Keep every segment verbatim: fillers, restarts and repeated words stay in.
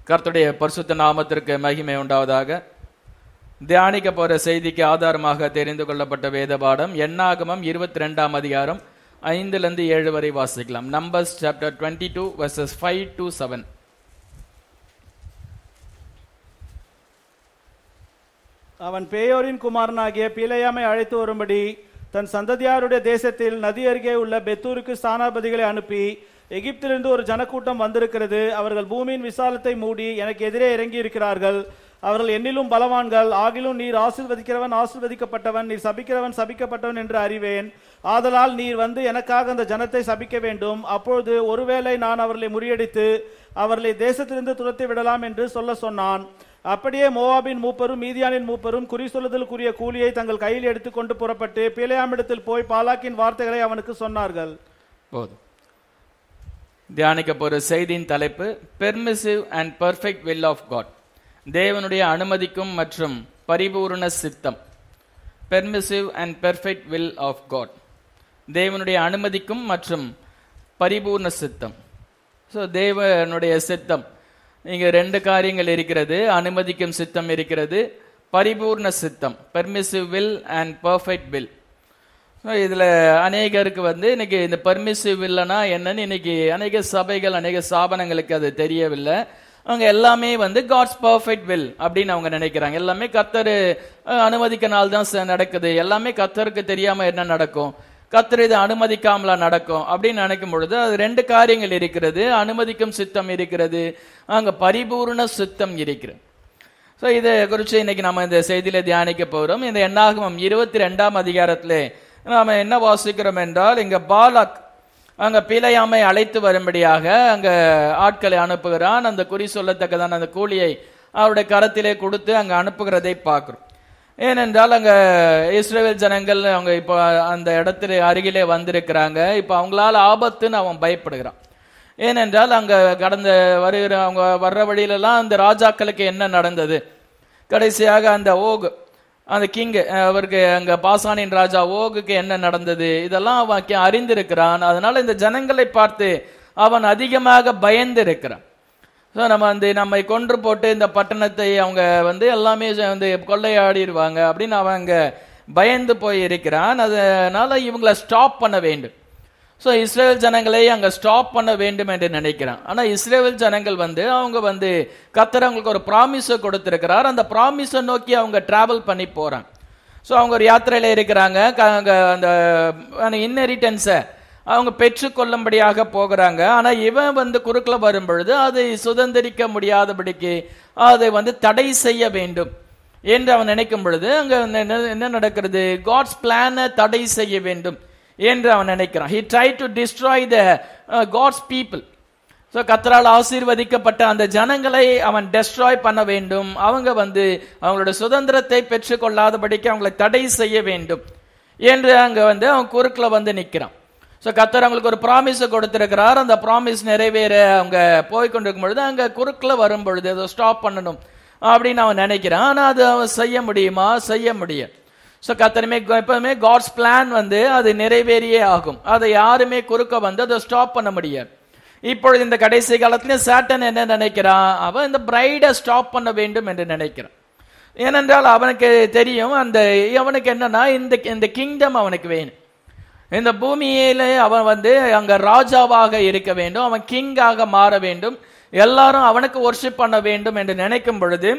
கர்த்தருடைய பரிசுத்த நாமத்திற்கு மகிமை உண்டாவதாக. தியானிக்க போற செய்திக்கு ஆதாரமாக தெரிந்து கொள்ளப்பட்ட வேத பாடம் என்னாகமம் இருபத்தி ரெண்டாம் அதிகாரம் ஐந்துல இருந்து ஏழு வரை வாசிக்கலாம். Numbers chapter twenty two verses five to seven. அவன் பேயோரின் குமாரனாகிய பிலேயாமை அழைத்து வரும்படி தன் சந்ததியாருடைய தேசத்தில் நதி அருகே உள்ள பெத்தூருக்கு ஸ்தானாபதிகளை அனுப்பி, எகிப்திலிருந்து ஒரு ஜனக்கூட்டம் வந்திருக்கிறது. அவர்கள் பூமியின் விசாலத்தை மூடி எனக்கு எதிரே இறங்கி இருக்கிறார்கள். அவர்கள் என்னிலும் பலவான்கள். ஆகிலும் நீர் ஆசீர்வதிக்கிறவன் ஆசீர்வதிக்கப்பட்டவன், நீர் சபிக்கிறவன் சபிக்கப்பட்டவன் என்று அறிவேன். ஆதலால் நீர் வந்து எனக்காக அந்த ஜனத்தை சபிக்க வேண்டும். அப்பொழுது ஒருவேளை நான் அவர்களை முறியடித்து அவர்களை தேசத்திலிருந்து துரத்தி விடலாம் என்று சொல்ல சொன்னான். அப்படியே மோவாபின் மூப்பரும் மீதியானின் மூப்பரும் குறி சொல்லுதலுக்குரிய கூலியை தங்கள் கையில் எடுத்துக்கொண்டு புறப்பட்டு பிலேயாமிடத்தில் போய் பாலாக்கின் வார்த்தைகளை அவனுக்கு சொன்னார்கள். போதும். தியானிக்க போற செய்தியின் தலைப்பு permissive and perfect will of God. தேவனுடைய அனுமதிக்கும் மற்றும் பரிபூர்ண சித்தம். Permissive and perfect will of God. தேவனுடைய அனுமதிக்கும் மற்றும் பரிபூர்ண சித்தம். ஸோ தேவனுடைய சித்தம் இங்க ரெண்டு காரியங்கள் இருக்கிறது. அனுமதிக்கும் சித்தம் இருக்கிறது, பரிபூர்ண சித்தம், permissive will and perfect will. இதுல அநேகருக்கு வந்து இன்னைக்கு இந்த பெர்மிசிவ் வில்னா என்னன்னு இன்னைக்கு அநேக சபைகள் அநேக ஸ்தாபனங்களுக்கு அது தெரியவில்லை. அவங்க எல்லாமே வந்து காட்ஸ் பெர்ஃபெக்ட் வில் அப்படின்னு அவங்க நினைக்கிறாங்க. எல்லாமே கர்த்தர் அனுமதிக்கனால தான் நடக்குது, எல்லாமே கர்த்தருக்கு தெரியாம என்ன நடக்கும், கர்த்தர் இது அனுமதிக்காமலா நடக்கும் அப்படின்னு நினைக்கும் பொழுது அது ரெண்டு காரியங்கள் இருக்கிறது. அனுமதிக்கும் சித்தம் இருக்கிறது, அங்க பரிபூர்ண சித்தம் இருக்கிறது. ஸோ இதை குறித்து இன்னைக்கு நம்ம இந்த செய்தியில தியானிக்க போறோம். இந்த என்னாகமம் இருபத்தி ரெண்டாம் அதிகாரத்திலே நாம என்ன வாசிக்கிறோம் என்றால், இங்க பாலாக் அங்க பிலேயாமை அழைத்து வரும்படியாக அங்க ஆட்களை அனுப்புகிறான். அந்த குறி சொல்லத்தக்கதான அந்த கூலியை அவருடைய கரத்திலே கொடுத்து அங்க அனுப்புகிறதை பார்க்கிறோம். ஏனென்றால் அங்க இஸ்ரவேல் ஜனங்கள் அவங்க இப்போ அந்த இடத்துல அருகிலே வந்திருக்கிறாங்க. இப்ப அவங்களால ஆபத்துன்னு அவன் பயப்படுகிறான். ஏனென்றால் அங்க கடந்த வருகிற அவங்க வர்ற வழியிலெல்லாம் அந்த ராஜாக்களுக்கு என்ன நடந்தது, கடைசியாக அந்த ஓக் அந்த கிங் அவருக்கு அங்க பாசானின் ராஜா ஓகுக்கு என்ன நடந்தது, இதெல்லாம் அவன் அறிந்திருக்கிறான். அதனால இந்த ஜனங்களை பார்த்து அவன் அதிகமாக பயந்து இருக்கிறான். ஸோ நம்ம வந்து நம்மை கொன்று போட்டு இந்த பட்டணத்தை அவங்க வந்து எல்லாமே வந்து கொள்ளையாடிடுவாங்க அப்படின்னு அவன் அங்க பயந்து போய் இருக்கிறான். அதனால இவங்களை ஸ்டாப் பண்ண வேண்டும். ஸோ இஸ்ரேல் ஜனங்களை அங்க ஸ்டாப் பண்ண வேண்டும் என்று நினைக்கிறான். ஆனா இஸ்ரேல் ஜனங்கள் வந்து அவங்க வந்து கர்த்தர் அவங்களுக்கு ஒரு ப்ராமிஸை கொடுத்திருக்கிறார். அந்த ப்ராமிஸை நோக்கி அவங்க டிராவல் பண்ணி போறாங்க. ஸோ அவங்க ஒரு யாத்திரையில இருக்கிறாங்க. அந்த இன்ஹெரிட்டன்ஸை அவங்க பெற்றுக்கொள்ளும்படியாக போகிறாங்க. ஆனா இவன் வந்து குறுக்கில் வரும் பொழுது அதை சுதந்திரிக்க முடியாதபடிக்கு அதை வந்து தடை செய்ய வேண்டும் என்று அவன் நினைக்கும் பொழுது அங்க என்ன நடக்கிறது, காட்ஸ் பிளானை தடை செய்ய வேண்டும் என்று அவன் நினைக்கிறான். he tried to destroy the uh, God's people. So கர்த்தரால் ஆசீர்வதிக்கப்பட்ட அந்த ஜனங்களை அவன் டெஸ்ட்ராய் பண்ண வேண்டும். அவங்க வந்து அவங்களோட சுதந்திரத்தை பெற்றுக்கொள்ளாதபடிக்கு அவங்களை தடை செய்ய வேண்டும் என்று அங்க வந்து அவன் குறுக்கில் வந்து நிற்கிறான். ஸோ கர்த்தர் அவங்களுக்கு ஒரு ப்ராமிஸை கொடுத்திருக்கிறார். அந்த ப்ராமிஸ் நிறைவேற அவங்க போய் கொண்டிருக்கும் பொழுது அங்க குறுக்கில் வரும் பொழுது அதை ஸ்டாப் பண்ணணும் அப்படின்னு அவன் நினைக்கிறான். ஆனா அது அவன் செய்ய முடியுமா? செய்ய முடியாது. ஸோ கர்த்தருமே எப்பவுமே காட்ஸ் பிளான் வந்து அது நிறைவேறியே ஆகும். அதை யாருமே குறுக்க வந்து அதை ஸ்டாப் பண்ண முடியாது. இப்பொழுது இந்த கடைசி காலத்திலே சாட்டன் என்ன நினைக்கிறான், அவன் இந்த பிரைடை ஸ்டாப் பண்ண வேண்டும் என்று நினைக்கிறான். ஏனென்றால் அவனுக்கு தெரியும் அந்த அவனுக்கு என்னன்னா இந்த இந்த கிங்டம் அவனுக்கு வேணும். இந்த பூமியில அவன் வந்து அங்க ராஜாவாக இருக்க வேண்டும், அவன் கிங்காக மாற வேண்டும், எல்லாரும் அவனுக்கு வொர்ஷிப் பண்ண வேண்டும் என்று நினைக்கும் பொழுது,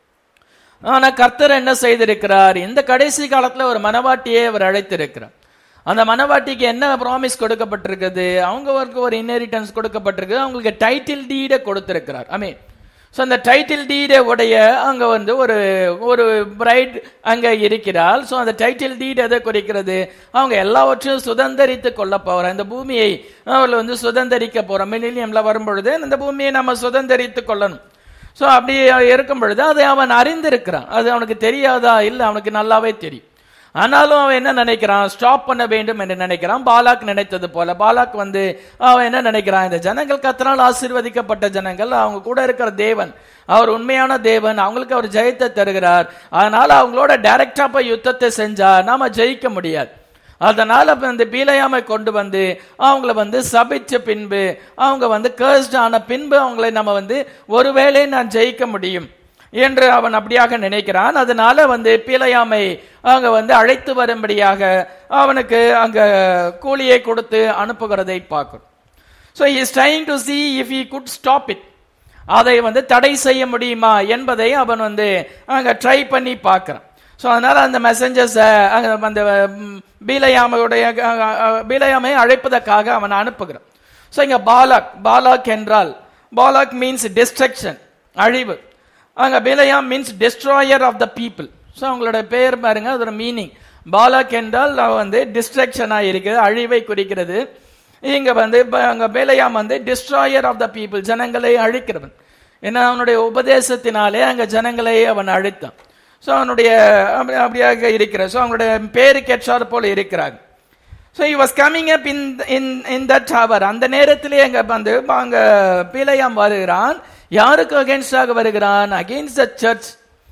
ஆனா கர்த்தர் என்ன செய்திருக்கிறார், இந்த கடைசி காலத்துல ஒரு மனவாட்டியை அவர் அழைத்திருக்கிறார். அந்த மனவாட்டிக்கு என்ன ப்ராமிஸ் கொடுக்கப்பட்டிருக்குது, அவங்களுக்கு ஒரு இன்ஹெரிட்டன்ஸ் கொடுக்கப்பட்டிருக்கு, அவங்களுக்கு டைட்டில் டீடை கொடுத்திருக்கிறார். ஐ மீன் ஸோ அந்த டைட்டில் டீடை உடைய அங்க வந்து ஒரு ஒரு பிரைட் அங்க இருக்கிறாள். ஸோ அந்த டைட்டில் டீட் எதை குறிக்கிறது, அவங்க எல்லாவற்றையும் சுதந்திரித்து கொள்ள போற இந்த பூமியை அவர்கள் வந்து சுதந்திரிக்க போற மில்லினியம்ல வரும்பொழுது இந்த பூமியை நம்ம சுதந்திரித்து கொள்ளணும். ஸோ அப்படி இருக்கும் பொழுது அதை அவன் அறிந்திருக்கிறான். அது அவனுக்கு தெரியாதா? இல்லை, அவனுக்கு நல்லாவே தெரியும். ஆனாலும் அவன் என்ன நினைக்கிறான், ஸ்டாப் பண்ண வேண்டும் என்று நினைக்கிறான். பாலாக் நினைத்தது போல பாலாக் வந்து அவன் என்ன நினைக்கிறான், இந்த ஜனங்கள் கர்த்தரால் ஆசீர்வதிக்கப்பட்ட ஜனங்கள், அவங்க கூட இருக்கிற தேவன் அவர் உண்மையான தேவன், அவங்களுக்கு அவர் ஜெயத்தை தருகிறார். அதனால அவங்களோட டைரக்டா போய் யுத்தத்தை செஞ்சா நாம ஜெயிக்க முடியாது. அதனால அந்த பீலையாமை கொண்டு வந்து அவங்கள வந்து சபிச்ச பின்பு அவங்க வந்து கர்ஸ்ட் ஆன பின்பு அவங்களை நம்ம வந்து ஒருவேளை நான் ஜெயிக்க முடியும் என்று அவன் அப்படியாக நினைக்கிறான். அதனால வந்து பீலையாமை அங்க வந்து அழைத்து வரும்படியாக அவனுக்கு அங்க கூலியை கொடுத்து அனுப்புகிறதை பார்க்கிறோம். So he is trying to see if he could stop it. அதை வந்து தடை செய்ய முடியுமா என்பதை அவன் வந்து அங்க ட்ரை பண்ணி பார்க்கிறான். ஸோ அதனால அந்த மெசஞ்சர்ஸ் அந்த பீலையாமையுடைய பீலையாமை அழைப்பதற்காக அவன் அனுப்புகிறான். ஸோ இங்க பாலாக் பாலாக் என்றால் பாலாக் மீன்ஸ் டிஸ்ட்ரக்ஷன், அழிவு. அங்க Balaam means destroyer of the people. So அவங்களோட பெயர் பாருங்க, அதோட மீனிங். பாலாக் என்றால் வந்து டிஸ்ட்ரக்ஷனா இருக்கிறது, அழிவை குறிக்கிறது. இங்க வந்து அங்க பீலையாம் வந்து டிஸ்ட்ராயர் ஆஃப் த பீப்புள், ஜனங்களை அழிக்கிறவன். ஏன்னா அவனுடைய உபதேசத்தினாலே அங்க ஜனங்களை அவன் அழித்தான். ஸோ அவனுடைய அப்படியாக இருக்கிற ஸோ அவங்களுடைய பேருக்கு ஏற்றார் போல இருக்கிறாங்க. So he was coming up in in in that hour. அந்த நேரத்திலே அங்க வந்து அங்க பீலையாம் வருகிறான். யாருக்கு அகேன்ஸ்டாக வருகிறான்? Against the church.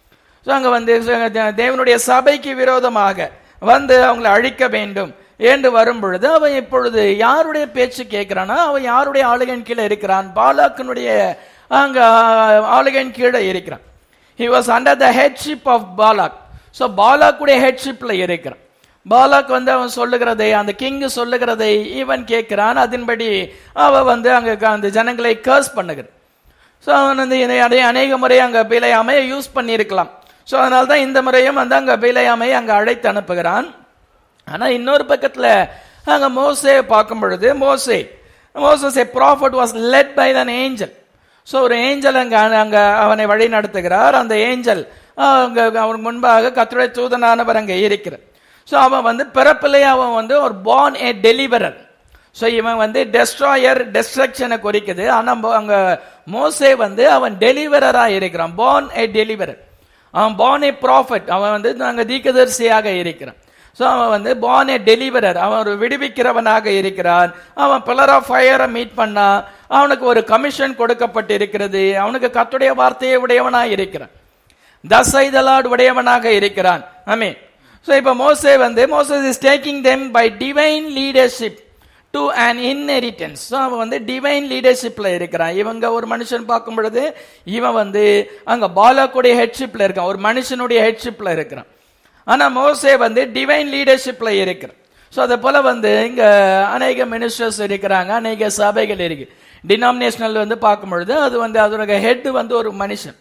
ஸோ அங்க வந்து தேவனுடைய சபைக்கு விரோதமாக வந்து அவங்களை அழிக்க வேண்டும் என்று வரும் பொழுது அவன் இப்பொழுது யாருடைய பேச்சு கேட்கிறானா? அவன் யாருடைய ஆளுகையின் கீழே இருக்கிறான்? பாலாக்கினுடைய அங்க ஆளுகையின் கீழே இருக்கிறான். He was under the headship of Balak. So பாலாக்குடைய ஹெட்ஷிப்ல இருக்கிறான். பாலாக் வந்து அவன் சொல்லுகிறதை, அந்த கிங் சொல்லுகிறதை இவன் கேட்கிறான். அதன்படி அவ வந்து அங்க அந்த ஜனங்களை கர்ஸ் பண்ணுகிறான். ஸோ அவன் வந்து இதை அநேக முறை அங்க பீலையாமையை யூஸ் பண்ணி இருக்கலாம். ஸோ அதனால தான் இந்த முறையும் வந்து அங்க பீலையாமையை அங்க அழைத்து அனுப்புகிறான். ஆனா இன்னொரு பக்கத்துல அங்க மோசே பார்க்கும் பொழுது மோசே Moses a prophet was led by an angel. So ஒரு ஏஞ்சல் அங்க அங்க அவனை வழி நடத்துகிறார். அந்த ஏஞ்சல் அங்க அவனுக்கு முன்பாக கர்த்தருடைய தூதனானவர் அங்க இருக்கிறார். ஸோ அவன் வந்து பிறப்பிலே அவன் வந்து ஒரு born a deliverer. ஸோ இவன் வந்து டெஸ்ட்ராயர், டெஸ்ட்ரக்ஷனை குறிக்குது. ஆனா அங்க மோசே வந்து அவன் டெலிவரரா இருக்கிறான், born a deliverer. அவன் born a prophet, அவன் வந்து அங்க தீர்க்கதரிசியாக இருக்கிறான். ஸோ அவன் வந்து born a deliverer, அவன் ஒரு விடுவிக்கிறவனாக இருக்கிறான். அவன் பில்லர் ஆஃப் ஃபயரை மீட் பண்ணா அவனுக்கு ஒரு கமிஷன் கொடுக்கப்பட்டு இருக்கிறது. அவனுக்கு கர்த்தருடைய வார்த்தையை உடையவனாக இருக்கிறான், thus saith the Lord உடையவனாக இருக்கிறான். ஆமென். ஸோ இப்போ மோசே வந்து Moses is taking them by divine leadership to an inheritance. So அவன் வந்து டிவைன் லீடர்ஷிப்ல இருக்கிறான். இவங்க ஒரு மனுஷன் பார்க்கும் பொழுது இவன் வந்து அங்க பாலாக்குடைய ஹெட்ஷிப்ல இருக்கான், ஒரு மனுஷனுடைய ஹெட்ஷிப்ல இருக்கிறான். ஆனா மோசே வந்து டிவைன் லீடர்ஷிப்ல இருக்கிறான். ஸோ அதே போல வந்து இங்க அநேக மினிஸ்டர்ஸ் இருக்கிறாங்க, அநேக சபைகள் இருக்கு. டினாமினேஷனல் வந்து பார்க்கும் பொழுது அது வந்து அதோட ஹெட் வந்து ஒரு மனுஷன்.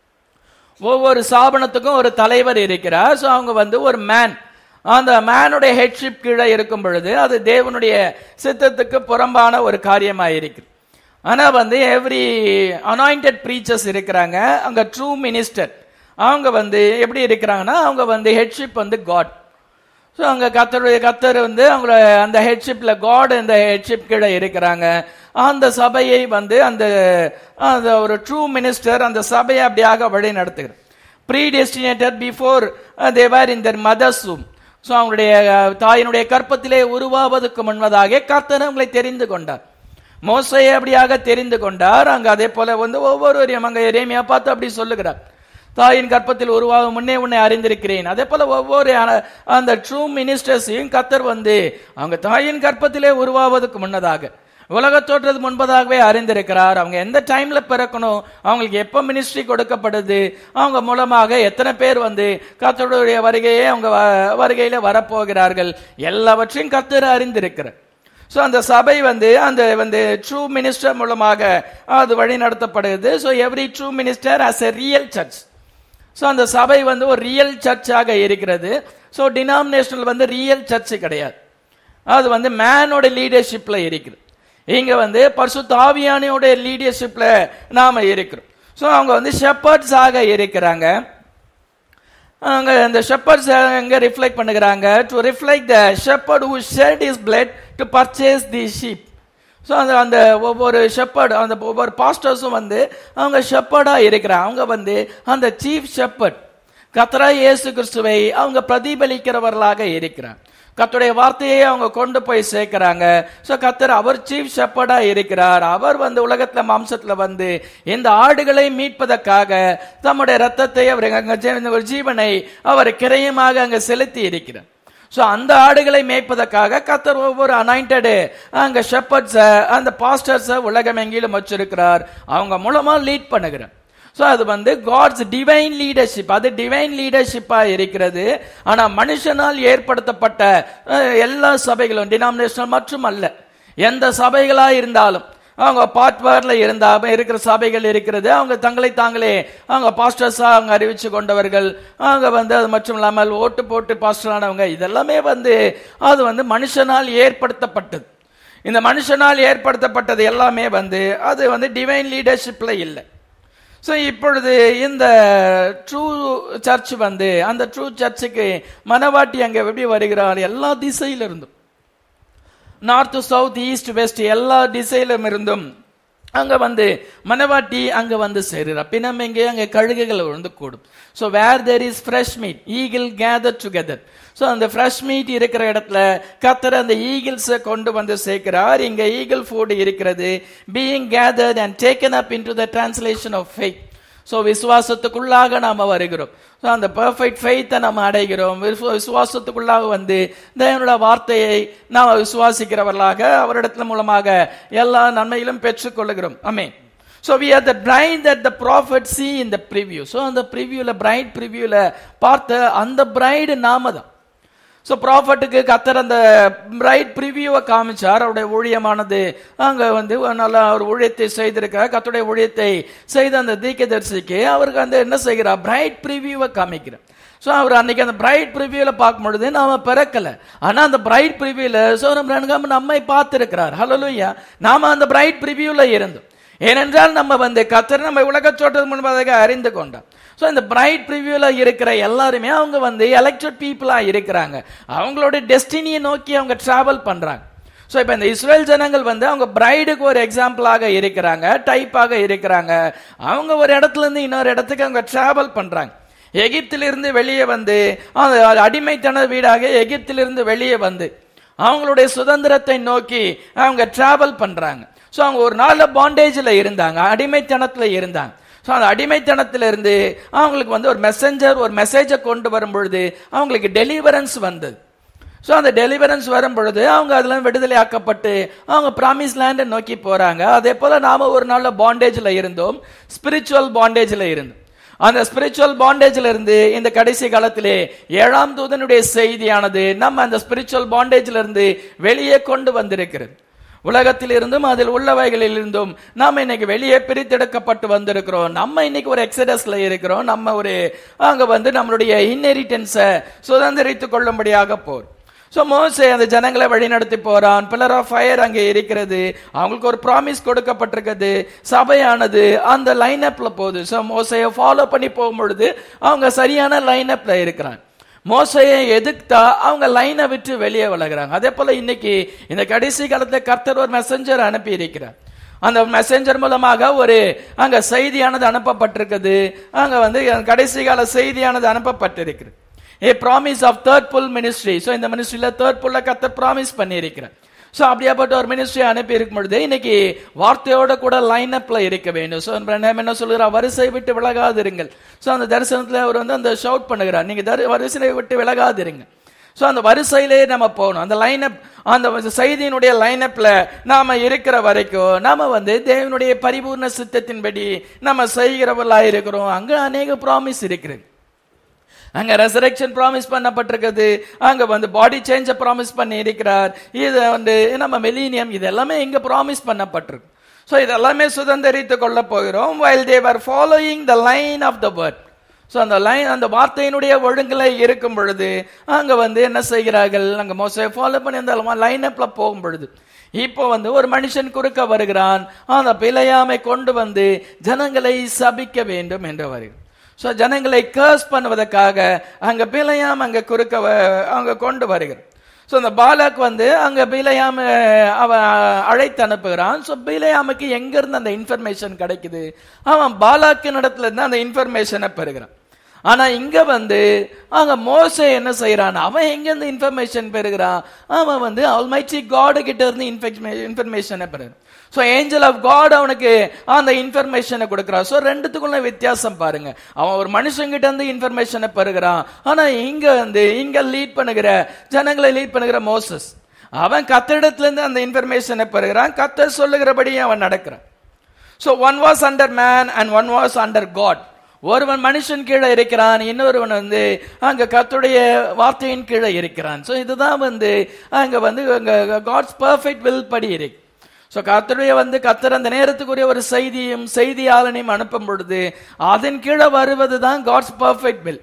ஒவ்வொரு ஸ்தாபனத்துக்கும் ஒரு தலைவர் இருக்கிறார். ஸோ அவங்க வந்து ஒரு மேன், அந்த மேனுடைய ஹெட்ஷிப் கீழே இருக்கும் பொழுது அது தேவனுடைய சித்தத்துக்கு புறம்பான ஒரு காரியமாக இருக்கு. ஆனா வந்து எவ்ரி அனாயிண்டட் ப்ரீச்சர்ஸ் இருக்கிறாங்க, அங்க ட்ரூ மினிஸ்டர் அவங்க வந்து எப்படி இருக்கிறாங்கன்னா அவங்க வந்து ஹெட்ஷிப் வந்து காட். ஸோ அங்க கர்த்தருடைய கர்த்தர் வந்து அவங்கள அந்த ஹெட்ஷிப்ல காட் இந்த ஹெட்ஷிப் கீழே இருக்கிறாங்க. அந்த சபையை வந்து அந்த அந்த ஒரு ட்ரூ மினிஸ்டர் அந்த சபையை அப்படியாக வழி நடத்துகிறார். Predestinated before they were in their mothers womb. So அவங்களுடைய தாயினுடைய கற்பத்திலே உருவாவதற்கு முன்பதாக கர்த்தர் அவங்களை தெரிந்து கொண்டார். மோசையை அப்படியாக தெரிந்து கொண்டார். அங்க அதே போல வந்து ஒவ்வொருவரையும் அங்க எரேமியா பார்த்து அப்படி சொல்லுகிறார், தாயின் கற்பத்தில் உருவாகும் முன்னே உன்னை அறிந்திருக்கிறேன். அதே போல ஒவ்வொரு அந்த ட்ரூ மினிஸ்டர்ஸையும் கர்த்தர் வந்து அவங்க தாயின் கற்பத்திலே உருவாவதற்கு முன்னதாக, உலக தோற்றது முன்பதாகவே அறிந்திருக்கிறார். அவங்க எந்த டைம்ல பிறக்கணும், அவங்களுக்கு எப்ப மினிஸ்ட்ரி கொடுக்கப்படுது, அவங்க மூலமாக எத்தனை பேர் வந்து கர்த்தருடைய வருகையே அவங்க வருகையில வரப்போகிறார்கள், எல்லாவற்றையும் கர்த்தர் அறிந்திருக்கிறார். ஸோ அந்த சபை வந்து அந்த வந்து ட்ரூ மினிஸ்டர் மூலமாக அது வழி நடத்தப்படுது. So every true minister as a real church. So அந்த சபை வந்து ஒரு ரியல் சர்ச்சாக இருக்கிறது. ஸோ டினாமினேஷனல் வந்து ரியல் சர்ச் கிடையாது, அது வந்து மேனோட லீடர்ஷிப்ல இருக்குது. இங்க வந்து பரிசுத்த ஆவியானவருடைய லீடர்ஷிப்ல நாம இருக்கிறோம். ஸோ அவங்க வந்து ஷெப்பர்ட்ஸ் ஆக இருக்கிறாங்க. அவங்க அந்த ஷெப்பர்ட்ஸ் எங்க ரிஃப்ளெக்ட் பண்ணுகிறாங்க, to reflect the shepherd who shed his blood to purchase the sheep. So அந்த அந்த ஒவ்வொரு ஷெப்பர்ட், அந்த ஒவ்வொரு பாஸ்டர்ஸும் வந்து அவங்க ஷெப்பர்டா இருக்கிறாங்க. அவங்க வந்து அந்த சீஃப் ஷெப்பர்ட் கர்த்தராகிய இயேசு கிறிஸ்துவை அவங்க பிரதிபலிக்கிறவர்களாக இருக்கிறார். கர்த்தருடைய வார்த்தையை அவங்க கொண்டு போய் சேர்க்கிறாங்க. ஸோ கர்த்தர் அவர் சீஃப் ஷெப்பர்டா இருக்கிறார். அவர் வந்து உலகத்துல மாம்சத்துல வந்து இந்த ஆடுகளை மீட்பதற்காக தம்முடைய ரத்தத்தை அவர் ஒரு ஜீவனை அவர் கிரயமாக அங்க செலுத்தி இருக்கிறார். சோ அந்த ஆடுகளை மேய்ப்பதற்காக கர்த்தர் ஒவ்வொரு அனாயிண்டட் அங்க ஷெப்பர்ட்ஸ் அந்த பாஸ்டர்ஸ் உலகம் எங்கிலும் வச்சிருக்கிறார். அவங்க மூலமா லீட் பண்ணுகிறார். சோ அது வந்து காட்ஸ் டிவைன் லீடர்ஷிப். அது டிவைன் லீடர்ஷிப்பா இருக்கிறது. ஆனா மனுஷனால் ஏற்படுத்தப்பட்ட எல்லா சபைகளும் டினாமினேஷனல் மற்றும் அல்ல, எந்த சபைகளா இருந்தாலும் அவங்க பாட்வார்ல இருந்தா இருக்கிற சபைகள் இருக்கிறது. அவங்க தங்களை தாங்களே அவங்க பாஸ்டர்ஸா அவங்க அறிவிச்சு கொண்டவர்கள். அவங்க வந்து அது மட்டும் இல்லாமல் ஓட்டு போட்டு பாஸ்டர் ஆனவங்க. இதெல்லாமே வந்து அது வந்து மனுஷனால் ஏற்படுத்தப்பட்டது. இந்த மனுஷனால் ஏற்படுத்தப்பட்டது எல்லாமே வந்து அது வந்து டிவைன் லீடர்ஷிப்ல இல்லை. ஸோ இப்பொழுது இந்த ட்ரூ சர்ச் வந்து அந்த ட்ரூ சர்ச்சுக்கு மனவாட்டி அங்கே எப்படி வருகிறார்? எல்லா திசையில இருந்தும், நார்த் சவுத் ஈஸ்ட் வெஸ்ட் எல்லா திசையிலும் இருந்தும் அங்க வந்து மனவாட்டி அங்க வந்து சேருறார். பின்னம் எங்கே அங்கே கழுகுகள் வந்து கூடும். So where there is fresh meat eagle gather together. So அந்த ஃப்ரெஷ் மீட் இருக்கிற இடத்துல கர்த்தர் அந்த ஈகிள்ஸை கொண்டு வந்து சேர்க்கிறார். இங்க ஈகிள் ஃபுட் இருக்கிறது. Being gathered and taken up into the translation of faith. So விசுவாசத்துக்குள்ளாக நாம வருகிறோம். ஸோ அந்த பெர்ஃபெக்ட் ஃபெய்த்தை நம்ம அடைகிறோம். விசுவாசத்துக்குள்ளாக வந்து தேவனுடைய வார்த்தையை நாம் விசுவாசிக்கிறவர்களாக அவரிடத்துல மூலமாக எல்லா நன்மையிலும் பெற்றுக்கொள்ளுகிறோம். ஆமென். So we are the bride that the prophet see in the preview. So அந்த previewல bride previewல பார்த்த அந்த bride நாம தான். ஸோ ப்ராஃபட்டுக்கு கர்த்தர் அந்த பிரைட் ப்ரிவியூவை காமிச்சார். அவருடைய ஊழியமானது அங்க வந்து நல்லா ஒரு ஊழியத்தை செய்திருக்கிறார். கர்த்தருடைய ஊழியத்தை செய்த அந்த தீர்க்கதரிசிக்கு அவருக்கு அந்த என்ன செய்கிறார்? பிரைட் ப்ரிவியூவை காமிக்கிறார். ஸோ அவர் அன்னைக்கு அந்த பிரைட் ப்ரிவியூல பார்க்கும் பொழுது நாம பிறக்கல, ஆனா அந்த பிரைட் ப்ரிவியூல சோரம் ரன்காம நம்மை பார்த்திருக்கிறார். ஹல்லேலூயா. நாம அந்த பிரைட் ப்ரிவியூல இருந்தோம். ஏனென்றால் நம்ம வந்து கர்த்தர் நம்ம உலக தோற்றத்துக்கு முன்பதாக அறிந்து கொண்டார். ஸோ இந்த பிரைட் ப்ரிவியூல இருக்கிற எல்லாருமே அவங்க வந்து எலெக்டட் பீப்புளா இருக்கிறாங்க. அவங்களோட டெஸ்டினியை நோக்கி அவங்க டிராவல் பண்றாங்க. ஸோ இப்போ இந்த இஸ்ரேல் ஜனங்கள் வந்து அவங்க பிரைடுக்கு ஒரு எக்ஸாம்பிளாக இருக்கிறாங்க, டைப்பாக இருக்கிறாங்க. அவங்க ஒரு இடத்துல இருந்து இன்னொரு இடத்துக்கு அவங்க டிராவல் பண்றாங்க. எகிப்திலிருந்து வெளியே வந்து அடிமைத்தன வீடாக எகிப்திலிருந்து வெளியே வந்து அவங்களுடைய சுதந்திரத்தை நோக்கி அவங்க டிராவல் பண்றாங்க. ஸோ அவங்க ஒரு நாள் பாண்டேஜ்ல இருந்தாங்க, அடிமைத்தனத்துல இருந்தாங்க. ஸோ அந்த அடிமைத்தனத்திலிருந்து அவங்களுக்கு வந்து ஒரு மெசஞ்சர் ஒரு மெசேஜை கொண்டு வரும் பொழுது அவங்களுக்கு டெலிவரன்ஸ் வந்தது. ஸோ அந்த டெலிவரன்ஸ் வரும் பொழுது அவங்க அதுல விடுதலை ஆக்கப்பட்டு அவங்க பிராமிஸ் லேண்டை நோக்கி போறாங்க. அதே போல நாம ஒரு நாள்ல பாண்டேஜ்ல இருந்தோம், ஸ்பிரிச்சுவல் பாண்டேஜ்ல இருந்தோம். அந்த ஸ்பிரிச்சுவல் பாண்டேஜ்ல இருந்து இந்த கடைசி காலத்திலே ஏழாம் தூதனுடைய செய்தியானது நம்ம அந்த ஸ்பிரிச்சுவல் பாண்டேஜ்ல இருந்து வெளியே கொண்டு வந்திருக்கிறது. உலகத்தில் இருந்தும் அதில் உள்ளவைகளில் இருந்தும் நாம இன்னைக்கு வெளியே பிரித்தெடுக்கப்பட்டு வந்திருக்கிறோம். நம்ம இன்னைக்கு ஒரு எக்ஸடஸ்ல இருக்கிறோம். நம்ம ஒரு அங்க வந்து நம்மளுடைய இன்ஹெரிட்டன்ஸை சுதந்திரித்துக் கொள்ளும்படியாக போர். ஸோ மோசே அந்த ஜனங்களை வழிநடத்தி போறான். பில்லர் ஆஃப் ஃபயர் அங்கே இருக்கிறது. அவங்களுக்கு ஒரு ப்ராமிஸ் கொடுக்கப்பட்டிருக்கிறது. சபையானது அந்த லைன் அப்ல போகுது. ஸோ மோசையை ஃபாலோ பண்ணி போகும் பொழுது அவங்க சரியான லைன் அப்ல இருக்கிறாங்க. மோசையை எதிர்த்தா அவங்க லைனை விட்டு வெளியே விலகிறாங்க. அதே போல இன்னைக்கு இந்த கடைசி காலத்துல கர்த்தர் ஒரு மெசஞ்சர் அனுப்பி இருக்கிறார். அந்த மெசஞ்சர் மூலமாக ஒரு அங்க செய்தியானது அனுப்பப்பட்டிருக்குது. அங்க வந்து கடைசி கால செய்தியானது அனுப்பப்பட்டிருக்கிறது. A promise of third pull ministry. So இந்த மினிஸ்ட்ரியில தேர்ட் புல்ல கர்த்தர் ப்ராமிஸ் பண்ணி இருக்கிறார். ஸோ அப்படியாப்பட்ட ஒரு மினிஸ்ட்ரி அனுப்பி இருக்கும் பொழுது இன்னைக்கு வார்த்தையோட கூட லைன் அப்ல இருக்க வேண்டும். ஸோ என்ன சொல்லுறா? வரிசை விட்டு விலகாதிருங்கள். ஸோ அந்த தரிசனத்துல அவர் வந்து அந்த ஷவுட் பண்ணுகிறார், நீங்க வரிசையை விட்டு விலகாதிருங்க. ஸோ அந்த வரிசையிலே நம்ம போகணும். அந்த லைன் அப் அந்த செய்தியினுடைய லைன் அப்ல நாம இருக்கிற வரைக்கும் நாம வந்து தேவனுடைய பரிபூர்ண சித்தத்தின்படி நம்ம செய்கிறவர்களா இருக்கிறோம். அங்க அநேக ப்ராமிஸ் இருக்கிறது. அங்க ரெசரெக்ஷன் ப்ராமிஸ் பண்ணப்பட்டிருக்குது. அங்க வந்து பாடி சேஞ்ச ப்ராமிஸ் பண்ணி இருக்கிறார். இது வந்து நம்ம மில்லேனியம் இது எல்லாமே இங்க ப்ராமிஸ் பண்ணப்பட்டிருக்கு. ஸோ இதெல்லாமே சுதந்திரித்து கொள்ள போகிறோம். while they were following the line of the word. So அந்த லைன் அந்த வார்த்தையினுடைய ஒழுங்குல இருக்கும் பொழுது அங்க வந்து என்ன செய்கிறார்கள்? அங்க மோசே ஃபாலோ பண்ணி அந்த லைன் அப்ல போகும் பொழுது இப்போ வந்து ஒரு மனுஷன் குறுக்க வருகிறான். அந்த பிழையாமை கொண்டு வந்து ஜனங்களை சபிக்க வேண்டும் என்று வருகிறான். ஸோ ஜனங்களை கர்ஸ் பண்ணுவதற்காக அங்க பிழையாம் அங்க குறுக்க அங்க கொண்டு வருகிறார். ஸோ அந்த பாலாக் வந்து அங்க பிழையாம அவன் அழைத்து அனுப்புகிறான். ஸோ பிழையாமுக்கு எங்க இருந்து அந்த இன்ஃபர்மேஷன் கிடைக்குது? அவன் பாலாக்கின் இடத்துல இருந்து அந்த இன்ஃபர்மேஷனை பெறுகிறான். ஆனா இங்க வந்து அங்க மோசே என்ன செய்யறான்? அவன் எங்க இருந்து இன்ஃபர்மேஷன் பெறுகிறான்? அவன் வந்து ஆல்மைட்டி காட் கிட்ட இருந்து இன்ஃபர்மேஷனை பெறுகிறான். சோ ஏஞ்சல் ஆஃப் காட் அவனுக்கு அந்த இன்ஃபர்மேஷனை கொடுக்கிறான். சோ ரெண்டுத்துக்குள்ள வித்தியாசம் பாருங்க. அவன் ஒரு மனுஷங்கிட்ட இருந்து இன்ஃபர்மேஷனை பெறுகிறான். ஆனா இங்க வந்து இங்க லீட் பண்ணுகிற ஜனங்களை லீட் பண்ணுகிற மோசஸ், அவன் கர்த்தரிடத்துல இருந்து அந்த இன்ஃபர்மேஷனை பெறுகிறான். கர்த்தர் சொல்லுகிறபடி அவன் நடக்கிறான். So one was under man and one was under God. ஒருவன் மனுஷன் கீழே இருக்கிறான், இன்னொருவன் வந்து அங்க கர்த்தருடைய வார்த்தையின் கீழே இருக்கிறான். சோ இதுதான் வந்து அங்க வந்து காட்ஸ் பெர்ஃபெக்ட் வில் படி இருக்கு. சோ கர்த்தருடைய வந்து கர்த்தர் அந்த நேரத்துக்குரிய ஒரு செய்தியும் செய்தியாளனையும் அனுப்பும் பொழுது அதன் கீழே வருவது தான் காட்ஸ் பெர்ஃபெக்ட் வில்.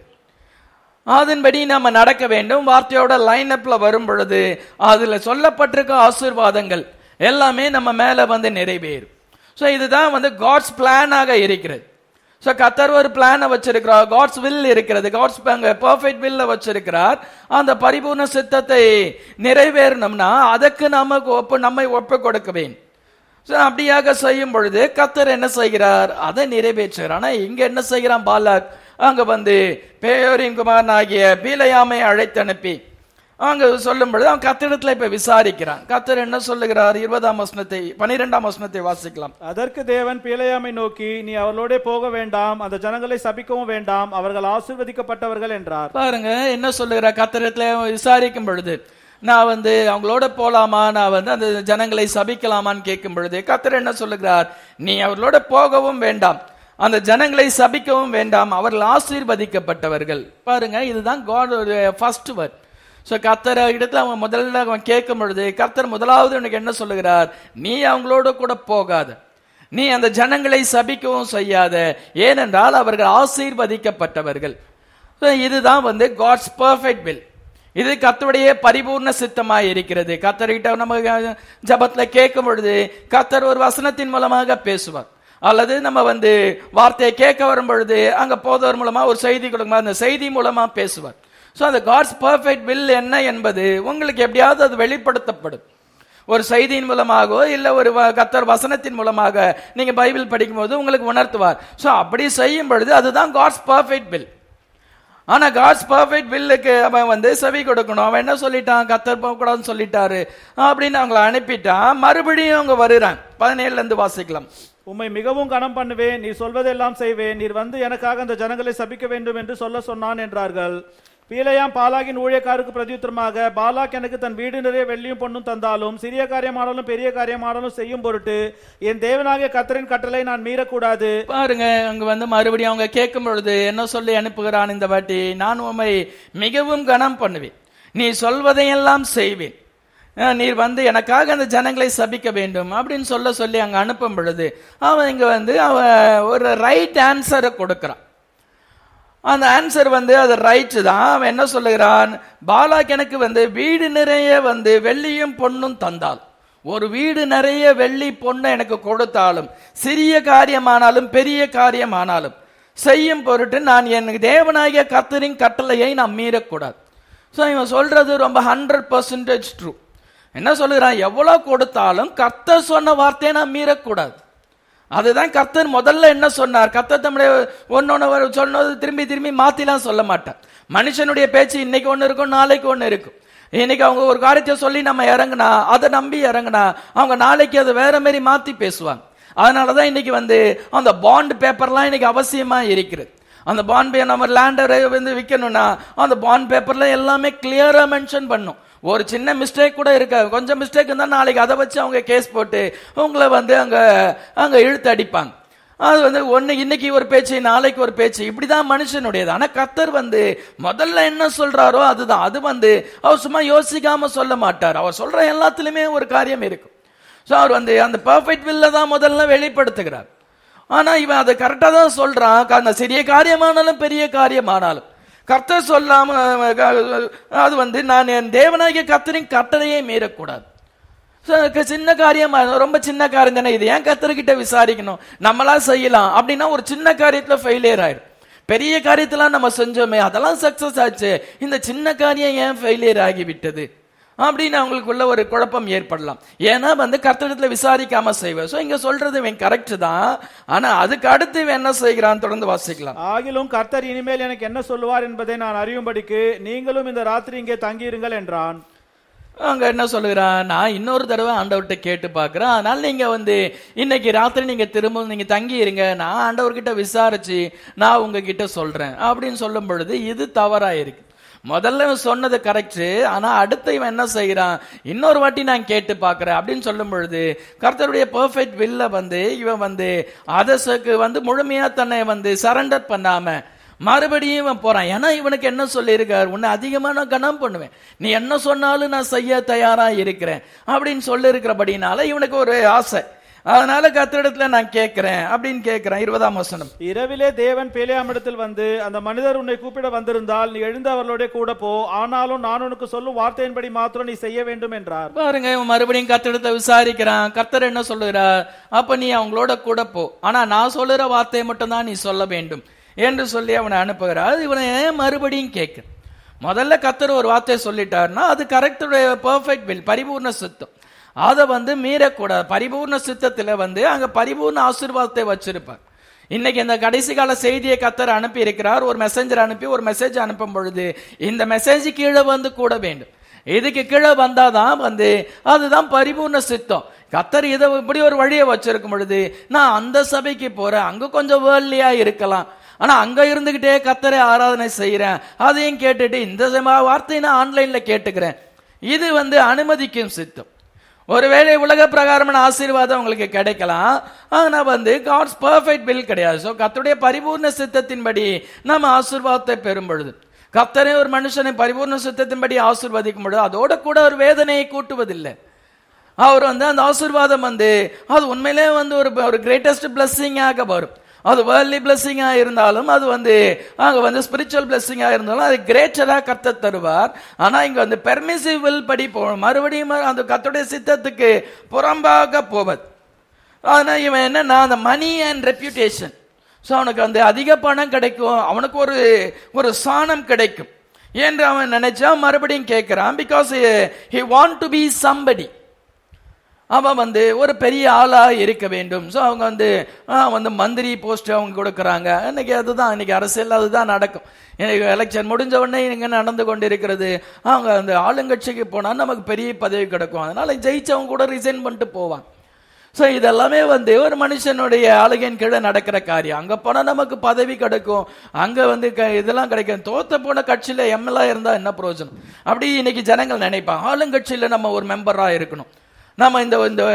அதன்படி நம்ம நடக்க வேண்டும். வார்த்தையோட லைன் அப்ல வரும் பொழுது அதுல சொல்லப்பட்டிருக்க ஆசீர்வாதங்கள் எல்லாமே நம்ம மேல வந்து நிறைவேறும். சோ இதுதான் வந்து காட்ஸ் பிளானாக இருக்கிறது. சோ கர்த்தர் ஒரு பிளானை வச்சிருக்கிறார், காட்ஸ் வில் இருக்கிறது, காட்ஸ் பெர்ஃபெக்ட் வில்ல வச்சிருக்கிறார். அந்த பரிபூர்ண சித்தத்தை நிறைவேறணும்னா அதுக்கு நம்ம ஒப்பு நம்மை ஒப்பு கொடுக்க வேண்டும். சோ அப்படியாக செய்யும் பொழுது கர்த்தர் என்ன செய்கிறார், அதை நிறைவேற்றுகிறார். ஆனா இங்க என்ன செய்கிறான் பாலாக், அங்க வந்து பேயோரின் குமாரன் ஆகிய பீலையாமை அழைத்து அனுப்பி அங்க சொல்லும் பொழுது அவன் கர்த்தரிடத்துல இப்ப விசாரிக்கிறான். கர்த்தர் என்ன சொல்லுகிறார், இருபதாம் வசனத்தை பனிரெண்டாம் வசனத்தை வாசிக்கலாம். அதற்கு தேவன் பீலையாமை நோக்கி, நீ அவர்களோட போக வேண்டாம், அந்த ஜனங்களை சபிக்கவும் வேண்டாம், அவர்கள் ஆசீர்வதிக்கப்பட்டவர்கள் என்றார். பாருங்க என்ன சொல்லுகிறார், கர்த்தரிடத்துல விசாரிக்கும் பொழுது நான் வந்து அவங்களோட போலாமா, நான் வந்து அந்த ஜனங்களை சபிக்கலாமான்னு கேட்கும் பொழுது கர்த்தர் என்ன சொல்லுகிறார், நீ அவர்களோட போகவும் வேண்டாம், அந்த ஜனங்களை சபிக்கவும் வேண்டாம், அவர்கள் ஆசீர்வதிக்கப்பட்டவர்கள். பாருங்க இதுதான் காட் ஃபர்ஸ்ட் வேர்ட். சோ கர்த்தர் இடத்துல அவன் முதல்ல அவன் கேட்கும் பொழுது கர்த்தர் முதலாவது உனக்கு என்ன சொல்லுகிறார், நீ அவங்களோட கூட போகாத, நீ அந்த ஜனங்களை சபிக்கவும் செய்யாத, ஏனென்றால் அவர்கள் ஆசீர்வதிக்கப்பட்டவர்கள். இதுதான் வந்து காட்ஸ் பெர்ஃபெக்ட் வில். இது கர்த்தருடைய பரிபூர்ண சித்தமாய் இருக்கிறது. கர்த்தர்கிட்ட நம்ம ஜபத்துல கேட்கும் பொழுது கர்த்தர் ஒரு வசனத்தின் மூலமாக பேசுவார், அல்லது நம்ம வந்து வார்த்தையை கேட்க வரும் பொழுது அங்க போதவர் மூலமா ஒரு செய்தி கொடுக்கும்போது அந்த செய்தி மூலமா பேசுவார். சோ அந்த காட்ஸ் பெர்ஃபெக்ட் வில் என்ன என்பது உங்களுக்கு எப்படியாவது அது வெளிப்படுத்தப்படும். ஒரு செய்தியின் மூலமாகவோ இல்ல ஒரு கர்த்தர் வசனத்தின் மூலமாக நீங்க பைபிள் படிக்கும் போது உங்களுக்கு உணர்த்துவார். சோ அப்படி செய்யும் பொழுது அதுதான் காட்ஸ் பெர்ஃபெக்ட் வில். ஆனா காட்ஸ் பெர்ஃபெக்ட் வில்லுக்கு அவன் வந்து செவி கொடுக்கணும். அவன் என்ன சொல்லிட்டான், கர்த்தர் போக கூடாதுன்னு சொல்லிட்டாரு அப்படின்னு அவங்களை அனுப்பிட்டான். மறுபடியும் அவங்க வருறான். பதினேழுல இருந்து வாசிக்கலாம். உம்மை மிகவும் கனம் பண்ணுவேன், நீர் சொல்வதெல்லாம் செய்வேன், நீர் வந்து எனக்காக அந்த ஜனங்களை சபிக்க வேண்டும் என்று சொல்ல சொன்னான் என்றார்கள். பீலையாம் பாலாகின் ஊழியக்காருக்கு பிரதியுத்தரமாக, பாலாக் எனக்கு தன் வீடு நிறைய வெள்ளியும் பொண்ணும் தந்தாலும் சிறிய காரியமானாலும் பெரிய காரியமானாலும் செய்யும் பொருட்டு என் தேவனாகிய கர்த்தரின் கட்டளை நான் மீறக்கூடாது. பாருங்க அங்க வந்து மறுபடியும் அவங்க கேட்கும் பொழுது என்ன சொல்லி அனுப்புகிறான் இந்த வாட்டி, நான் உம்மை மிகவும் கனம் பண்ணுவேன், நீ சொல்வதையெல்லாம் செய்வேன், நீர் வந்து எனக்காக அந்த ஜனங்களை சபிக்க வேண்டும் அப்படின்னு சொல்ல சொல்லி அங்க அனுப்பும் பொழுது அவன் இங்க வந்து அவன் ஒரு ரைட் ஆன்சரை கொடுக்கிறான். அந்த ஆன்சர் வந்து அது ரைட் தான். அவன் என்ன சொல்லுகிறான், பாலாக் எனக்கு வந்து வீடு நிறைய வந்து வெள்ளியும் பொண்ணும் தந்தால், ஒரு வீடு நிறைய வெள்ளி பொண்ணை எனக்கு கொடுத்தாலும் சிறிய காரியமானாலும் பெரிய காரியமானாலும் செய்யும் பொருட்டு நான் எனக்கு தேவனாகிய கர்த்தரின் கட்டளையை நான் மீறக்கூடாது. ஸோ இவன் சொல்றது ரொம்ப ஹண்ட்ரட் பர்சன்டேஜ் ட்ரூ. என்ன சொல்லுகிறான், எவ்வளவு கொடுத்தாலும் கர்த்தர் சொன்ன வார்த்தையை நான் மீறக்கூடாது. அதுதான் கர்த்தர் முதல்ல என்ன சொன்னார். கர்த்தர் தம்முடைய ஒன்னொன்னு சொன்னது திரும்பி திரும்பி மாத்திலாம் சொல்ல மாட்டார். மனுஷனுடைய பேச்சு இன்னைக்கு ஒண்ணு இருக்கும், நாளைக்கு ஒண்ணு இருக்கும். இன்னைக்கு அவங்க ஒரு காரியத்தை சொல்லி நம்ம இறங்குனா, அதை நம்பி இறங்குனா, அவங்க நாளைக்கு அதை வேற மாதிரி மாத்தி பேசுவாங்க. அதனாலதான் இன்னைக்கு வந்து அந்த பாண்ட் பேப்பர்லாம் இன்னைக்கு அவசியமா இருக்கிறது. அந்த பாண்ட் பே நம்ம லேண்டரை வந்து விற்கணும்னா அந்த பாண்ட் பேப்பர்ல எல்லாமே கிளியரா மென்ஷன் பண்ணும். ஒரு சின்ன மிஸ்டேக் கூட இருக்காது. கொஞ்சம் மிஸ்டேக் இருந்தா நாளைக்கு அதை வச்சு அவங்க கேஸ் போட்டு உங்களை வந்து அங்க அங்க இழுத்து அடிப்பாங்க. அது வந்து ஒன்னு இன்னைக்கு ஒரு பேச்சு நாளைக்கு ஒரு பேச்சு, இப்படிதான் மனுஷனுடையது. ஆனா கர்த்தர் வந்து முதல்ல என்ன சொல்றாரோ அதுதான். அது வந்து அவர் சும்மா யோசிக்காம சொல்ல மாட்டார். அவர் சொல்ற எல்லாத்துலயுமே ஒரு காரியம் இருக்கும். சோ அவர் வந்து அந்த பெர்ஃபெக்ட் வில்ல தான் முதல்ல வெளிப்படுத்துகிறார். ஆனா இவன் அதை கரெக்டா தான் சொல்றான். அந்த சிறிய காரியமானாலும் பெரிய காரியமானாலும் கர்த்தர் சொல்லாம அது வந்து நான் என் தேவனாகிய கர்த்தரின் கட்டளையை மீறக்கூடாது. சின்ன காரியம், ரொம்ப சின்ன காரியம் தானே, இது ஏன் கர்த்தர்கிட்ட விசாரிக்கணும், நம்மளா செய்யலாம் அப்படின்னா ஒரு சின்ன காரியத்துல ஃபெயிலியர் ஆயிடும். பெரிய காரியத்தெல்லாம் நம்ம செஞ்சோமே அதெல்லாம் சக்சஸ் ஆச்சு, இந்த சின்ன காரியம் ஏன் ஃபெயிலியர் ஆகிவிட்டது அப்படின்னு அவங்களுக்குள்ள ஒரு குழப்பம் ஏற்படலாம். ஏன்னா வந்து கர்த்தரிடத்துல விசாரிக்காம செய்வேன். சோ இங்க சொல்றது இவன் கரெக்ட் தான். ஆனா அதுக்கு அடுத்து இவன் என்ன செய்கிறான், தொடர்ந்து வாசிக்கலாம். ஆகிலும் கர்த்தர் இனிமேல் எனக்கு என்ன சொல்லுவார் என்பதை நான் அறியும்படிக்கு நீங்களும் இந்த ராத்திரி இங்கே தங்கியிருங்கள் என்றான். அவங்க என்ன சொல்லுகிறான், நான் இன்னொரு தடவை ஆண்டவர்கிட்ட கேட்டு பார்க்கிறேன், அதனால நீங்க வந்து இன்னைக்கு ராத்திரி நீங்க திரும்ப நீங்க தங்கி இருங்க, நான் ஆண்டவர்கிட்ட விசாரிச்சு நான் உங்ககிட்ட சொல்றேன் அப்படின்னு சொல்லும் பொழுது இது தவறா இருக்கு. முதல்ல சொன்னது கரெக்ட், ஆனா அடுத்து இவன் என்ன செய்யறான், இன்னொரு வாட்டி நான் கேட்டு பார்க்கிறேன் அப்படின்னு சொல்லும் பொழுது கர்த்தருடைய பெர்ஃபெக்ட் வில்ல வந்து இவன் வந்து அதற்கு வந்து முழுமையா தன்னை வந்து சரண்டர் பண்ணாம மறுபடியும் இவன் போறான். ஏன்னா இவனுக்கு என்ன சொல்லி இருக்காரு, உன்னை அதிகமா நான் கனம் பண்ணுவேன், நீ என்ன சொன்னாலும் நான் செய்ய தயாரா இருக்கிறேன் அப்படின்னு சொல்லி இருக்கிறபடினால இவனுக்கு ஒரு ஆசை. அதனால கர்த்தரிடத்துல நான் கேட்கிறேன் அப்படின்னு கேட்கிறேன். இருபதாம் வசனம். இரவிலே தேவன் பேலியாமிடத்தில் வந்து, அந்த மனிதர் உன்னை கூப்பிட வந்திருந்தால் நீ எழுந்து அவர்களோட கூட போ, ஆனாலும் நான் உனக்கு சொல்லும் வார்த்தையின்படி மாத்திரம் நீ செய்ய வேண்டும் என்றார். பாருங்க, மறுபடியும் கர்த்தரிடத்தை விசாரிக்கிறான். கர்த்தர் என்ன சொல்லுகிறார், அப்ப நீ அவங்களோட கூட போ, ஆனா நான் சொல்லுற வார்த்தையை மட்டும் தான் நீ சொல்ல வேண்டும் என்று சொல்லி அவனை அனுப்புகிறார். இவனை மறுபடியும் கேட்க, முதல்ல கர்த்தர் ஒரு வார்த்தையை சொல்லிட்டாருன்னா அது கரெக்டுடைய பெர்ஃபெக்ட் வில், பரிபூர்ண சித்தம், அதை வந்து மீறக்கூடாது. பரிபூர்ண சித்தத்துல வந்து அங்க பரிபூர்ண ஆசீர்வாதத்தை வச்சிருப்பார். இன்னைக்கு இந்த கடைசி கால செய்தியை கர்த்தர் அனுப்பி இருக்கிறார். ஒரு மெசேஞ்சர் அனுப்பி ஒரு மெசேஜ் அனுப்பும் பொழுது இந்த மெசேஜ் கீழே வந்து கூட வேண்டும். இதுக்கு கீழே வந்தாதான் வந்து அதுதான் பரிபூர்ண சித்தம். கர்த்தர் இதை இப்படி ஒரு வழியை வச்சிருக்கும் பொழுது நான் அந்த சபைக்கு போறேன், அங்க கொஞ்சம் வேர்லியா இருக்கலாம், ஆனா அங்க இருந்துகிட்டே கர்த்தரை ஆராதனை செய்யறேன், அதையும் கேட்டுட்டு இந்த வார்த்தையை நான் ஆன்லைன்ல கேட்டுக்கிறேன், இது வந்து அனுமதிக்கும் சித்தம். ஒருவேளை உலக பிரகாரமான ஆசீர்வாதம் உங்களுக்கு கிடைக்கலாம், ஆனா வந்து காட்ஸ் பெர்ஃபெக்ட் வில் கிடையாது. ஸோ கர்த்தருடைய பரிபூர்ண சித்தத்தின்படி நம்ம ஆசீர்வாதத்தை பெறும் பொழுது, கர்த்தரே ஒரு மனுஷனை பரிபூர்ண சித்தத்தின்படி ஆசீர்வதிக்கும் பொழுது அதோட கூட ஒரு வேதனையை கூட்டுவதில்லை. அவர் வந்து அந்த ஆசீர்வாதம் வந்து அது உண்மையிலே வந்து ஒரு ஒரு கிரேட்டஸ்ட் பிளஸ்ஸிங்காக வரும். அது வேர்ல்ட்லி பிளஸ்ஸிங்கா இருந்தாலும் அது வந்து அங்க வந்து ஸ்பிரிச்சுவல் பிளஸ்ஸிங்கா இருந்தாலும் அது கிரேட்டரா கர்த்தர் தருவார். ஆனா இங்க வந்து பெர்மிசிவ் வில் படி போகணும், மறுபடியும் அந்த கர்த்தருடைய சித்தத்துக்கு புறம்பாக போவது. ஆனா இவன் என்னன்னா அந்த மணி அண்ட் ரெப்யூட்டேஷன், ஸோ அவனுக்கு வந்து அதிக பணம் கிடைக்கும், அவனுக்கு ஒரு ஒரு சாணம் கிடைக்கும் என்று அவன் நினைச்சா மறுபடியும் கேட்கிறான். Because he want to be somebody, அவன் வந்து ஒரு பெரிய ஆளா இருக்க வேண்டும். ஸோ அவங்க வந்து வந்து மந்திரி போஸ்ட் அவங்க கொடுக்குறாங்க. இன்னைக்கு அதுதான் இன்னைக்கு அரசியல் அதுதான் நடக்கும். எலெக்ஷன் முடிஞ்ச உடனே இங்க நடந்து கொண்டு இருக்கிறது, அவங்க அந்த ஆளுங்கட்சிக்கு போனா நமக்கு பெரிய பதவி கிடைக்கும், அதனால ஜெயிச்சவங்க கூட ரிசைன் பண்ணிட்டு போவாங்க. ஸோ இதெல்லாமே வந்து ஒரு மனுஷனுடைய ஆளுகையின் கீழே நடக்கிற காரியம். அங்க போனா நமக்கு பதவி கிடைக்கும், அங்க வந்து இதெல்லாம் கிடைக்கும். தோத்த போன கட்சியில எம்எல்ஏ இருந்தா என்ன பிரயோஜனம், அப்படி இன்னைக்கு ஜனங்கள் நினைப்பாங்க. ஆளுங்கட்சியில நம்ம ஒரு மெம்பரா இருக்கணும், நம்ம இந்த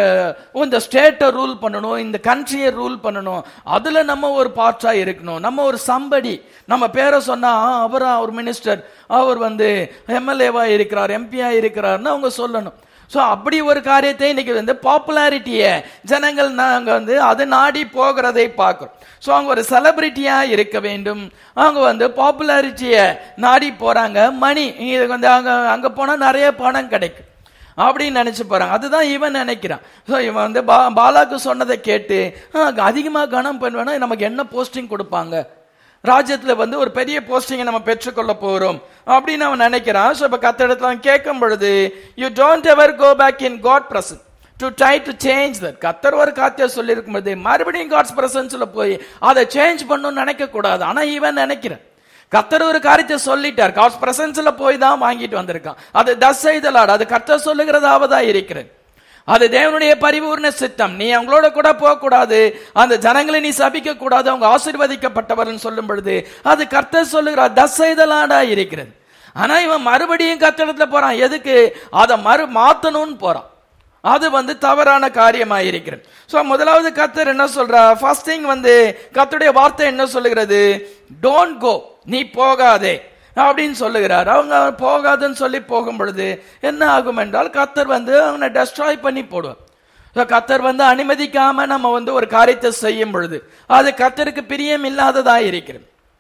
இந்த ஸ்டேட்டை ரூல் பண்ணணும், இந்த கண்ட்ரியை ரூல் பண்ணணும், அதுல நம்ம ஒரு பார்ட்டா இருக்கணும், நம்ம ஒரு சம்படி. நம்ம பேரை சொன்னா அவரா ஒரு மினிஸ்டர், அவர் வந்து எம்எல்ஏவா இருக்கிறார், எம்பியா இருக்கிறார்னு அவங்க சொல்லணும். ஸோ அப்படி ஒரு காரியத்தை இன்னைக்கு வந்து பாப்புலாரிட்டியை ஜனங்கள் நாங்க வந்து அது நாடி போகிறதை பார்க்கிறோம். ஸோ அவங்க ஒரு செலிபிரிட்டியா இருக்க வேண்டும், அவங்க வந்து பாப்புலாரிட்டியை நாடி போறாங்க. மணி இது வந்து அங்க அங்க போனா நிறைய பணம் கிடைக்கும் அப்படின்னு நினைச்சு போறாங்க. அதுதான் இவன் நினைக்கிறான். ஸோ இவன் வந்து பாலாக்கு சொன்னதை கேட்டு அதிகமாக கனம் பண்ணுவேன்னா நமக்கு என்ன போஸ்டிங் கொடுப்பாங்க, ராஜ்யத்துல வந்து ஒரு பெரிய போஸ்டிங்கை நம்ம பெற்றுக்கொள்ள போறோம் அப்படின்னு அவன் நினைக்கிறான். ஸோ இப்போ கர்த்தரிடத்துல அவன் கேட்கும் பொழுது, you don't ever go back in God presence to try to change that. கர்த்தர் ஒரு காத்திய சொல்லி இருக்கும் பொழுது மறுபடியும் காட்ஸ் பிரசன்ஸ்ல போய் அதை சேஞ்ச் பண்ணணும்னு நினைக்க கூடாது. ஆனா இவன் நினைக்கிறான், கர்த்தர் ஒரு காரியத்தை சொல்லிட்டார், காட்ஸ் பிரசன்ஸ்ல போய் தான் வாங்கிட்டு வந்திருக்கான், அது தஸ் செய்தலாடு, அது கர்த்தர் சொல்லுகிறதாவதா இருக்கிறது, அது தேவனுடைய பரிபூர்ண சித்தம். நீ அவங்களோட கூட போக கூடாது, அந்த ஜனங்களை நீ சபிக்க கூடாது, அவங்க ஆசீர்வதிக்கப்பட்டவர்னு சொல்லும் பொழுது அது கர்த்தர் சொல்லுகிறார், தஸ் செய்தலாடா இருக்கிறது. ஆனா இவன் மறுபடியும் கர்த்தரிடத்துல போறான், எதுக்கு, அதை மறு மாத்தணும்னு போறான். அது வந்து தவறான காரியமா இருக்கிறது. சோ முதலாவது கர்த்தர் என்ன சொல்றா, ஃபர்ஸ்ட் திங் வந்து கர்த்தருடைய வார்த்தை என்ன சொல்லுகிறது, டோன்ட் கோ, நீ போகாதே அப்படின்னு சொல்லுகிறார். அவங்க போகாதுன்னு சொல்லி போகும் பொழுது என்ன ஆகும் என்றால் கர்த்தர் வந்து அவனை டெஸ்ட்ராய் பண்ணி போடுவார். கர்த்தர் வந்து அனுமதிக்காம நம்ம வந்து ஒரு காரியத்தை செய்யும் பொழுது அது கர்த்தருக்கு பிரியம் இல்லாததா இருக்கிறது.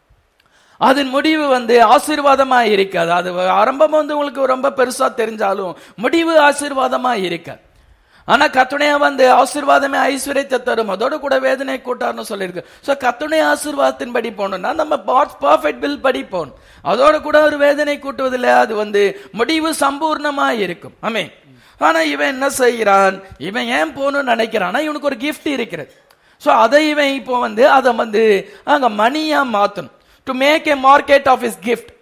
அதன் முடிவு வந்து ஆசீர்வாதமா இருக்காது. அது ஆரம்பம் வந்து உங்களுக்கு ரொம்ப பெருசா தெரிஞ்சாலும் முடிவு ஆசீர்வாதமா இருக்காது. ஆனா கர்த்தருடைய வந்து ஆசீர்வாதமே ஐஸ்வர்யத்தை தரும், அதோட கூட வேதனை கூட்டார்னு சொல்லியிருக்கு. சோ கர்த்தருடைய ஆசீர்வாதத்தின்படி போகணும்னா நம்ம பர்ஃபெக்ட் வில் படி போகணும், அதோட கூட ஒரு வேதனை கூட்டுவதில்லை, அது வந்து முடிவு சம்பூர்ணமா இருக்கும். ஆமென். ஆனா இவன் என்ன செய்கிறான், இவன் ஏன் போகணும்னு நினைக்கிறான், இவனுக்கு ஒரு கிஃப்ட் இருக்கிறது. சோ அதை இவன் இப்போ வந்து அதை வந்து அங்க மணியா மாத்தணும், to make a market of his gift.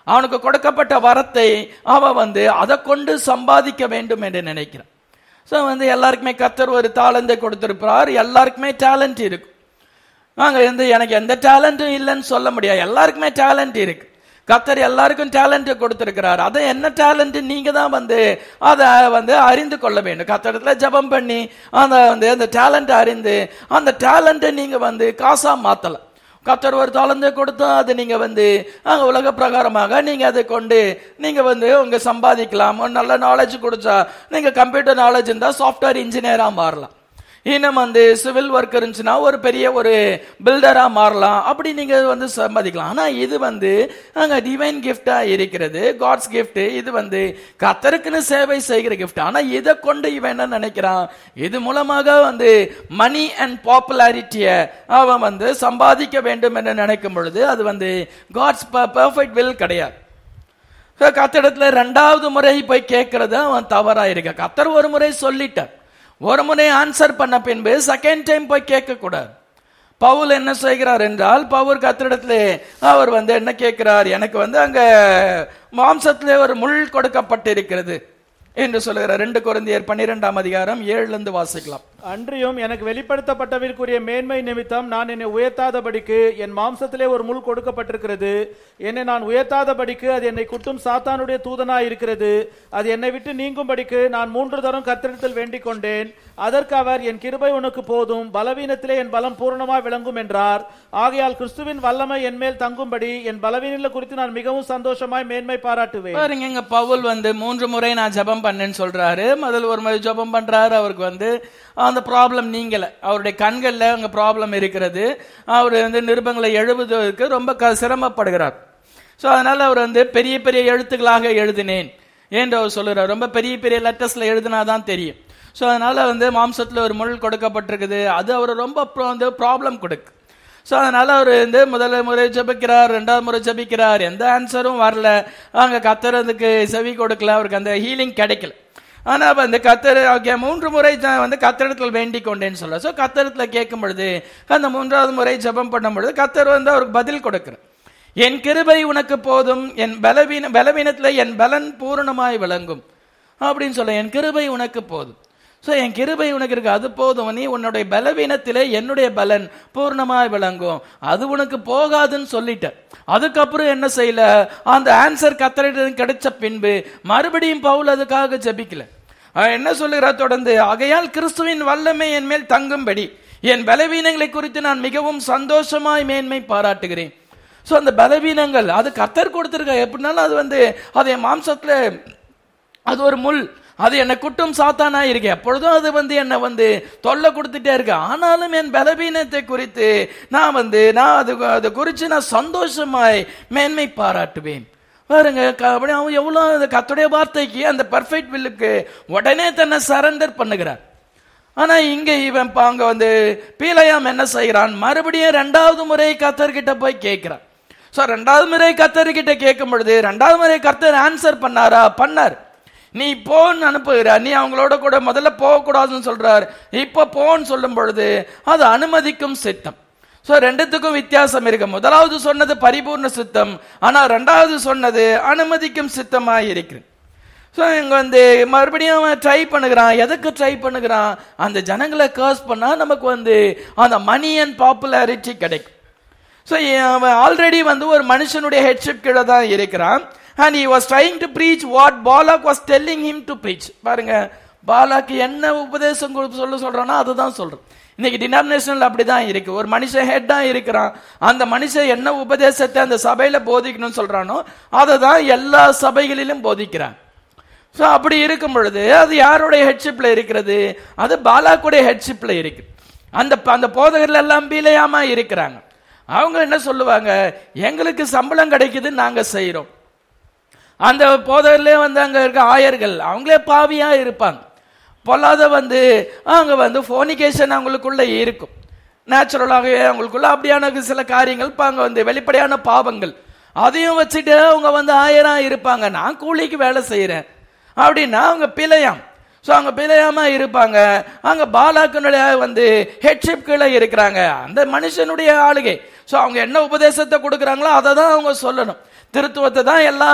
அவனுக்கு கொடுக்கப்பட்ட வரத்தை அவன் வந்து அதை கொண்டு சம்பாதிக்க வேண்டும் என்று நினைக்கிறான். ஸோ வந்து எல்லாருக்குமே கர்த்தர் ஒரு தாளந்தை கொடுத்திருப்பார், எல்லாருக்குமே டேலண்ட் இருக்கு. நாங்க வந்து எனக்கு எந்த டேலண்ட்டும் இல்லைன்னு சொல்ல முடியாது, எல்லாருக்குமே டேலண்ட் இருக்கு. கர்த்தர் எல்லாருக்கும் டேலண்ட் கொடுத்திருக்கிறார். அதை என்ன டேலண்ட் நீங்க தான் வந்து அதை வந்து அறிந்து கொள்ள வேண்டும். கர்த்தரிடத்துல ஜெபம் பண்ணி அந்த வந்து அந்த டேலண்ட் அறிந்து அந்த டேலண்ட்டை நீங்க வந்து காசா மாத்தலாம். கர்த்தர் ஒரு தாளந்தை கொடுத்தா அது நீங்க வந்து அங்க உலக பிரகாரமாக நீங்க அதை கொண்டு நீங்க வந்து உங்க சம்பாதிக்கலாம். நல்ல நாலேஜ் கொடுத்தா நீங்க கம்ப்யூட்டர் நாலேஜ் இருந்தா சாஃப்ட்வேர் இன்ஜினியரா மாறலாம். இன்னும் வந்து சிவில் ஒர்க் இருந்துச்சுன்னா ஒரு பெரிய ஒரு பில்டரா மாறலாம். அப்படி நீங்க வந்து சம்பாதிக்கலாம். ஆனா இது வந்து அங்க டிவைன் கிஃப்டா இருக்கிறது, காட்ஸ் கிஃப்ட். இது வந்து கர்த்தருக்குன்னு சேவை செய்கிற கிஃப்ட். ஆனா இதை கொண்டு இவன் என்ன நினைக்கிறான், இது மூலமாக வந்து மணி அண்ட் பாப்புலாரிட்டிய அவன் வந்து சம்பாதிக்க வேண்டும் என்று நினைக்கும் பொழுது அது வந்து காட்ஸ் பெர்ஃபெக்ட் வில் கிடையாது. கர்த்தரிடத்துல ரெண்டாவது முறை போய் கேட்கறது அவன் தவறா இருக்க. கர்த்தர் ஒரு முறை சொல்லிட்டார், ஒரு முறை ஆன்சர் பண்ண பின்பு செகண்ட் டைம் போய் கேட்க கூடாது. பவுல் என்ன செய்கிறார் என்றால், பவுல் கர்த்தரிடத்திலே அவர் வந்து என்ன கேட்கிறார், எனக்கு வந்து அங்க மாம்சத்திலே ஒரு முள் கொடுக்கப்பட்டிருக்கிறது என்று சொல்லுகிறார். ரெண்டு கொரிந்தியர் பன்னிரெண்டாம் அதிகாரம் ஏழுல இருந்து வாசிக்கலாம். அன்றியும் எனக்கு வெளிப்படுத்தப்பட்டவிற்குரிய மேன்மை நிமித்தம் நான் என்னை உயர்த்தாதபடிக்கு என் மாம்சத்திலே ஒரு முள் கொடுக்கப்பட்டிருக்கிறது. என்னை நான் உயர்த்தாதபடிக்கு அது என்னை குட்டும் சாத்தானுடைய தூதனாய் இருக்கிறது. அது என்னை விட்டு நீங்கும்படிக்கு நான் மூன்று தரம் கர்த்தரிடத்தில் வேண்டிக் கொண்டேன். அதற்கு அவர், என் கிருபை உனக்கு போதும், பலவீனத்திலே என் பலம் பூரணமாய் விளங்கும் என்றார். ஆகையால் கிறிஸ்துவின் வல்லமை என் மேல் தங்கும்படி என் பலவீனங்களை குறித்து நான் மிகவும் சந்தோஷமாய் மேன்மை பாராட்டுவேன். பாருங்க, இங்க பவுல் வந்து மூன்று முறை நான் ஜெபம் பண்ணேன்னு சொல்றாரு. முதல் ஒரு முறை ஜெபம் பண்றாரு, அவருக்கு வந்து அந்த ப்ராப்ளம் நீங்கல, அவருடைய கண்கள்ல அங்க ப்ராப்ளம் இருக்கிறது. அவர் வந்து நிருபங்களை எழுதுவதற்கு ரொம்ப சிரமப்படுகிறார். ஸோ அதனால அவர் வந்து பெரிய பெரிய எழுத்துக்களாக எழுதினேன் என்று அவர் சொல்லுறார். ரொம்ப பெரிய பெரிய லெட்டர்ஸ்ல எழுதினாதான் தெரியும். ஸோ அதனால வந்து மாம்சத்துல ஒரு முள் கொடுக்கப்பட்டிருக்குது, அது அவர் ரொம்ப வந்து ப்ராப்ளம் கொடுக்கு. ஸோ அதனால அவர் வந்து முதல் முறை ஜெபிக்கிறார், ரெண்டாவது முறை ஜெபிக்கிறார், எந்த ஆன்சரும் வரல. அங்க கர்த்தருக்கு செவி கொடுக்கல, அவருக்கு அந்த ஹீலிங் கிடைக்கல. ஆனா வந்து கர்த்தர் மூன்று முறை வந்து கர்த்தரிடத்தில் வேண்டிக் கொண்டேன்னு சொல்ல. ஸோ கர்த்தரிடத்துல கேட்கும் பொழுது அந்த மூன்றாவது முறை ஜெபம் பண்ணும் பொழுது கர்த்தர் வந்து அவருக்கு பதில் கொடுக்கிறார். என் கிருபை உனக்கு போதும், என் பலவீன பலவீனத்துல என் பலன் பூரணமாய் விளங்கும் அப்படின்னு சொல்ல. என் கிருபை உனக்கு போதும். ஸோ என் கிருபை உனக்கு இருக்கு, அது போதும். நீ உன்னுடைய பலவீனத்திலே என்னுடைய பலன் பூர்ணமாய் விளங்கும், அது உனக்கு போகாதுன்னு சொல்லிட்ட. அதுக்கப்புறம் என்ன செய்யல, அந்த ஆன்சர் கர்த்தரிடம் கிடைச்ச பின்பு மறுபடியும் பவுல் அதுக்காக ஜெபிக்கல. என்ன சொல்லுகிறார் தொடர்ந்து, ஆகையால் கிறிஸ்துவின் வல்லமை என் மேல் தங்கும்படி என் பலவீனங்களை குறித்து நான் மிகவும் சந்தோஷமாய் மேன்மை பாராட்டுகிறேன். ஸோ அந்த பலவீனங்கள் அது கர்த்தர் கொடுத்திருக்க. எப்படினாலும் அது வந்து அது என் மாம்சத்துல அது ஒரு முள், அது என்னை குட்டும் சாத்தானா இருக்கு, எப்பொழுதும் அது வந்து என்னை வந்து தொல்லை கொடுத்துட்டே இருக்கு. ஆனாலும் என் பலவீனத்தை குறித்து நான் வந்து நான் அது அதை குறித்து நான் சந்தோஷமாய் மேன்மை பாராட்டுவேன். பாருங்க, அவன் எவ்வளவு கர்த்தருடைய வார்த்தைக்கு அந்த பர்ஃபெக்ட் வில்லுக்கு உடனே தன்னை சரண்டர் பண்ணுகிறார். ஆனா இங்க இவன் அங்க வந்து பீலையாம் என்ன செய்கிறான், மறுபடியும் ரெண்டாவது முறை கர்த்தர்கிட்ட போய் கேட்கிறான். சோ ரெண்டாவது முறை கர்த்தர்கிட்ட கேட்கும் பொழுது ரெண்டாவது முறை கர்த்தர் ஆன்சர் பண்ணாரா? பண்ணார். நீ போன்னு அனுப்புகிறார், நீ அவங்களோட கூட முதல்ல போக கூடாதுன்னு சொல்றார், இப்ப போன்னு சொல்லும் பொழுது அது அனுமதிக்கும் சித்தம். சோ ரெண்டுத்துக்கும் வித்தியாசம் இருக்கு. முதலாவது சொன்னது பரிபூர்ண சித்தம், ஆனா ரெண்டாவது சொன்னது அனுமதிக்கும் சித்தமாய் இருக்கு. ஸோ இங்க வந்து மறுபடியும் அவன் ட்ரை பண்ணுகிறான். எதுக்கு ட்ரை பண்ணுகிறான்? அந்த ஜனங்களை கர்ஸ் பண்ணா நமக்கு வந்து அந்த மணி அண்ட் பாப்புலாரிட்டி கிடைக்கும். ஸோ அவன் ஆல்ரெடி வந்து ஒரு மனுஷனுடைய ஹெட்ஷிப் கீழே தான் இருக்கிறான். And he was trying to preach what Balak was telling him to preach. பாருங்க, பாலாக்கு என்ன உபதேசம் சொல்ல சொல்றானோ அதுதான் சொல்றான். இன்னைக்கு டினாமினேஷனல் அப்படிதான் இருக்கு. ஒரு மனுஷன் ஹெட்டா இருக்கிறான், அந்த மனுஷன் என்ன உபதேசத்தை அந்த சபையில போதிக்கணும்னு சொல்றானோ அதை தான் எல்லா சபைகளிலும் போதிக்கிறான். ஸோ அப்படி இருக்கும் பொழுது அது யாருடைய ஹெட்ஷிப்ல இருக்கிறது? அது பாலாக்குடைய ஹெட்ஷிப்ல இருக்கு. அந்த அந்த போதகர்கள் எல்லாம் பீலையாமா இருக்கிறாங்க. அவங்க என்ன சொல்லுவாங்க, எங்களுக்கு சம்பளம் கிடைக்குது, நாங்க செய்யறோம். அந்த போதகர்லயே வந்து அங்க இருக்க ஆயர்கள் அவங்களே பாவியா இருப்பாங்க. பொல்லாத வந்து அங்க வந்து ஃபோனிகேஷன் அவங்களுக்குள்ள இருக்கும். நேச்சுரலாகவே அவங்களுக்குள்ள அப்படியான சில காரியங்கள் அங்க வந்து வெளிப்படையான பாவங்கள், அதையும் வச்சுட்டு அவங்க வந்து ஆயரா இருப்பாங்க. நான் கூலிக்கு வேலை செய்யறேன் அப்படின்னா அவங்க பிழையாம். ஸோ அவங்க பிழையாம இருப்பாங்க. அங்க பாலாக்கனுடைய வந்து ஹெட்ஷிப் கீழே இருக்கிறாங்க, அந்த மனுஷனுடைய ஆளுகை. ஸோ அவங்க என்ன உபதேசத்தை கொடுக்குறாங்களோ அதை தான் அவங்க சொல்லணும். திருத்துவத்தை தான் எல்லா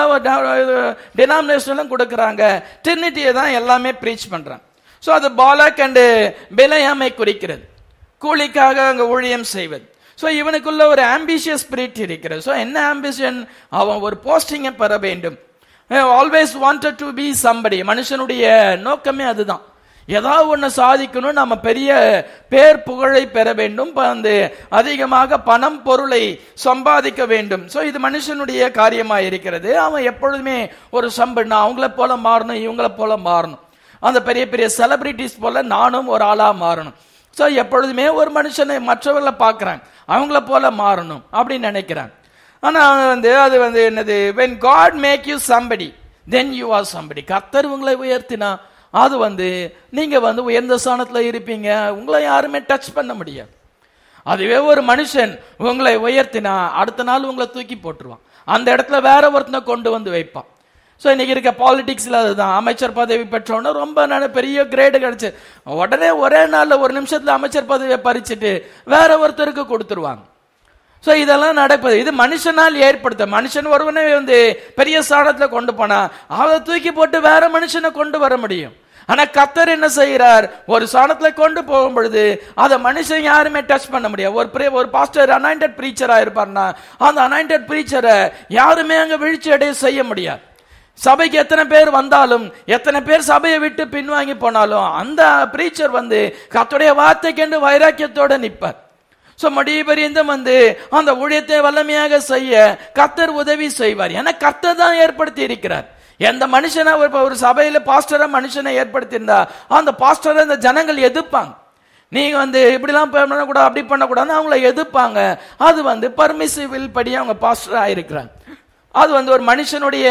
டினாமினேஷனும் கொடுக்கறாங்க, ட்ரினிட்டியை தான் எல்லாமே ப்ரீச் பண்றாங்க. ஸோ அது பாலாக் அண்ட் பிலேயாமை குறிக்கிறது, கூலிக்காக அங்க ஊழியம் செய்வது. ஸோ இவனுக்குள்ள ஒரு ஆம்பிஷியஸ் ஸ்பிரிட் இருக்கிறது. ஸோ என்ன ஆம்பிஷன்? அவன் ஒரு போஸ்டிங்கை பெற வேண்டும், always wanted to be somebody. மனுஷனுடைய நோக்கமே அதுதான், ஏதாவது ஒன்று சாதிக்கணும், நம்ம பெரிய பேர் புகழை பெற வேண்டும், வந்து அதிகமாக பணம் பொருளை சம்பாதிக்க வேண்டும். ஸோ இது மனுஷனுடைய காரியமாக இருக்கிறது. அவன் எப்பொழுதுமே ஒரு சம்பளம், அவங்கள போல மாறணும், இவங்கள போல மாறணும், அந்த பெரிய பெரிய செலிபிரிட்டிஸ் போல நானும் ஒரு ஆளா மாறணும். ஸோ எப்பொழுதுமே ஒரு மனுஷனை மற்றவர்களை பார்க்குறாங்க, அவங்கள போல மாறணும் அப்படின்னு நினைக்கிறாங்க. ஆனால் வந்து அது வந்து என்னது, when God make you somebody then you are somebody. கர்த்தர் உங்களை உயர்த்தினா அது வந்து நீங்க வந்து உயர்ந்த ஸ்தானத்தில் இருப்பீங்க, உங்களை யாருமே டச் பண்ண முடியாது. அதுவே ஒரு மனுஷன் உங்களை உயர்த்தினா அடுத்த நாள் உங்களை தூக்கி போட்டுருவான், அந்த இடத்துல வேற ஒருத்தனை கொண்டு வந்து வைப்பான். ஸோ இன்னைக்கு இருக்க பாலிடிக்ஸ்ல அதுதான், அமைச்சர் பதவி பெற்றோன்னு ரொம்ப பெரிய கிரேடு கிடைச்சு உடனே ஒரே நாள்ல ஒரு நிமிஷத்துல அமைச்சர் பதவியை பறிச்சுட்டு வேற ஒருத்தருக்கு கொடுத்துருவாங்க. ஸோ இதெல்லாம் நடப்பது, இது மனுஷனால் ஏற்படுத்த. மனுஷன் ஒருவனே வந்து பெரிய ஸ்தானத்துல கொண்டு போனா அதை தூக்கி போட்டு வேற மனுஷனை கொண்டு வர முடியும். ஆனா கர்த்தர் என்ன செய்யறார், ஒரு ஸ்தானத்துல கொண்டு போகும் பொழுது அதை மனுஷன் யாருமே டச் பண்ண முடியாது. ஒரு ஒரு பாஸ்டர் அனாயிண்டட் பிரீச்சரா இருப்பார்னா அந்த அனாயிண்டட் பிரீச்சரை யாருமே அங்க வீழ்ச்சி அடைய செய்ய முடியாது. சபைக்கு எத்தனை பேர் வந்தாலும், எத்தனை பேர் சபையை விட்டு பின்வாங்கி போனாலும் அந்த பிரீச்சர் வந்து கர்த்தருடைய வார்த்தைக்கென்று வைராக்கியத்தோட நிற்பார். சோ மடிபரியந்தம் வந்து அந்த ஊழியத்தை வல்லமையாக செய்ய கர்த்தர் உதவி செய்வார். ஏன்னா கர்த்தர் தான் ஏற்படுத்தி இருக்கிறார். எந்த மனுஷனை ஒரு சபையில பாஸ்டரா மனுஷனை ஏற்படுத்தி இருந்தா அந்த பாஸ்டரை அந்த ஜனங்கள் எதிர்ப்பாங்க. நீங்க வந்து இப்படிலாம் பண்ணக்கூடாது, அப்படி பண்ணக்கூடாதுன்னு அவங்கள எதிர்ப்பாங்க. அது வந்து பர்மிசிவில் படி அவங்க பாஸ்டரா இருக்கிறாங்க. அது வந்து ஒரு மனுஷனுடைய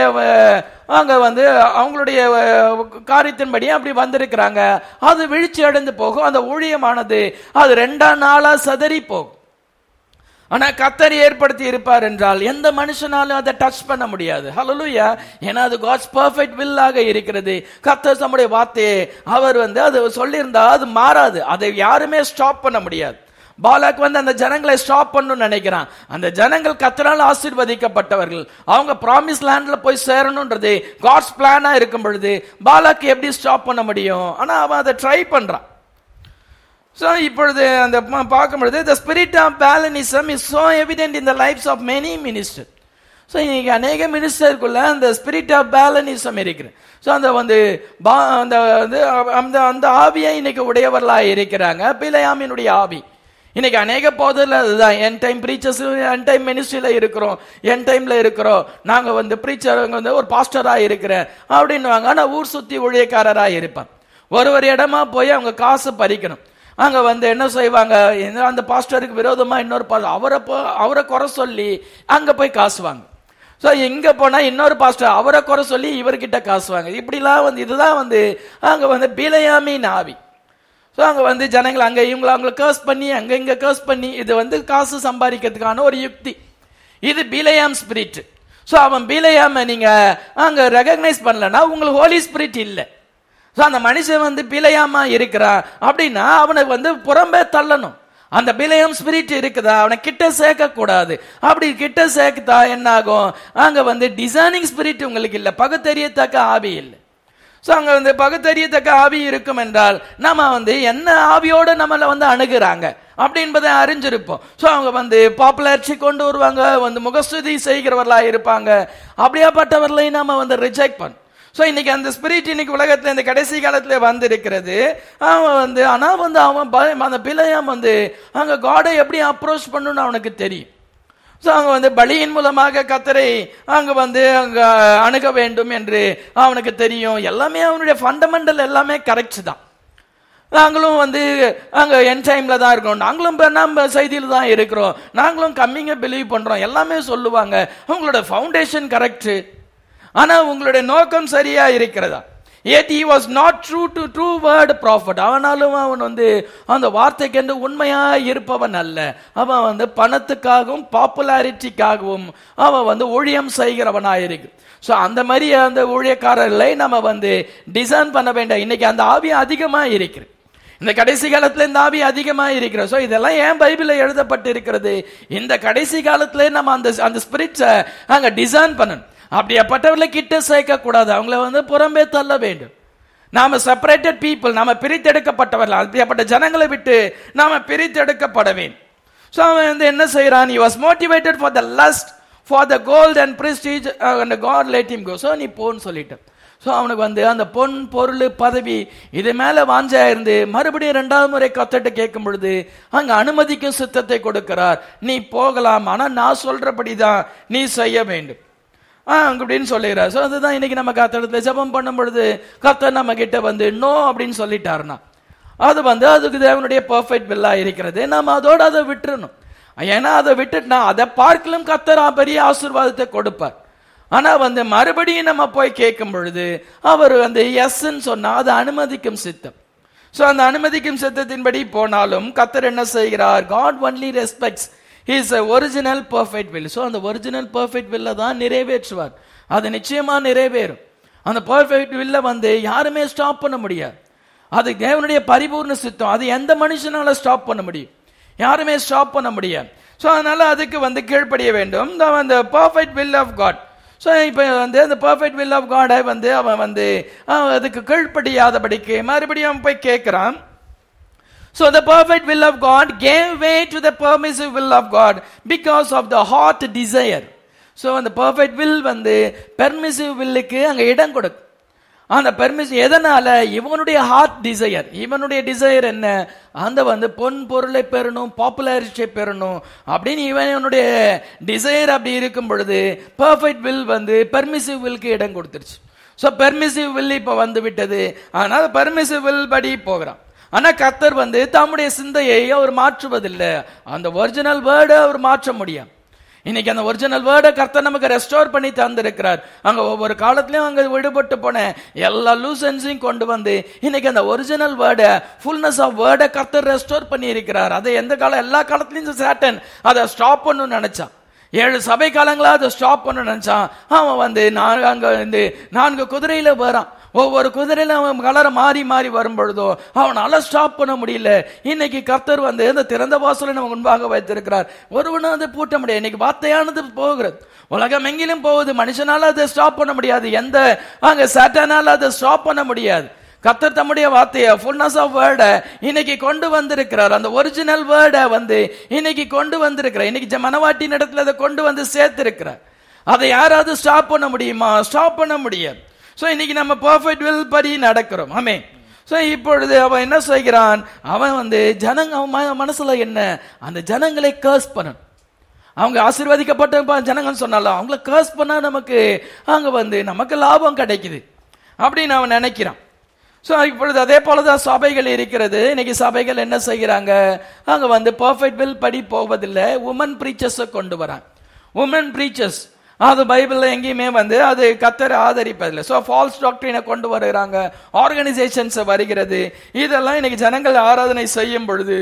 அங்க வந்து அவங்களுடைய காரியத்தின்படி அப்படி வந்திருக்கிறாங்க. அது வீழ்ச்சி அடைந்து போகும், அந்த ஊழியமானது அது ரெண்டாம் நாளா சதறி போகும். ஆனா கர்த்தர் ஏற்படுத்தி இருப்பார் என்றால் எந்த மனுஷனாலும் அதை டச் பண்ண முடியாது. ஹல்லேலூயா. ஏன்னா அது காட்ஸ் பெர்ஃபெக்ட் வில்லாக இருக்கிறது. கர்த்தர் தம்முடைய வார்த்தையை அவர் வந்து அது சொல்லியிருந்தா அது மாறாது, அதை யாருமே ஸ்டாப் பண்ண முடியாது. பாலாக் வந்து அந்த ஜனங்களை ஸ்டாப் பண்ணணும்னு நினைக்கிறான். அந்த ஜனங்கள் கர்த்தரால் ஆசீர்வதிக்கப்பட்டவர்கள், அவங்க ப்ராமிஸ் லேண்ட்ல போய் சேரணும்ன்றது காட்ஸ் பிளானா இருக்கும் பொழுது பாலாக் எப்படி ஸ்டாப் பண்ண முடியும்? ஆனா அவன் அதை ட்ரை பண்றான். So இப்பொழுது அந்த பார்க்கும் பொழுது the spirit of Balaamism is so evident in the lives of many ministers. So இன்னைக்கு அநேக மினிஸ்டருக்குள்ள அந்த ஸ்பிரிட் ஆஃப் பேலனிசம் இருக்கிறது. ஸோ அந்த வந்து அந்த அந்த அந்த ஆவியை இன்னைக்கு உடையவர்களாக இருக்கிறாங்க. பிலேயாமினுடைய ஆவி இன்னைக்கு அநேக போதில் அதுதான். End time preachers, end time மினிஸ்ட்ரியில இருக்கிறோம், என் டைம்ல இருக்கிறோம், நாங்க வந்து ப்ரீச்சர் வந்து ஒரு பாஸ்டரா இருக்கிறேன் அப்படின்னுவாங்க. ஆனா ஊர் சுத்தி ஊழியக்காரராக இருப்பான். ஒரு ஒரு இடமா போய் அவங்க காசு பறிக்கணும். அங்க வந்து என்ன செய்வாங்க, அந்த பாஸ்டருக்கு விரோதமா இன்னொரு அவரை அவரை குறை சொல்லி அங்க போய் காசுவாங்க. ஸோ இங்க போனா இன்னொரு பாஸ்டர் அவரை குறை சொல்லி இவர்கிட்ட காசுவாங்க. இப்படிலாம் வந்து இதுதான் வந்து அங்க வந்து பிலேயாமின் ஆவி. ஸோ அங்க வந்து ஜனங்கள் அங்க இவங்களை அவங்களை கேர்ஸ் பண்ணி அங்க இங்க கேர்ஸ் பண்ணி இது வந்து காசு சம்பாதிக்கிறதுக்கான ஒரு யுக்தி. இது பிலேயாம் ஸ்பிரிட். ஸோ அவன் பிலேயாம நீங்க அங்க ரெகக்னைஸ் பண்ணலன்னா உங்களுக்கு ஹோலி ஸ்பிரிட் இல்லை. ஸோ அந்த மனுஷன் வந்து பிலேயாமா இருக்கிறான் அப்படின்னா அவனை வந்து புறம்பே தள்ளணும். அந்த பிலேயாம் ஸ்பிரிட் இருக்குதா அவனை கிட்ட சேர்க்க கூடாது. அப்படி கிட்ட சேர்த்தா என்ன ஆகும், அங்க வந்து டிசைனிங் ஸ்பிரிட் உங்களுக்கு இல்லை, பகுத்தறியத்தக்க ஆவி இல்லை. ஸோ அங்க வந்து பகுத்தறியத்தக்க ஆவி இருக்கும் என்றால் நம்ம வந்து என்ன ஆவியோட நம்மளை வந்து அணுகுறாங்க அப்படின்பதை அறிஞ்சிருப்போம். ஸோ அவங்க வந்து பாப்புலாரிட்டி கொண்டு வருவாங்க, வந்து முகஸ்துதி செய்கிறவர்களா இருப்பாங்க. அப்படியாப்பட்டவர்களையும் நம்ம வந்து ரிஜெக்ட் பண்ண. ஸோ இன்னைக்கு அந்த ஸ்பிரிட் இன்னைக்கு உலகத்துல இந்த கடைசி காலத்துல வந்து இருக்கிறது. அவன் வந்து ஆனா வந்து அவன் அந்த பிலேயாம் வந்து அங்க காடை எப்படி அப்ரோச் பண்ணணும்னு அவனுக்கு தெரியும். ஸோ அங்க வந்து பலியின் மூலமாக கர்த்தரை அங்க வந்து அங்க அணுக வேண்டும் என்று அவனுக்கு தெரியும். எல்லாமே அவனுடைய ஃபண்டமெண்டல் எல்லாமே கரெக்ட் தான். நாங்களும் வந்து அங்க என் டைம்ல தான் இருக்கோம், நாங்களும் நம்ம செய்தியில தான் இருக்கிறோம், நாங்களும் கம்மிங்க பிலீவ் பண்றோம், எல்லாமே சொல்லுவாங்க. அவங்களோட ஃபவுண்டேஷன் கரெக்ட். ஆனா உங்களுடைய நோக்கம் சரியா இருக்கிறதா? yet he was not true to true word prophet. அவனாலும் அவன் வந்து அந்த வார்த்தைக்கு உண்மையா இருப்பவன் அல்ல. அவன் வந்து பணத்துக்காகவும் பாப்புலாரிட்டிக்காகவும் அவன் வந்து ஊழியம் செய்கிறவனாயிருக்கு. ஸோ அந்த மாதிரி அந்த ஊழியக்காரர்களை நம்ம வந்து டிசைன் பண்ண வேண்டாம். இன்னைக்கு அந்த ஆவி அதிகமா இருக்கிறது. இந்த கடைசி காலத்துல இந்த ஆவி அதிகமா இருக்கிறது. சோ இதெல்லாம் ஏன் பைபிள்ல எழுதப்பட்டு இருக்கிறது? இந்த கடைசி காலத்துல நம்ம அந்த அந்த ஸ்பிரிட்ஸை அங்க டிசைன் பண்ணணும். அப்படியாப்பட்டவர்களை கிட்ட சேர்க்க கூடாது, அவங்கள வந்து புறம்பே தள்ள வேண்டும். நாம செப்பரேட்டட் பீப்புள், நாம பிரித்தெடுக்கப்பட்டவர்கள். அப்படியாப்பட்ட ஜனங்களை விட்டு நாம பிரித்தெடுக்கப்பட வேண்டும். சோ அவன் வந்து என்ன செய்யறான்? he was motivated for the lust for the gold and prestige uh, and God let him go. so நீ போன்னு சொல்லிட்டான். சோ அவனுக்கு வந்து அந்த பொன், பொருள், பதவி இது மேல வாஞ்சா இருந்து மறுபடியும் இரண்டாவது முறை கர்த்தர்ட்ட கேட்கும் பொழுது அங்க அனுமதிக்கும் சித்தத்தை கொடுக்கிறார். நீ போகலாம், ஆனா நான் சொல்றபடிதான் நீ செய்ய வேண்டும் அப்படின்னு சொல்லுகிறார். சோ அதுதான் இன்னைக்கு நம்ம கர்த்தரிடத்துல ஜெபம் பண்ணும் பொழுது கர்த்தர் நம்ம கிட்ட வந்து நோ அப்படின்னு சொல்லிட்டாருன்னா அது வந்து அதுக்கு தேவனுடைய பெர்ஃபெக்ட் வில்லா இருக்கிறது. நம்ம அதோட அதை விட்டுறணும். ஏன்னா அதை விட்டுட்டுனா அதை பார்க்கலும் கர்த்தர் பெரிய ஆசீர்வாதத்தை கொடுப்பார். ஆனா வந்து மறுபடியும் நம்ம போய் கேட்கும் பொழுது அவர் வந்து எஸ்ன்னு சொன்னா அது அனுமதிக்கும் சித்தம். சோ அந்த அனுமதிக்கும் சித்தத்தின்படி போனாலும் கர்த்தர் என்ன செய்கிறார்? God only respects his original perfect will. So அந்த ஒரிஜினல் பெர்ஃபெக்ட் வில்ல தான் நிறைவேற்றுவார். அது நிச்சயமா நிறைவேறும். அந்த பெர்ஃபெக்ட் வில்ல வந்து யாருமே ஸ்டாப் பண்ண முடியாது. அது தேவனுடைய பரிபூர்ண சித்தம். அது எந்த மனுஷனால ஸ்டாப் பண்ண முடியும்? யாருமே ஸ்டாப் பண்ண முடியாது. சோ அதனால அதுக்கு வந்து கீழ்ப்படிய வேண்டும். அந்த perfect will of God. So இப்ப வந்து அந்த பெர்ஃபெக்ட் வில் ஆஃப் காட் வந்து அவன் வந்து அதுக்கு கீழ்ப்படியாதபடிக்கு மறுபடியும் போய் கேட்கிறான். So the perfect will of God gave way to the permissive will of God because of the heart desire. So அந்த perfect will வந்து permissive willக்கு அங்க இடம் கொடுக்கும். அந்த பெர்மிஷன் எதனால? இவனுடைய ஹார்ட் டிசையர். இவனுடைய டிசையர் என்ன? அந்த வந்து பொன் பொருளை பெறணும், பாப்புலாரிட்டியை பெறணும் அப்படின்னு இவனுடைய டிசையர் அப்படி இருக்கும் பொழுது பெர்ஃபெக்ட் வில் வந்து பெர்மிசிவ் வில்க்கு இடம் கொடுத்துருச்சு. ஸோ பெர்மிசிவ் வில் இப்ப வந்து விட்டது. ஆனால் பெர்மிசிவ் வில் படி போகிறான். ஆனா கர்த்தர் வந்து தம்முடைய சிந்தையை அவர் மாற்றுவதில்லை. அந்த ஒரிஜினல் வேர்டை அவர் மாற்ற முடியும். இன்னைக்கு அந்த ஒரிஜினல் வேர்டை கர்த்தர் நமக்கு ரெஸ்டோர் பண்ணி தந்திருக்கிறார். அங்க ஒவ்வொரு காலத்திலயும் அங்க விடுபட்டு போன எல்லா லூசன்ஸையும் கொண்டு வந்து இன்னைக்கு அந்த ஒரிஜினல் வேர்டை, ஃபுல்னஸ் ஆஃப் வேர்டை கர்த்தர் ரெஸ்டோர் பண்ணி இருக்கிறார். அதை எந்த காலம் எல்லா காலத்திலயும் சாட்டன் அதை ஸ்டாப் பண்ணணும்னு நினைச்சான். ஏழு சபை காலங்களா அதை ஸ்டாப் பண்ண நினைச்சான். அவன் வந்து அங்க வந்து நான்கு குதிரையில வரான். ஒவ்வொரு குதிரையில அவன் கலர மாறி மாறி வரும் பொழுதோ அவனால ஸ்டாப் பண்ண முடியல. இன்னைக்கு கர்த்தர் வந்து இந்த திறந்த வாசலை நம்ம முன்பாக வைத்திருக்கிறார். ஒருவனும் அதை பூட்ட முடியாது. இன்னைக்கு வார்த்தையானது போகிறது, உலகம் எங்கிலும் போகுது. மனுஷனால அதை ஸ்டாப் பண்ண முடியாது. எந்த அங்க சாத்தானால அதை ஸ்டாப் பண்ண முடியாது. கர்த்தர் தம்முடைய வார்த்தையை, ஃபுல்னஸ் ஆஃப் வேர்டை இன்னைக்கு கொண்டு வந்திருக்கிறார். அந்த ஒரிஜினல் வேர்டை வந்து இன்னைக்கு கொண்டு வந்திருக்கிறார். இன்னைக்கு மனவாட்டின் இடத்துல அதை கொண்டு வந்து சேர்த்திருக்கிறார். அதை யாராவது ஸ்டாப் பண்ண முடியுமா? ஸ்டாப் பண்ண முடியாது. சோ இன்னைக்கு நம்ம பெர்ஃபெக்ட் வில் படி நடக்கிறோம். ஆமென். சோ இப்பொழுது அவன் என்ன செய்கிறான்? அவன் வந்து ஜனங்க மனசுல என்ன? அந்த ஜனங்களை கர்ஸ் பண்ணணும். அவங்க ஆசீர்வதிக்கப்பட்ட ஜனங்கன்னு சொன்னாலும் அவங்கள கர்ஸ் பண்ணா நமக்கு அங்க வந்து நமக்கு லாபம் கிடைக்குது அப்படின்னு அவன் நினைக்கிறான். சோ இப்பொழுது அதே போலதான் சபைகள் இருக்கிறது. இன்னைக்கு சபைகள் என்ன செய்கிறாங்க? அங்க வந்து பெர்ஃபெக்ட் வில் படி போவதில்லை. உமன் பிரீச்சர்ஸ் கொண்டு வராங்க. உமன் பிரீச்சர்ஸ் அது பைபிள்ல எங்கேயுமே வந்து அது கர்த்தர் ஆதரிப்பதில்லை. ஸோ ஃபால்ஸ் டாக்டரினை கொண்டு வருகிறாங்க, ஆர்கனைசேஷன்ஸ் வருகிறது. இதெல்லாம் இன்னைக்கு ஜனங்கள் ஆராதனை செய்யும் பொழுது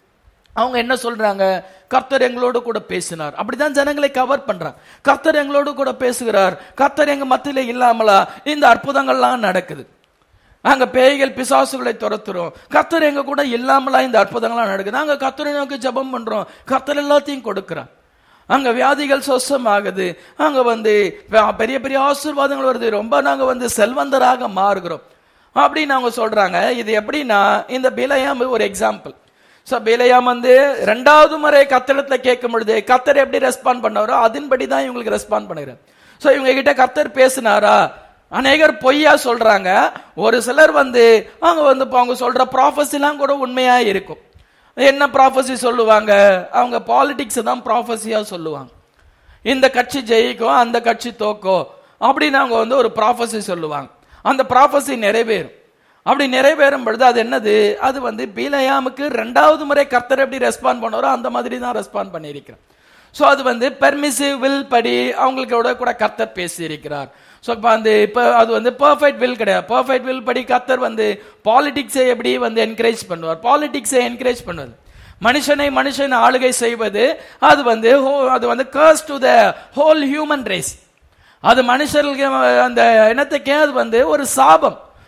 அவங்க என்ன சொல்றாங்க? கர்த்தர் எங்களோடு கூட பேசினார். அப்படிதான் ஜனங்களை கவர் பண்றாங்க. கர்த்தர் எங்களோடு கூட பேசுகிறார், கர்த்தர் எங்க மத்தியில இல்லாமலா இந்த அற்புதங்கள்லாம் நடக்குது. அங்க பேய்கள் பிசாசுகளை துரத்துறோம், கர்த்தர் எங்க கூட இல்லாமலா இந்த அற்புதங்கள்லாம் நடக்குது. நாங்க கர்த்தரை நோக்கி ஜெபம் பண்றோம், கர்த்தர் எல்லாத்தையும் கொடுக்கிறார். அங்க வியாதிகள் சொசமாகுது. அங்க வந்து பெரிய பெரிய ஆசீர்வாதங்கள் வருது. ரொம்ப நாங்க வந்து செல்வந்தராக மாறுகிறோம் அப்படின்னு அவங்க சொல்றாங்க. இது எப்படின்னா இந்த பிலேயாம் ஒரு எக்ஸாம்பிள். சோ பிலேயாம் வந்து ரெண்டாவது முறை கர்த்தரிடத்துல கேட்கும் பொழுது கர்த்தர் எப்படி ரெஸ்பாண்ட் பண்ணாரோ அதன்படி தான் இவங்களுக்கு ரெஸ்பாண்ட் பண்ணுகிறார். சோ இவங்க கிட்ட கர்த்தர் பேசினாரா? அநேகர் பொய்யா சொல்றாங்க. ஒரு சிலர் வந்து அவங்க வந்து அவங்க சொல்ற ப்ராஃபஸிலாம் கூட உண்மையா இருக்கும். என்ன ப்ராஃபஸி சொல்லுவாங்க? அவங்க பாலிடிக்ஸ் தான் ப்ராஃபஸியா சொல்லுவாங்க. இந்த கட்சி ஜெயிக்கும், அந்த கட்சி தோக்கும் அப்படின்னு அவங்க வந்து ஒரு ப்ராஃபஸி சொல்லுவாங்க. அந்த ப்ராஃபஸி நிறைவேறும். அப்படி நிறைவேறும் பொழுது அது என்னது? அது வந்து பிலேயாமுக்கு ரெண்டாவது முறை கர்த்தர் எப்படி ரெஸ்பாண்ட் பண்ணாரோ அந்த மாதிரி தான் ரெஸ்பாண்ட் பண்ணியிருக்கிறார். ஸோ அது வந்து பெர்மிசிவ் வில் படி அவங்களோட கூட கர்த்தர் பேசி இருக்கிறார். ஸோ இப்போ வந்து இப்போ அது வந்து பெர்ஃபெக்ட் வில் கிடையாது. பெர்ஃபெக்ட் வில் படி கர்த்தர் வந்து பாலிடிக்ஸை எப்படி வந்து என்கரேஜ் பண்ணுவார்? பாலிடிக்ஸை என்கரேஜ் பண்ணுவது, மனுஷனை மனுஷன் ஆளுகை செய்வது, அது வந்து அது வந்து curse to the whole human race. அது மனுஷர்களுக்கு அந்த இனத்துக்கே அது வந்து ஒரு சாபம்.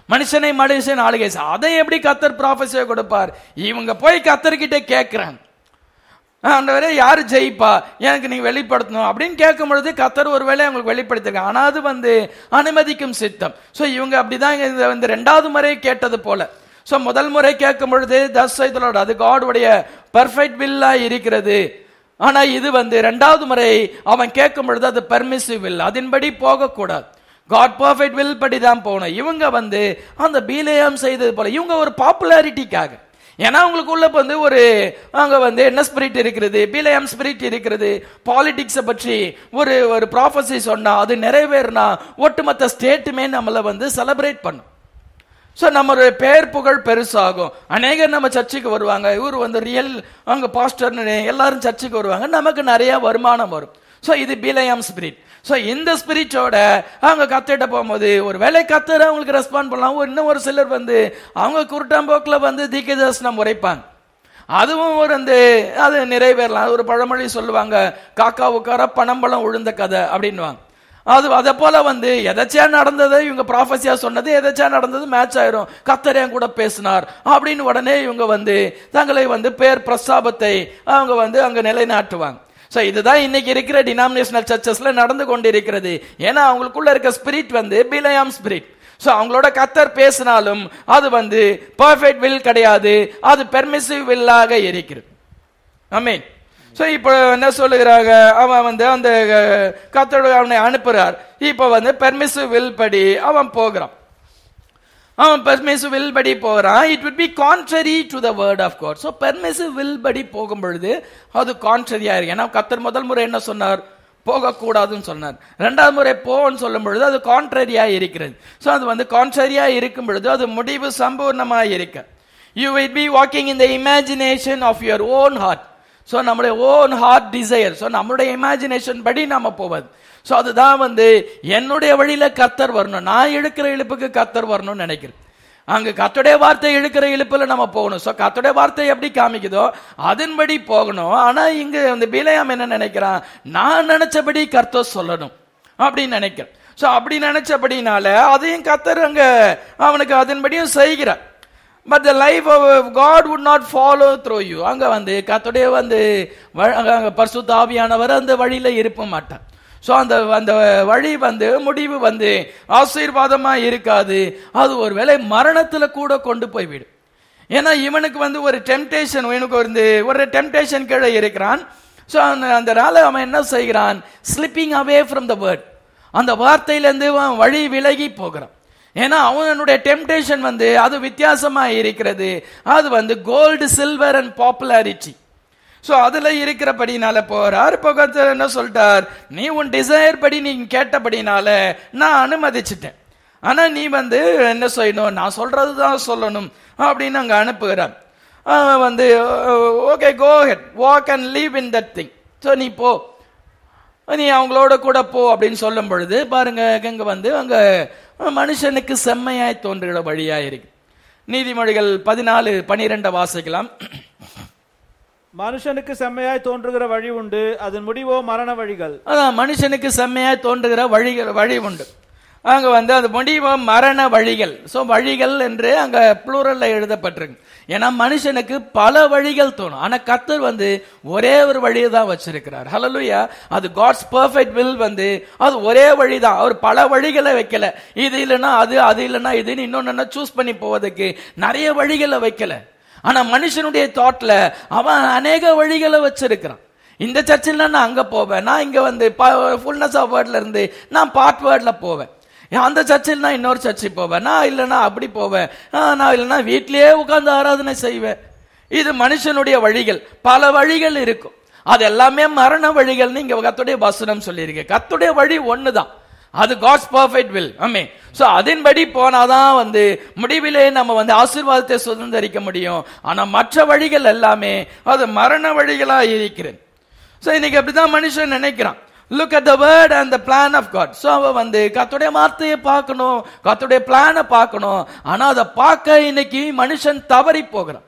மனுஷனை மனுஷன் ஆளுகை. அதை எப்படி கர்த்தர் ப்ராஃபஸியா கொடுப்பார்? இவங்க போய் கர்த்தர்கிட்ட கேட்கிறாங்க, ஆண்டவரே யாரு ஜெயிப்பா, எனக்கு நீங்க வெளிப்படுத்தணும் அப்படின்னு கேட்கும் பொழுது கர்த்தர் ஒருவேளை அவங்களுக்கு வெளிப்படுத்திருக்காங்க. ஆனா அது வந்து அனுமதிக்கும் சித்தம். சோ இவங்க அப்படிதான் இந்த ரெண்டாவது முறை கேட்டது போல. சோ முதல் முறை கேட்கும் பொழுது thus saith the Lord, அது காடுடைய பெர்ஃபெக்ட் வில்லா இருக்கிறது. ஆனா இது வந்து ரெண்டாவது முறை அவன் கேட்கும் பொழுது அது பெர்மிசிவ் வில், அதன்படி போகக்கூடாது. காட் பெர்ஃபெக்ட் வில் படி தான் போகணும். இவங்க வந்து அந்த பீலேயாம் செய்தது போல இவங்க ஒரு பாப்புலாரிட்டிக்காக, ஏன்னா அவங்களுக்குள்ள வந்து ஒரு அங்க வந்து என்ன ஸ்பிரிட் இருக்கிறது, பீலேயாம் ஸ்பிரிட் இருக்கிறது. பாலிடிக்ஸை பற்றி ஒரு ஒரு ப்ராஃபஸி சொன்னா அது நிறைவேறினா ஒட்டுமொத்த ஸ்டேட்டுமே நம்மளை வந்து செலிப்ரேட் பண்ணும். ஸோ நம்மளுடைய பேர் புகழ் பெருசாகும். அநேகர் நம்ம சர்ச்சுக்கு வருவாங்க, இவர் வந்து ரியல் அங்க பாஸ்டர்னு எல்லாரும் சர்ச்சுக்கு வருவாங்க, நமக்கு நிறைய வருமானம் வரும். ஸோ இது பீலேயாம் ஸ்பிரிட். ஸோ இந்த ஸ்பிரிட்டோட அவங்க கத்திட்ட போகும்போது ஒரு வேலை கத்துற அவங்களுக்கு ரெஸ்பாண்ட் பண்ணலாம். இன்னும் ஒரு சிலர் வந்து அவங்க குருட்டாம்போக்கில் வந்து தீர்க்கதரிசனம் உரைப்பாங்க, அதுவும் ஒரு அந்த அது நிறைவேறலாம். ஒரு பழமொழி சொல்லுவாங்க, காக்கா உட்கார பனம்பழம் உழுந்த கதை அப்படின்வாங்க. அது அதை போல வந்து எதாச்சியா நடந்தது இவங்க ப்ராஃபஸியா சொன்னது எதாச்சியா நடந்தது மேட்ச் ஆயிரும். கர்த்தர் என் கூட பேசினார் அப்படின்னு உடனே இவங்க வந்து தங்களை வந்து பேர் பிரஸ்தாபத்தை அவங்க வந்து அங்க நிலைநாட்டுவாங்க. சோ இதுதான் இன்னைக்கு இருக்கிற டினாமினேஷனல் சர்ச்சஸ்ல நடந்து கொண்டிருக்கிறது. ஏன்னா அவங்களுக்குள்ள இருக்க ஸ்பிரிட் வந்து பீலேயாம் ஸ்பிரிட். சோ அவங்களோட கர்த்தர் பேசினாலும் அது வந்து பெர்ஃபெக்ட் வில் கிடையாது, அது பெர்மிசிவ் வில்லாக இருக்கிறது. ஆமென். சோ இப்போ என்ன சொல்லுகிறாங்க, அவன் வந்து அந்த கர்த்தர் அவனை அனுப்புறார். இப்போ வந்து பெர்மிசிவ் வில் படி அவன் போகிறான். அவன் பெர்மிசிவ் வில் படி போறான். It would be contrary to the word of God. so permissive will படி போகும் பொழுது அது கான்ட்ரரியா இருக்கு. ஏன்னா கர்த்தர் முதல் முறை என்ன சொன்னார், போகக்கூடாதுன்னு சொன்னார். ரெண்டாவது முறை போன்னு சொல்லும் பொழுது அது கான்ட்ரரியா இருக்கிறது. சோ அது வந்து கான்ட்ரரியா இருக்கும் பொழுது அது முடிவு சம்பூர்ணமா இருக்கு. you will be walking in the imagination of your own heart. So நம்மளுடைய ஓன் ஹார்ட் டிசையர், சோ நம்மளுடைய இமேஜினேஷன் படி நாம போவது. சோ அதுதான் வந்து என்னுடைய வழியில கர்த்தர் வரணும், நான் இழுக்கிற இழுப்புக்கு கர்த்தர் வரணும்னு நினைக்கிறேன். அங்க கர்த்தருடைய வார்த்தை இழுக்கிற இழுப்புல நம்ம போகணும். சோ கர்த்தருடைய வார்த்தை எப்படி காமிக்குதோ அதன்படி போகணும். ஆனா இங்க இந்த பீலேயாம் என்ன நினைக்கிறான், நான் நினைச்சபடி கர்த்தர் சொல்லணும் அப்படின்னு நினைக்கிறேன். சோ அப்படி நினைச்சபடினால அதையும் கர்த்தர் அங்க அவனுக்கு அதன்படியும் செய்கிறார். But the life of God would not follow through you. அங்க வந்து கர்த்தருடைய வந்து பரிசுத்த ஆவியானவர் அந்த வழியில இருக்க மாட்டார். சோ அந்த அந்த வழி வந்து முடிவு வந்து ஆசீர்வாதமா இருக்காது, அது ஒருவேளை மரணத்துல கூட கொண்டு போய்விடும். ஏன்னா இவனுக்கு வந்து ஒரு டெம்டேஷன், இவனுக்கு வந்து ஒரு டெம்டேஷன் கீழே இருக்கிறான். சோ அந்த நாள அவன் என்ன செய்கிறான், slipping away from the word, அந்த வார்த்தையிலிருந்து அவன் வழி விலகி போகிறான். ஏன்னா அவனுடைய டெம்டேஷன் வந்து அது வித்தியாசமா இருக்கிறது, அது வந்து gold silver and popularity. So அதுல இருக்கிறபடினால போறார். இப்போ என்ன சொல்லிட்டார், நீ உன் டிசையர் படி நீ கேட்டபடினால நான் அனுமதிச்சிட்டேன், ஆனா நீ வந்து என்ன செய்யணும், நான் சொல்றதுதான் சொல்லணும் அப்படின்னு அங்க அனுப்புகிறார். வந்து okay go ahead walk and leave in that thing. So நீ போ, நீ அவங்களோட கூட போ அப்படின்னு சொல்லும் பொழுது பாருங்க அங்க வந்து அங்க மனுஷனுக்கு செம்மையாய் தோன்றுகிற வழியா இருக்கு. நீதிமொழிகள் பதினாலு பனிரெண்ட வாசிக்கலாம். மனுஷனுக்கு செம்மையாய் தோன்றுகிற வழி உண்டு, அதன் முடிவோ மரண வழிகள். அதான் மனுஷனுக்கு செம்மையாய் தோன்றுகிற வழிகள் வழி உண்டு, அங்க வந்து அது முடிவோ மரண வழிகள். சோ வழிகள் என்று அங்க புளூரல்ல எழுதப்பட்டிருக்கு. ஏன்னா மனுஷனுக்கு பல வழிகள் தோணும், ஆனா கர்த்தர் வந்து ஒரே ஒரு வழியை தான் வச்சிருக்கிறார். ஹல்லேலூயா. அது காட்ஸ் பெர்ஃபெக்ட் வில் வந்து அது ஒரே வழிதான். அவர் பல வழிகளை வைக்கல, இது இல்லைன்னா அது, அது இல்லைன்னா இதுன்னு இன்னொன்னு சூஸ் பண்ணி போவதற்கு நிறைய வழிகளை வைக்கல. ஆனா மனுஷனுடைய தாட்ல அவன் அநேக வழிகளை வச்சிருக்கிறான். இந்த சர்ச்சில் நான் அங்க போவேன், நான் இங்க வந்து ஃபுல்னஸ் ஆஃப் வேர்ட்ல இருந்து நான் பார்ட் வேர்ட்ல போவேன், அந்த சர்ச்சில் நான் இன்னொரு சர்ச்சை போவேன், நான் இல்லைன்னா அப்படி போவேன், நான் இல்லைன்னா வீட்லயே உட்கார்ந்து ஆராதனை செய்வேன். இது மனுஷனுடைய வழிகள். பல வழிகள் இருக்கும், அது எல்லாமே மரண வழிகள்னு இங்க கர்த்தருடைய வசனம் சொல்லியிருக்கு. கர்த்தருடைய வழி ஒண்ணுதான், அது காட்ஸ் பெர்ஃபெக்ட் வில். ஆமென். சோ அதன்படி போனாதான் வந்து முடிவிலே நம்ம வந்து ஆசீர்வாதத்தை சுதந்திரிக்க முடியும். ஆனா மற்ற வழிகள் எல்லாமே அது மரண வழிகளா இருக்கிறது. சோ இன்னைக்கு அப்படிதான் மனுஷன் நினைக்கிறான். Look at the word and the plan of God. So அவ வந்து கர்த்தருடைய வார்த்தையை பார்க்கணும், கர்த்தருடைய பிளானை பார்க்கணும். ஆனா அதை பார்க்க இன்னைக்கு மனுஷன் தவறி போகிறான்.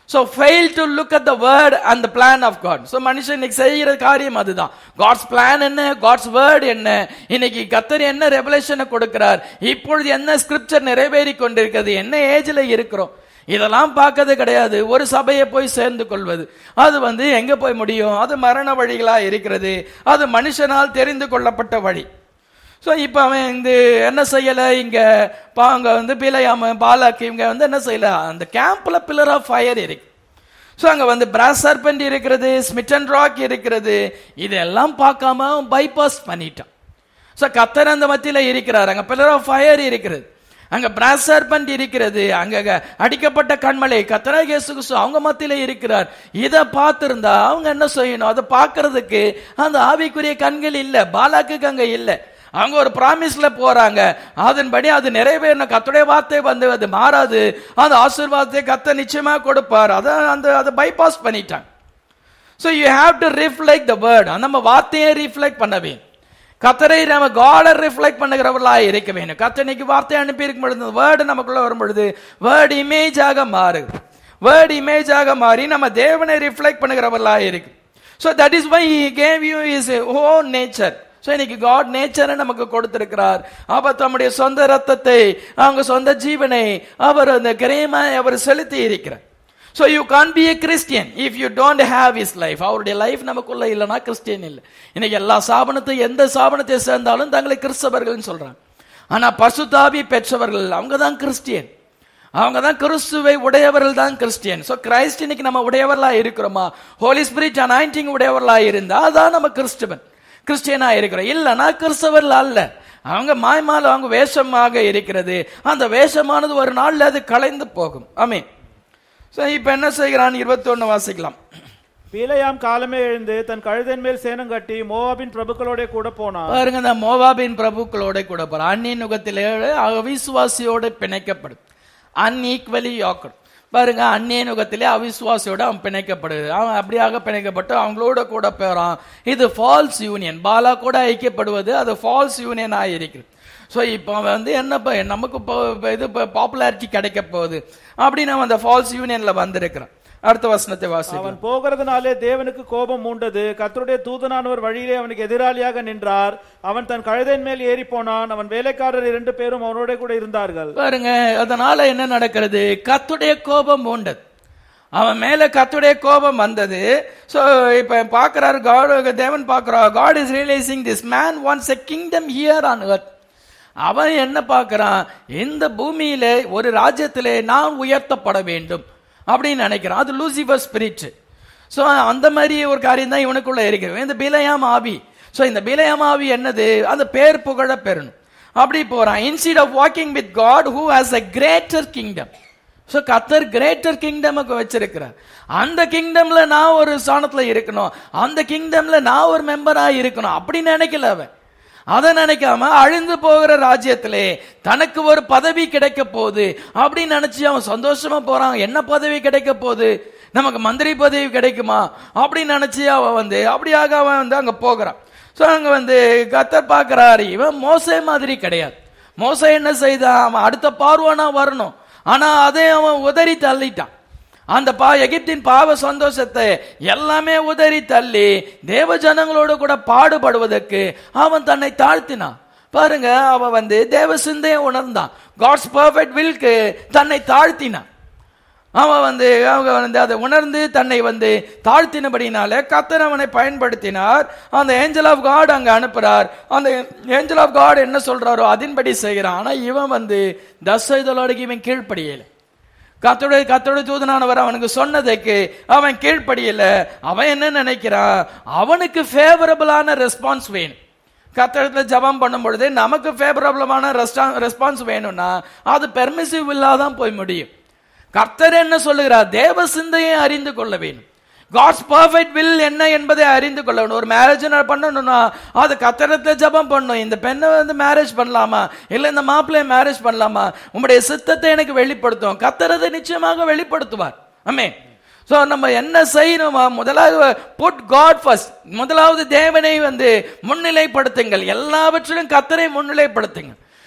So fail to look at the word and the plan of God. So மனுஷன் இன்னைக்கு செய்கிற காரியம் அதுதான். God's plan என்ன, God's word என்ன, இன்னைக்கு கர்த்தர் என்ன ரெவலேஷனை கொடுக்கிறார், இப்பொழுது என்ன ஸ்கிரிப்சர் நிறைவேறி கொண்டிருக்கிறது, என்ன ஏஜ்ல இருக்கிறோம், இதெல்லாம் பார்க்கறது கிடையாது. ஒரு சபையை போய் சேர்ந்து கொள்வது, அது வந்து எங்க போய் முடியும், அது மரண வழிகளா இருக்கிறது, அது மனுஷனால் தெரிந்து கொள்ளப்பட்ட வழி. ஸோ இப்போ அவன் இந்த என்ன செய்யலை, இங்கே பாங்க வந்து பிழையாம பாலாக்கு இவங்க வந்து என்ன செய்யலை, அந்த கேம்ப்ல பில்லர் ஆஃப் ஃபயர் இருக்கு. ஸோ அங்கே வந்து பிராஸ் சர்பெண்ட் இருக்கிறது, ஸ்மிட்டன் ராக் இருக்கிறது, இதெல்லாம் பார்க்காம அவன் பைபாஸ் பண்ணிட்டான். ஸோ கர்த்தர் அந்த மத்தியில் இருக்கிறார், அங்கே பில்லர் ஆஃப் ஃபயர் இருக்கிறது, அங்க பிராஸ் சர்பெண்ட் இருக்கிறது, அங்க அடிக்கப்பட்ட கண்மலை கர்த்தராகிய இயேசு கிறிஸ்து அவங்க மத்தியில இருக்கிறார். இதை பார்த்திருந்தா அவங்க என்ன செய்யணும், அதை பார்க்கறதுக்கு அந்த ஆவிக்குரிய கண்கள் இல்ல, பாலாக்குக்கு அங்க இல்ல. அவங்க ஒரு பிராமிஸ்ல போறாங்க, அதன்படி அது நிறைவேறணும். கர்த்தருடைய வார்த்தை வந்து அது மாறாது, அந்த ஆசீர்வாதத்தை கர்த்தர் நிச்சயமா கொடுப்பார். அதான் அந்த அதை பைபாஸ் பண்ணிட்டாங்க. So you have to reflect the word. நம்ம வார்த்தையை ரிஃப்ளெக்ட் பண்ணவே, கர்த்தரை நம்ம காடை ரிஃப்ளெக்ட் பண்ணுகிறவர்களா இருக்க வேண்டும். கர்த்தனைக்கு வார்த்தை அனுப்பி இருக்கும் பொழுது வேர்டு நமக்குள்ள வரும் பொழுது வேர்டு இமேஜாக மாறுது, வேர்டு இமேஜாக மாறி நம்ம தேவனை ரிஃப்ளெக்ட் பண்ணுகிறவர்களா இருக்கு. So that is why he gave you his own nature. So இன்னைக்கு காட் நேச்சரை நமக்கு கொடுத்திருக்கிறார். அவர் தம்முடைய சொந்த ரத்தத்தை, அவங்க சொந்த ஜீவனை அவர் அந்த கிரயமாய் அவர் செலுத்தி இருக்கிறார். So you can't be a Christian if you don't have his life. அவருடைய லைஃப் நமக்குள்ள இல்லைன்னா கிறிஸ்டியன் இல்லை. இன்னைக்கு எல்லா சாபனத்தை எந்த சாபனத்தை சேர்ந்தாலும் தங்களை கிறிஸ்தவர்கள் சொல்றாங்க. ஆனா பசுதாபி பெற்றவர்கள் அவங்க தான் கிறிஸ்டியன், அவங்க தான் கிறிஸ்துவை உடையவர்கள் தான் கிறிஸ்டியன். ஸோ கிரைஸ்ட் இன்னைக்கு நம்ம உடையவர்களா இருக்கிறோமா, ஹோலி ஸ்பிரிட் அனாயிண்டிங் உடையவர்களா இருந்தா அதான் நம்ம கிறிஸ்துவன் கிறிஸ்டியனா இருக்கிறோம். இல்லைன்னா கிறிஸ்தவர்கள் அல்ல, அவங்க மாய்மால அவங்க வேஷமாக இருக்கிறது. அந்த வேஷமானது ஒரு நாள்ல அது கலைந்து போகும். ஆமென். இப்ப என்ன செய்கிறான், இருபத்தி ஒன்னு வாசிக்கலாம். பீலையாம் காலமே எழுந்து தன் கழுதையின் மேல் சேனம் கட்டி மோவாபின் பிரபுக்களோட கூட போனான். பாருங்க, இந்த மோவாபின் பிரபுக்களோட கூட போறான். அந்நிய நுகத்திலே அவிசுவாசியோட பிணைக்கப்படும், அன்ஈக்வலி யாக்கடும். பாருங்க, அந்நிய நுகத்திலே அவிசுவாசியோட அவன் பிணைக்கப்படுது. அவன் அப்படியாக பிணைக்கப்பட்டு அவங்களோட கூட போறான். இது ஃபால்ஸ் யூனியன். பாலா கூட ஐக்கியப்படுவது அது ஃபால்ஸ் யூனியன் ஆகிருக்கிறது. ஸோ இப்போ வந்து என்ன நமக்கு இது பாப்புலாரிட்டி கிடைக்க போகுது அப்படின்னு அவன் அந்த ஃபால்ஸ் யூனியன்ல வந்திருக்கிறான். அடுத்த வசனத்தை வாசி. அவன் போகிறதுனாலே தேவனுக்கு கோபம் மூண்டது, கர்த்தருடைய தூதனானவர் வழியிலே அவனுக்கு எதிராளியாக நின்றார். அவன் தன் கழுதையின் மேல் ஏறி போனான், அவன் வேலைக்காரர் இரண்டு பேரும் அவனோட கூட இருந்தார்கள். பாருங்க, அதனால என்ன நடக்கிறது, கர்த்தருடைய கோபம் மூண்டது, அவன் மேல கர்த்தருடைய கோபம் வந்தது. சோ இப்ப பாக்குறாரு காட், தேவன் பாக்குறார், God is realizing this man wants a kingdom here on earth. அவன் என்ன பார்க்கிறான், இந்த பூமியில ஒரு ராஜ்யத்திலே நான் உயர்த்தப்பட வேண்டும் அப்படின்னு நினைக்கிறான். அது லூசிபர் ஸ்பிரிட். ஸோ அந்த மாதிரி ஒரு காரியம் தான் இவனுக்குள்ள இருக்கிறது, இந்த பிலையாம் ஆவி. ஸோ இந்த பிலையாம் ஆவி என்னது, அந்த பேர் புகழ பெறணும் அப்படி போறான். Instead of walking with God who has a greater kingdom. So கர்த்தர் கிரேட்டர் கிங்டமுக்கு வச்சிருக்கிறார். அந்த கிங்டம்ல நான் ஒரு ஸ்தானத்துல இருக்கணும், அந்த கிங்டம்ல நான் ஒரு மெம்பரா இருக்கணும் அப்படி நினைக்கல அவன். அதை நினைக்காம அழிந்து போகிற ராஜ்யத்திலே தனக்கு ஒரு பதவி கிடைக்க போகுது அப்படின்னு நினைச்சு அவன் சந்தோஷமா போறான். என்ன பதவி கிடைக்க போகுது, நமக்கு மந்திரி பதவி கிடைக்குமா அப்படின்னு நினைச்சு அவன் வந்து அப்படியாக அவன் வந்து அங்க போகிறான். ஸோ அங்க வந்து கர்த்தர் பார்க்கிறாரு, இவன் மோசே மாதிரி கிடையாது. மோசே என்ன செய்தான், அவன் அடுத்த பார்வானா வரணும், ஆனா அதை அவன் உதறி தள்ளிட்டான். அந்த பா எகிப்தின் பாவ சந்தோஷத்தை எல்லாமே உதறி தள்ளி தேவ ஜனங்களோடு கூட பாடுபடுவதற்கு அவன் தன்னை தாழ்த்தினான். பாருங்க, அவன் வந்து தேவ சிந்தையை உணர்ந்தான், காட்ஸ் பர்ஃபெக்ட் வில்க்கு தன்னை தாழ்த்தினான். அவன் வந்து அவங்க வந்து அதை உணர்ந்து தன்னை வந்து தாழ்த்தினபடினால கர்த்தர் அவனை பயன்படுத்தினார். அந்த ஏஞ்சல் ஆஃப் காட் அங்க அனுப்புறார். அந்த ஏஞ்சல் ஆஃப் காட் என்ன சொல்றாரோ அதன்படி செய்கிறான். ஆனா இவன் வந்து தசைதலோடு இவன் கீழ்ப்படியல. கர்த்தருடைய கர்த்தருடைய தூதனானவர் அவனுக்கு சொன்னதுக்கு அவன் கீழ்ப்படியல. அவன் என்ன நினைக்கிறான், அவனுக்கு ஃபேவரபிளான ரெஸ்பான்ஸ் வேணும். கர்த்தரிடத்துல ஜெபம் பண்ணும் பொழுது நமக்கு ஃபேவரபிளான ரெஸ்பான்ஸ் வேணும்னா அது பெர்மிசிவ் இல்லாதான் போய் முடியும். கர்த்தர் என்ன சொல்லுகிறார், தேவ சிந்தையை அறிந்து கொள்ள வேண்டும், காட்ஸ் பர்ஃபெக்ட் வில் என்ன என்பதை அறிந்து கொள்ள வேண்டும். ஒரு மேரேஜ் பண்ணணும்னா அது கர்த்தரிடத்துல ஜெபம் பண்ணணும். இந்த பெண்ணை வந்து மேரேஜ் பண்ணலாமா, இல்ல இந்த மாப்பிள்ளைய மேரேஜ் பண்ணலாமா, உங்களுடைய சித்தத்தை எனக்கு வெளிப்படுத்தும். கர்த்தரதை நிச்சயமாக வெளிப்படுத்துவார். ஆமென். சோ நம்ம என்ன செய்யணுமா, முதலாவது புட் காட் ஃபர்ஸ்ட், முதலாவது தேவனை வந்து முன்னிலைப்படுத்துங்கள், எல்லாவற்றிலும் கர்த்தரை முன்னிலைப்படுத்துங்கள்.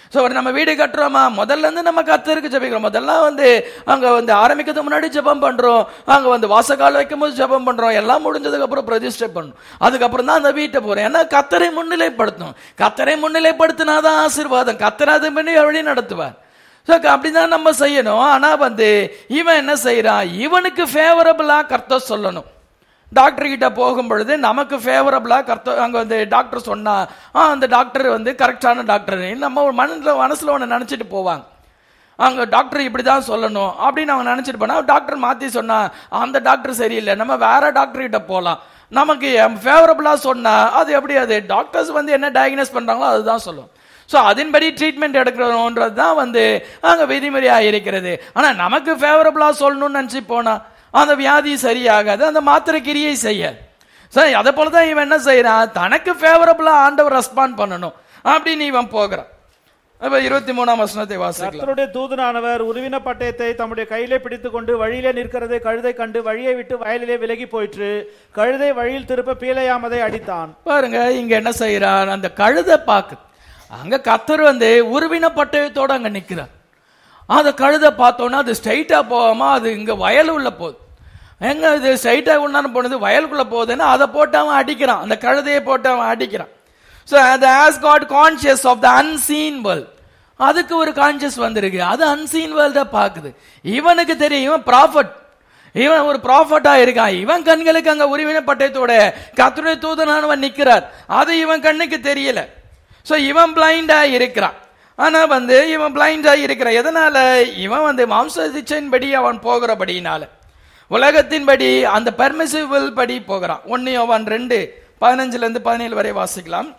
ஸோ நம்ம வீடு கட்டுறோமா, முதல்ல இருந்து நம்ம கர்த்தருக்கு ஜெபிக்கிறோம். முதல்ல வந்து அங்க வந்து ஆரம்பிக்கிறதுக்கு முன்னாடி ஜெபம் பண்றோம், அங்க வந்து வாசக்கால் வைக்கும் போது ஜெபம் பண்றோம், எல்லாம் முடிஞ்சதுக்கு அப்புறம் பிரதிஷ்டை பண்ணணும். அதுக்கப்புறம் தான் அந்த வீட்டை போறோம். ஏன்னா கர்த்தரை முன்னிலைப்படுத்தணும். கர்த்தரை முன்னிலைப்படுத்தினாதான் ஆசீர்வாதம். கர்த்தர் அது பண்ணி வழி நடத்துவார். ஸோ அப்படிதான் நம்ம செய்யணும். ஆனா வந்து இவன் என்ன செய்யறான், இவனுக்கு ஃபேவரபிளா கர்த்தர் சொல்லணும். டாக்டர் கிட்ட போகும் பொழுது நமக்கு ஃபேவரபிளா கர்த்தர் அங்க வந்து டாக்டர் சொன்னா அந்த டாக்டர் வந்து கரெக்டான டாக்டர் நம்ம மனசுல மனசுல ஒன்று நினைச்சிட்டு போவாங்க. அங்க டாக்டர் இப்படிதான் சொல்லணும் அப்படின்னு அவங்க நினைச்சிட்டு போனா டாக்டர் மாத்தி சொன்னா அந்த டாக்டர் சரியில்லை, நம்ம வேற டாக்டர் கிட்ட போலாம். நமக்கு ஃபேவரபிளா சொன்னா அது எப்படி, அது டாக்டர்ஸ் வந்து என்ன டயக்னோஸ் பண்றாங்களோ அதுதான் சொல்லும். ஸோ அதன்படி ட்ரீட்மெண்ட் எடுக்கிறோன்றது தான் வந்து அங்க விதிமுறையா இருக்கிறது. ஆனா நமக்கு ஃபேவரபிளா சொல்லணும்னு நினைச்சு போனா அந்த வியாதி சரியாகாது, அந்த மாத்திரை கிரியை செய்ய. சரி, அதை போலதான் இவன் என்ன செய்யறான், தனக்கு ஃபேவரபிளா ஆண்டவர் ரெஸ்பாண்ட் பண்ணணும் அப்படின்னு இவன் போகிறான். இருபத்தி மூணாம் வசனத்தை வாசிக்கலாம். கர்த்தருடைய தூதனானவர் உருவின பட்டயத்தை தம்முடைய கையிலே பிடித்துக் கொண்டு வழியிலே நிற்கிறதை கழுதை கண்டு வழியை விட்டு வயலிலே விலகி போயிற்று. கழுதை வழியில் திருப்ப பீலையாமதை அடித்தான். பாருங்க, இங்க என்ன செய்யறான், அந்த கழுதை பாக்கு அங்க கர்த்தர் வந்து உருவின பட்டயத்தோட அங்க நிக்கிறார். அந்த கழுதை பார்த்தோன்னா அது ஸ்ட்ரைட்டா போகாம அது இங்க வயல் உள்ள போகுது. எங்க இது ஸ்ட்ரைட்டா உண்டான போனது வயலுக்குள்ள போகுதுன்னா அதை போட்டு அவன் அடிக்கிறான், அந்த கழுதையை போட்டு அவன் அடிக்கிறான். So as God conscious of the unseen world, அதுக்கு ஒரு கான்சியஸ் வந்திருக்கு, அது அன்சீன் வேர்ல்ட பாக்குது. இவனுக்கு தெரியும் இவன் ப்ராஃபட், இவன் ஒரு ப்ராஃபட்டா இருக்கான். இவன் கண்களுக்கு அங்க உருவின பட்டயத்தோட கர்த்தருடைய தூதனானவன் நிக்கிறார், அது இவன் கண்ணுக்கு தெரியல. சோ இவன் பிளைண்டா இருக்கிறான். ஆனா வந்து இவன் பிளைண்டா இருக்கிறான். எதனால, இவன் வந்து மாம்ச இச்சையின்படி அவன் போகிறபடினால, உலகத்தின்படி அந்த பெர்மிசிவ் படி போகிறான். ஒன்னு அவன் ரெண்டு பதினஞ்சுல இருந்து பதினேழு வரை வாசிக்கலாம்.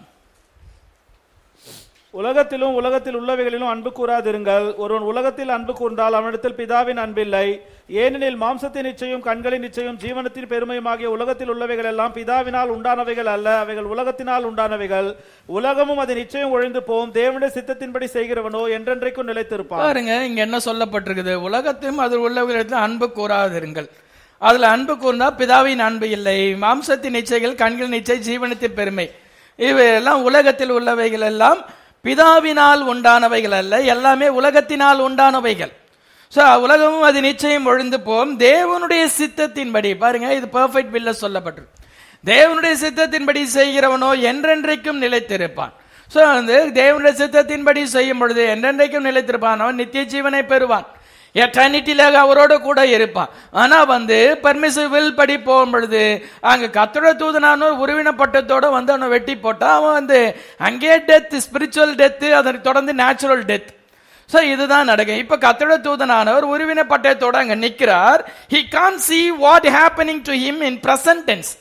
உலகத்திலும் உலகத்தில் உள்ளவைகளிலும் அன்பு கூறாதிருங்கள். ஒருவன் உலகத்தில் அன்பு கூர்ந்தால் அவனிடத்தில் பிதாவின் அன்பில்லை. ஏனெனில் மாம்சத்தின் நிச்சயம் கண்களின் நிச்சயம் ஜீவனத்தின் பெருமையுமாகிய உலகத்தில் உள்ளவைகள் எல்லாம் பிதாவினால் உண்டானவைகள் அல்ல, அவைகள் உலகத்தினால் உண்டானவைகள். உலகமும் அது நிச்சயம் ஒழிந்து போகும், தேவனுடைய சித்தத்தின்படி செய்கிறவனோ என்றென்றைக்கும் நிலைத்திருப்பான். பாருங்க, இங்க என்ன சொல்லப்பட்டிருக்குது, உலகத்தையும் அது உள்ளவைகளிடத்தில் அன்பு கூறாதிருங்கள். அதுல அன்பு கூர்ந்தா பிதாவின் அன்பு இல்லை, மாம்சத்தின் நிச்சயங்கள் கண்களின் நிச்சயம் ஜீவனத்தின் பெருமை, இவையெல்லாம் உலகத்தில் உள்ளவைகள் எல்லாம் பிதாவினால் உண்டானவைகள் அல்ல, எல்லாமே உலகத்தினால் உண்டானவைகள். சோ உலகமும் அது நிச்சயம் ஒழிந்து போம், தேவனுடைய சித்தத்தின்படி. பாருங்க, இது பெர்ஃபெக்ட் வில்ல சொல்லப்பட்டிருக்கு. தேவனுடைய சித்தத்தின்படி செய்கிறவனோ என்றென்றைக்கும் நிலைத்திருப்பான். சோ வந்து தேவனுடைய சித்தத்தின்படி செய்யும் பொழுது என்றென்றைக்கும் நிலைத்திருப்பான், அவன் நித்திய ஜீவனை பெறுவான், எட்டர்னிட்டில அவரோட கூட இருப்பான். ஆனா வந்து பர்மிசிவ் வில் படி போகும் பொழுது அங்க கர்த்தருடைய தூதனான உருவின பட்டத்தோட வந்து அவனை வெட்டி போட்டா அவன் வந்து அங்கே டெத், ஸ்பிரிச்சுவல் டெத், அதற்கு தொடர்ந்து நேச்சுரல் டெத். சோ இதுதான் நடக்கும். இப்ப கர்த்தருடைய தூதனானவர் உருவின பட்டயத்தோட அங்க நிக்கிறார். he can't see what happening to him in present tense.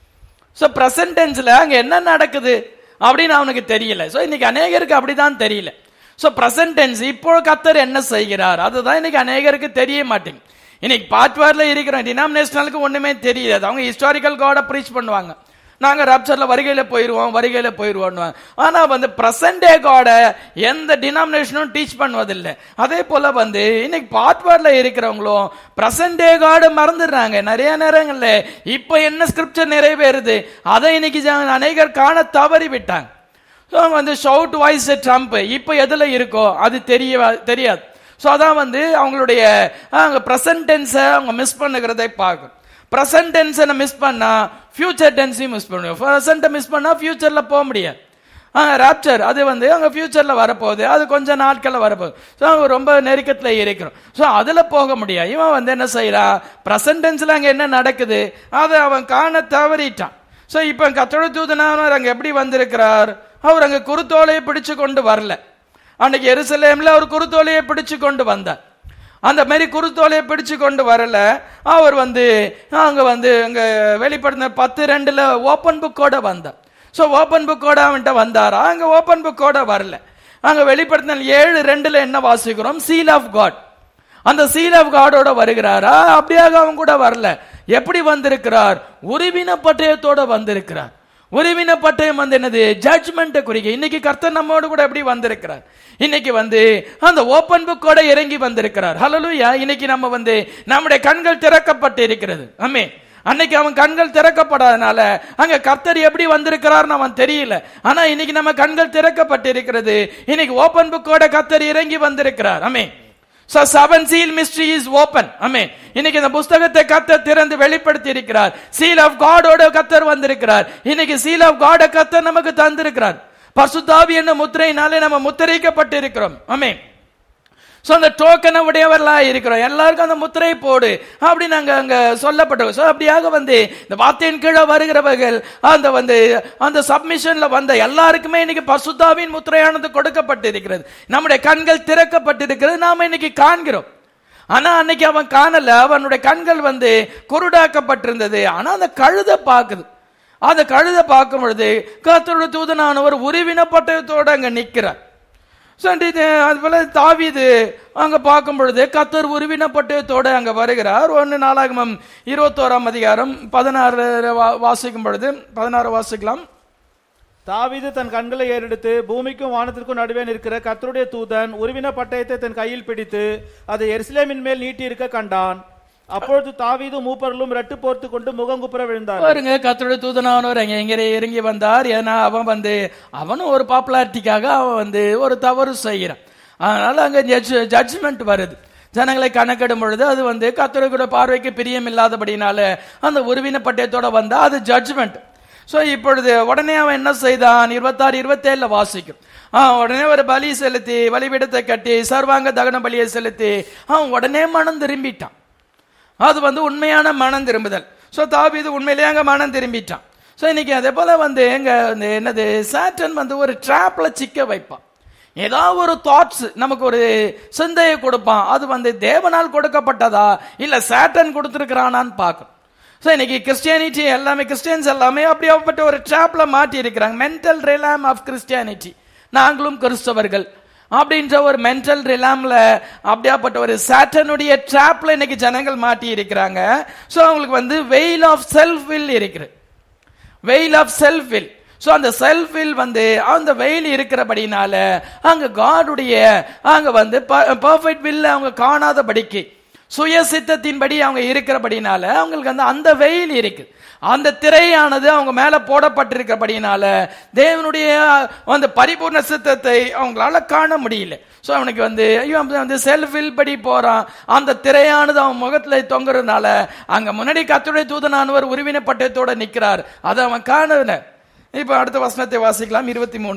So present டென்ஸ்ல அங்க என்ன நடக்குது அப்படின்னு அவனுக்கு தெரியல. சோ இன்னைக்கு அநேகருக்கு அப்படிதான் தெரியல. சோ பிரசன்ட் டென்ஸ், இப்போ கர்த்தர் என்ன செய்கிறார் அதுதான் இன்னைக்கு அநேகருக்கு தெரிய மாட்டேங்குது. இன்னைக்கு பாட்வார்ல இருக்கிற டினாமினேஷனலுக்கு ஒண்ணுமே தெரியாது. அவங்க ஹிஸ்டாரிக்கல் காட ப்ரீச் பண்ணுவாங்க, நாங்க ராப்சர்ல வருகையில போயிருவோம் வருகையில போயிருவோம். ஆனா வந்து பிரசன்ட் டே காட எந்த டினாமினேஷனும் டீச் பண்ணுவதில்லை. அதே போல வந்து இன்னைக்கு பாட்வார்ல இருக்கிறவங்களும் பிரசன்ட் டே காட மறந்துடுறாங்க நிறைய நேரங்கள்ல. இப்ப என்ன ஸ்கிரிப்சர் நிறைவேறுது அதை இன்னைக்கு அநேகர் காண தவறி விட்டாங்க. வந்து ஷவுட் வாய்ஸ் ட்ரம்ப் இப்ப எதுல இருக்கோ அது தெரிய தெரியாது. சோ அதான் வந்து அவங்களுடைய பிரசன்ட் டென்ஸ அவங்க மிஸ் பண்ணுகிறதை பார்க்கணும். பிரசன்ட் டென்ஸை மிஸ் பண்ணா ஃபியூச்சர் டென்ஸையும் மிஸ் பண்ணுவோம். பிரசன்ட்டை மிஸ் பண்ணா ஃபியூச்சர்ல போக முடியாது. ராப்சர் அது வந்து அங்க ஃபியூச்சர்ல வரப்போகுது, அது கொஞ்சம் நாட்கள்ல வரப்போகுது. ஸோ அவங்க ரொம்ப நெருக்கத்துல இருக்கிறோம். ஸோ அதுல போக முடியாது. இவன் வந்து என்ன செய்யறான், பிரசன்ட் டென்ஸ்ல அங்க என்ன நடக்குது அதை அவன் காண தவறிட்டான். ஸோ இப்ப கர்த்தருடைய தூதனானவர் அங்க எப்படி வந்திருக்கிறார், அவர் அங்க குருத்தோலையை பிடிச்சு கொண்டு வரல. அன்னைக்கு எருசலேம்ல அவர் குருத்தோலையை பிடிச்சு கொண்டு வந்தார். அந்த மாதிரி குருத்தோலையை பிடிச்சு கொண்டு வரல, அவர் வந்து அங்க வந்து அங்க வெளிப்படுத்தின பத்து ரெண்டுல ஓப்பன் புக்கோட வந்தார். சோ ஓப்பன் புக்கோட அவன்கிட்ட வந்தாரா, அங்க ஓப்பன் புக்கோட வரல. அங்க வெளிப்படுத்தின ஏழு ரெண்டுல என்ன வாசிக்கிறோம், சீல் ஆஃப் காட், அந்த சீல் ஆஃப் காடோட வருகிறாரா, அப்படியாக அவன் கூட வரல. எப்படி வந்திருக்கிறார், உருவின பட்டயத்தோட வந்திருக்கிறார். உருவின பட்டயம் வந்து என்னது, ஜட்ஜ்மெண்ட் குறிக்க. இன்னைக்கு கர்த்தர் நம்மோடு கூட எப்படி வந்திருக்கிறார், இன்னைக்கு வந்து அந்த ஓபன் புக்கோட இறங்கி வந்திருக்கிறார். ஹல்லேலூயா. இன்னைக்கு நம்ம வந்து நம்முடைய கண்கள் திறக்கப்பட்டு இருக்கிறது. ஆமென். அன்னைக்கு அவன் கண்கள் திறக்கப்படாதனால அங்க கர்த்தர் எப்படி வந்திருக்கிறார்னு அவன் தெரியல. ஆனா இன்னைக்கு நம்ம கண்கள் திறக்கப்பட்டிருக்கிறது. இன்னைக்கு ஓபன் புக்கோட கர்த்தர் இறங்கி வந்திருக்கிறார். ஆமென். So seven seal mystery is open. ஆமென். இன்னைக்கு இந்த புத்தகத்தை கர்த்தர் திறந்து வெளிப்படுத்தி இருக்கிறார். seal of God ஓட கர்த்தர் வந்திருக்கிறார். இன்னைக்கு seal of God கர்த்தர் நமக்கு தந்திருக்கிறார். பரிசுத்த ஆவி என்ற முத்திரையினாலே நம்ம முத்திரைக்கப்பட்டிருக்கிறோம். ஆமென். சோ அந்த டோக்கனை உடையவர்களா இருக்கிறோம். எல்லாருக்கும் அந்த முத்திரை போடு அப்படி நாங்க அங்க சொல்லப்பட்டோம். சோ அப்படியாக வந்து இந்த வார்த்தையின் கீழே வருகிறவர்கள் அந்த வந்து அந்த சப்மிஷன்ல வந்த எல்லாருக்குமே இன்னைக்கு பரிசுத்தாவின் முத்திரையானது கொடுக்கப்பட்டிருக்கிறது. நம்முடைய கண்கள் திறக்கப்பட்டிருக்கிறது. நாம இன்னைக்கு காண்கிறோம். ஆனா அன்னைக்கு அவன் காணல. அவனுடைய கண்கள் வந்து குருடாக்கப்பட்டிருந்தது. ஆனா அந்த கழுதை பாக்குது. அந்த கழுதை பார்க்கும் பொழுது கர்த்தருடைய தூதனானவர் உருவின பட்டயத்தோட அங்க நிக்கிறார். அது போல தாவீது அங்க பார்க்கும் பொழுது கர்த்தர் உருவின பட்டயத்தோட அங்க வருகிறார். ஒன்னு நாளாகமம் இருபத்தோராம் அதிகாரம் பதினாறு வாசிக்கும் பொழுது பதினாறு வாசிக்கலாம். தாவீது தன் கண்களை ஏறெடுத்து பூமிக்கும் வானத்திற்கும் நடுவே நிற்கிற கர்த்தருடைய தூதன் உருவின பட்டயத்தை தன் கையில் பிடித்து அதை எருசலேமின் மேல் நீட்டி இருக்க கண்டான். அப்பொழுது தாவீது மூப்பர்களும் ரெட்டு போர்த்து கொண்டு முகங்குப்புற விழுந்தார். பாருங்க, கர்த்தருடைய தூதனானவர் அங்க எங்க இறங்கி வந்தார். ஏன்னா அவன் வந்து அவனும் ஒரு பாப்புலாரிட்டிக்காக அவன் வந்து ஒரு தவறு செய்கிறான். அதனால அங்க ஜட்ஜ்மெண்ட் வருது. ஜனங்களை கணக்கிடும் பொழுது அது வந்து கர்த்தருடைய பார்வைக்கு பிரியம் இல்லாதபடினால அந்த உருவின பட்டயத்தோட வந்தா அது ஜட்ஜ்மெண்ட். சோ இப்பொழுது உடனே அவன் என்ன செய்தான்? இருபத்தாறு இருபத்தி ஏழுல வாசிக்கும். ஆஹ் உடனே ஒரு பலி செலுத்தி பலிபீடத்தை கட்டி சர்வாங்க தகன பலியை செலுத்தி அவன் உடனே மனம் திரும்பிட்டான். அது வந்து உண்மையான மனம் திரும்புதல். சோ தாவீது உண்மையிலேயே அங்க மனம் திரும்பிட்டான். சோ இன்னைக்கு அதே போல வந்து எங்க என்னது சாட்டன் வந்து ஒரு டிராப்ல சிக்க வைப்பான். ஏதாவது ஒரு தாட்ஸ் நமக்கு ஒரு சிந்தையை கொடுப்பான். அது வந்து தேவனால் கொடுக்கப்பட்டதா இல்ல சாட்டன் கொடுத்திருக்கிறானான்னு பார்க்கும். சோ இன்னைக்கு கிறிஸ்டியானிட்டி எல்லாமே கிறிஸ்டியன்ஸ் எல்லாமே அப்படியாப்பட்ட ஒரு டிராப்ல மாட்டி இருக்கிறாங்க. Mental realm of Christianity. நாங்களும் கிறிஸ்தவர்கள் அப்படின்ற ஒரு மென்டல் ரிலாம்ல அப்படியாப்பட்ட ஒரு சாட்டனுடைய டிராப்ல இன்னைக்கு ஜனங்கள் மாட்டி இருக்கிறாங்க. சோ அவங்களுக்கு வந்து வெயில் ஆஃப் செல்ஃப் வில் இருக்குது. Veil of self will. So அந்த செல்ஃப் வில் வந்து அந்த வெயில் இருக்கிறபடினால அங்க காடுடைய அங்க வந்து பெர்ஃபெக்ட் வில் அவங்க காணாதபடிக்கு சுய சித்தத்தின்படி அவங்க இருக்கிறபடினால அவங்களுக்கு வந்து அந்த வெயில் இருக்கு. அந்த திரையானது அவங்க மேல போடப்பட்டிருக்கிறபடினால தேவனுடைய அந்த பரிபூர்ண சித்தத்தை அவங்களால காண முடியல. சோ அவனுக்கு வந்து ஐயோ வந்து செல்ஃபில் படி போறான். அந்த திரையானது அவன் முகத்துல தொங்குறதுனால அங்க முன்னாடி கர்த்தருடைய தூதனானவர் உருவின பட்டயத்தோட நிக்கிறார். அதை அவன் காணல. இப்ப அடுத்த வசனத்தை வாசிக்கலாம். இருபத்தி மூணு.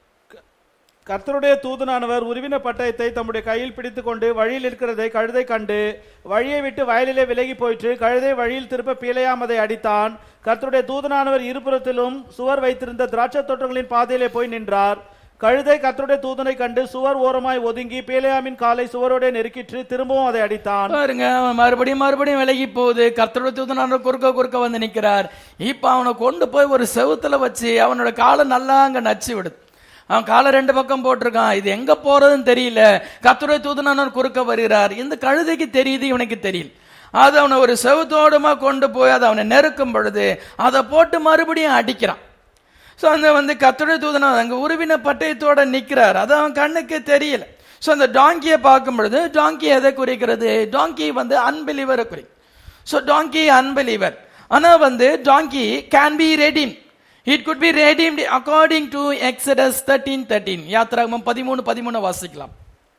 கர்த்தருடைய தூதனானவர் உருவின பட்டயத்தை தம்முடைய கையில் பிடித்துக் கொண்டு வழியில் இருக்கிறதை கழுதை கண்டு வழியை விட்டு வயலிலே விலகி போயிற்று. கழுதை வழியில் திருப்ப பீலையாம் அதை அடித்தான். கர்த்தருடைய தூதனானவர் இருபுறத்திலும் சுவர் வைத்திருந்த திராட்சை தோட்டங்களின் பாதையிலே போய் நின்றார். கழுதை கர்த்தருடைய தூதனை கண்டு சுவர் ஓரமாய் ஒதுங்கி பீலையாமின் காலை சுவரோட நெருக்கிற்று. திரும்பவும் அதை அடித்தான். பாருங்க, மறுபடியும் மறுபடியும் விலகி போகுது. கர்த்தருடைய தூதனானவர் குறுக்க குறுக்க வந்து நிற்கிறார். இப்ப அவனை கொண்டு போய் ஒரு செவுத்துல வச்சு அவனோட காலை நல்லா அங்க நச்சு விடுது. அவன் காலை ரெண்டு பக்கம் போட்டிருக்கான். இது எங்க போறதுன்னு தெரியல. கர்த்தருடைய தூதனானவர் குறுக்க வருகிறார். இந்த கழுதைக்கு தெரியுது, இவனுக்கு தெரியல. அது அவனை ஒரு செவுத்தோடுமா கொண்டு போய் அதை அவனை நெருக்கும் பொழுது அதை போட்டு மறுபடியும் அடிக்கிறான். சோ அந்த வந்து கர்த்தருடைய தூதனானவர் அங்க உருவின பட்டயத்தோட நிக்கிறார். அது அவன் கண்ணுக்கு தெரியல. சோ அந்த டாங்கியை பார்க்கும் பொழுது டாங்கி எதை குறிக்கிறது? டாங்கி வந்து அன்பிலீவரை குறிக்கும். So donkey unbeliever. ஆனா வந்து donkey can be redeem. It could be redeemed according to Exodus thirteen thirteen. யாத்திராகமம் பதிமூணு பதிமூணு வாசிக்கலாம்.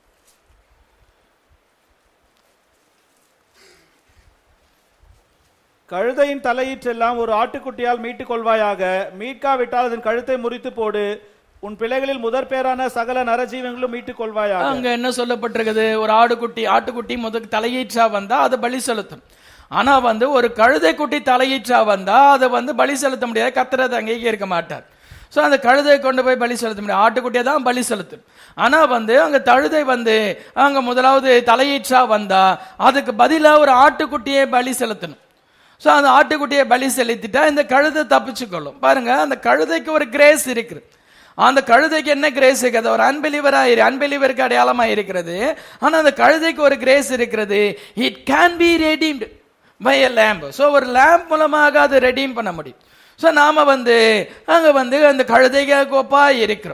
கழுதையின் தலையீற்றெல்லாம் ஒரு ஆட்டுக்குட்டியால் மீட்டுக் கொள்வாயாக. மீட்காவிட்டால் அதன் கழுத்தை முறித்து போடு. உன் பிள்ளைகளில் முதற் பேரான சகல நரஜீவங்களும் மீட்டுக் கொள்வாயாக. அங்க என்ன சொல்லப்பட்டிருக்குது? ஒரு ஆடுகுட்டி ஆட்டுக்குட்டி முதல் தலையீற்றா வந்தா அதை பலி செலுத்தும். ஆனா வந்து ஒரு கழுதை குட்டி தலையீற்றா வந்தா அதை வந்து பலி செலுத்த முடியாது. கர்த்தர் அதை அங்கீகரிக்க மாட்டார். சோ அந்த கழுதை கொண்டு போய் பலி செலுத்த முடியாது. ஆட்டுக்குட்டியை தான் பலி செலுத்தும். ஆனா வந்து அங்க கழுதை வந்து அங்க முதலாவது தலையீற்றா வந்தா அதுக்கு பதிலா ஒரு ஆட்டுக்குட்டியை பலி செலுத்தணும். சோ அந்த ஆட்டுக்குட்டியை பலி செலுத்திட்டா இந்த கழுதை தப்பிச்சு கொள்ளும். பாருங்க, அந்த கழுதைக்கு ஒரு கிரேஸ் இருக்குது. அந்த கழுதைக்கு என்ன கிரேஸ் இருக்குது? ஒரு அன்பிலீவரா அன்பிலீவருக்கு அடையாளமா இருக்கிறது. ஆனா அந்த கழுதைக்கு ஒரு கிரேஸ் இருக்கிறது. It can be redeemed by a lamb. So ஒரு lamb மூலமாக அது ரெடீம் பண்ண முடியும். சோ நாம வந்து அங்க வந்து அந்த கழுதைக்கு கோப்பா இருக்கிறோம்.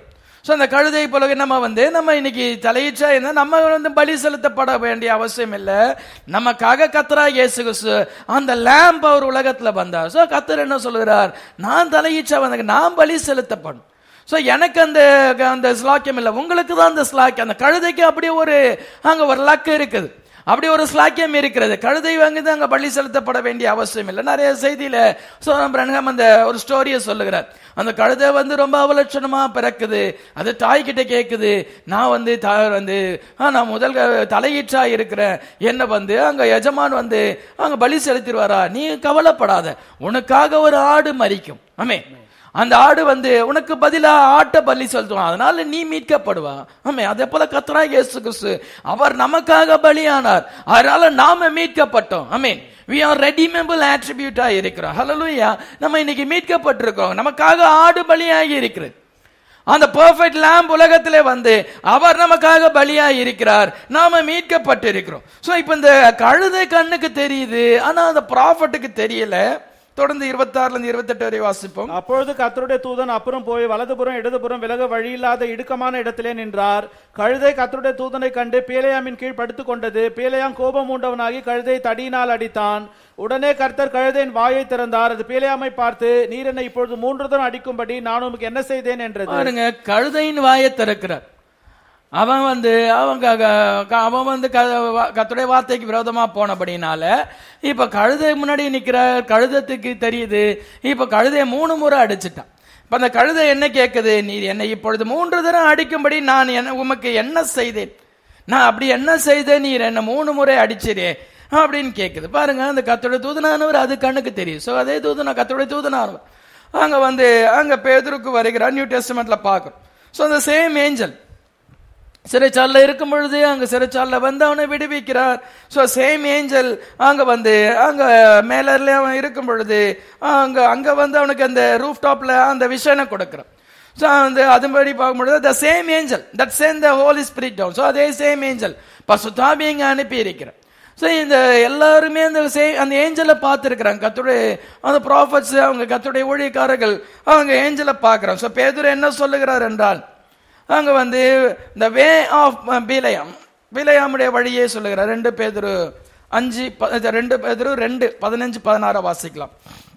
ஸோ அந்த கழுதை போல நம்ம வந்து நம்ம இன்னைக்கு தலையிச்சா என்ன நம்ம வந்து பலி செலுத்தப்பட வேண்டிய அவசியம் இல்லை. நமக்காக கர்த்தராகிய இயேசு கிறிஸ்து அந்த லேம்ப் அவர் உலகத்துல வந்தார். ஸோ கர்த்தர் என்ன சொல்கிறார், நான் தலையிச்சா வந்த நான் பலி செலுத்தப்படும். ஸோ எனக்கு அந்த அந்த ஸ்லாக்கியம் இல்லை, உங்களுக்கு தான் அந்த ஸ்லாக்கியம். அந்த கழுதைக்கு அப்படியே ஒரு அங்க ஒரு லக்கு இருக்குது, அப்படி ஒரு ஸ்லாக்கியம் இருக்கிறது. கழுதை வாங்குது அங்க பள்ளி செலுத்தப்பட வேண்டிய அவசியம் இல்லை. நிறைய செய்தியில பிரன்ஹாம் அந்த ஒரு ஸ்டோரியை சொல்லுகிறார். அந்த கழுதை வந்து ரொம்ப அவலட்சணமா பிறக்குது, அது தாய் கிட்ட கேட்குது, நான் வந்து வந்து நான் முதல் தலையீற்றா இருக்கிறேன், என்ன வந்து அங்க எஜமான் வந்து அங்க பலி செலுத்திடுவாரா, நீ கவலைப்படாத, உனக்காக ஒரு ஆடு மரிக்கும், ஆமே அந்த ஆடு வந்து உனக்கு பதிலா ஆட்டை பலி செலுத்துவான், அதனால நீ மீட்கப்படுவா. ஆமே அதே போல கர்த்தராகிய இயேசு கிறிஸ்து அவர் நமக்காக பலியானார், அதனால நாம மீட்கப்பட்டோம். ஆமென். we are redeemable attribute ஆ இருக்கிறோம். ஹல்லேலூயா. நம்ம இன்னைக்கு மீட்கப்பட்டிருக்கோம், நமக்காக ஆடு பலியாகி இருக்கிறது. அந்த பெர்ஃபெக்ட் லேம்ப் உலகத்திலே வந்து அவர் நமக்காக பலியாகி இருக்கிறார், நாம மீட்கப்பட்டு இருக்கிறோம். சோ இப்ப இந்த கழுதை கண்ணுக்கு தெரியுது, ஆனா அந்த ப்ராஃபட்டுக்கு தெரியல. தொடர்ந்து இருபத்தி ஆறுல இருந்து இருபத்தி எட்டு வரை வாசிப்போம். அப்பொழுது கர்த்தருடைய தூதன் அப்புறம் போய் வலதுபுறம் இடதுபுறம் விலக வழியில்லாத இடுக்கமான இடத்திலே நின்றார். கழுதை கர்த்தருடைய தூதனை கண்டு பேலேயாமின் கீழ் படுத்துக் கொண்டது. பேலேயாம் கோபம் உண்டவனாகி கழுதை தடியினால் அடித்தான். உடனே கர்த்தர் கழுதையின் வாயை திறந்தார். அது பேலேயாமை பார்த்து, நீர் என்னை இப்பொழுது மூன்று தரம் அடிக்கும்படி நான் உமக்கு என்ன செய்தேன் என்றது. பாருங்க, கழுதையின் வாயை திறக்கிறார். அவன் வந்து அவங்க அவன் வந்து கர்த்தருடைய வார்த்தைக்கு விரோதமா போனபடினால இப்ப கழுதை முன்னாடி நிக்கிற கழுதத்துக்கு தெரியுது, இப்ப கழுதையை மூணு முறை அடிச்சுட்டான். இப்ப அந்த கழுதை என்ன கேட்குது, நீ என்னை இப்பொழுது மூன்று தரம் அடிக்கும்படி நான் என்ன உமக்கு என்ன செய்தேன், நான் அப்படி என்ன செய்தேன், நீர் என்ன மூணு முறை அடிச்சிரே அப்படின்னு கேட்குது. பாருங்க, அந்த கர்த்தருடைய தூதனானவர் அது கண்ணுக்கு தெரியும். சோ அதே தூதனா கர்த்தருடைய தூதனானவர் அங்க வந்து அங்க பேதுருக்கு வருகிறார். நியூ டெஸ்டமெண்ட்ல பார்க்கிறோம். சோ அந்த சேம் ஏஞ்சல் சிறைச்சாலையில் இருக்கும் பொழுது அங்க சிறைச்சாலையில் வந்து அவனை விடுவிக்கிறார். ஸோ சேம் ஏஞ்சல் அங்க வந்து அங்க மேலர்ல அவன் இருக்கும் பொழுது அங்க அங்க வந்து அவனுக்கு அந்த ரூஃப் டாப்ல அந்த விஷனை கொடுக்கிறான். ஸோ வந்து அதுபடி பார்க்கும்பொழுது the same angel that sent the holy spirit down. So அதே சேம் ஏஞ்சல் பசுத்தாவி இங்க அனுப்பி இருக்கிறார். ஸோ இந்த எல்லாருமே அந்த சே அந்த ஏஞ்சலை பார்த்துருக்கிறாங்க. கர்த்தருடைய அந்த ப்ராஃபட்ஸ் அவங்க கர்த்தருடைய ஊழியக்காரர்கள் அவங்க ஏஞ்சலை பார்க்குறாங்க. ஸோ பேதுரு என்ன சொல்லுகிறார் என்றால், அங்க வந்து the way of பிலேயாம் பிலேயாமுடைய வழியே சொல்லுகிறார். ரெண்டு பேதுரு அஞ்சு ரெண்டு பேதுரு ரெண்டு பதினஞ்சு பதினாறு வாசிக்கலாம்.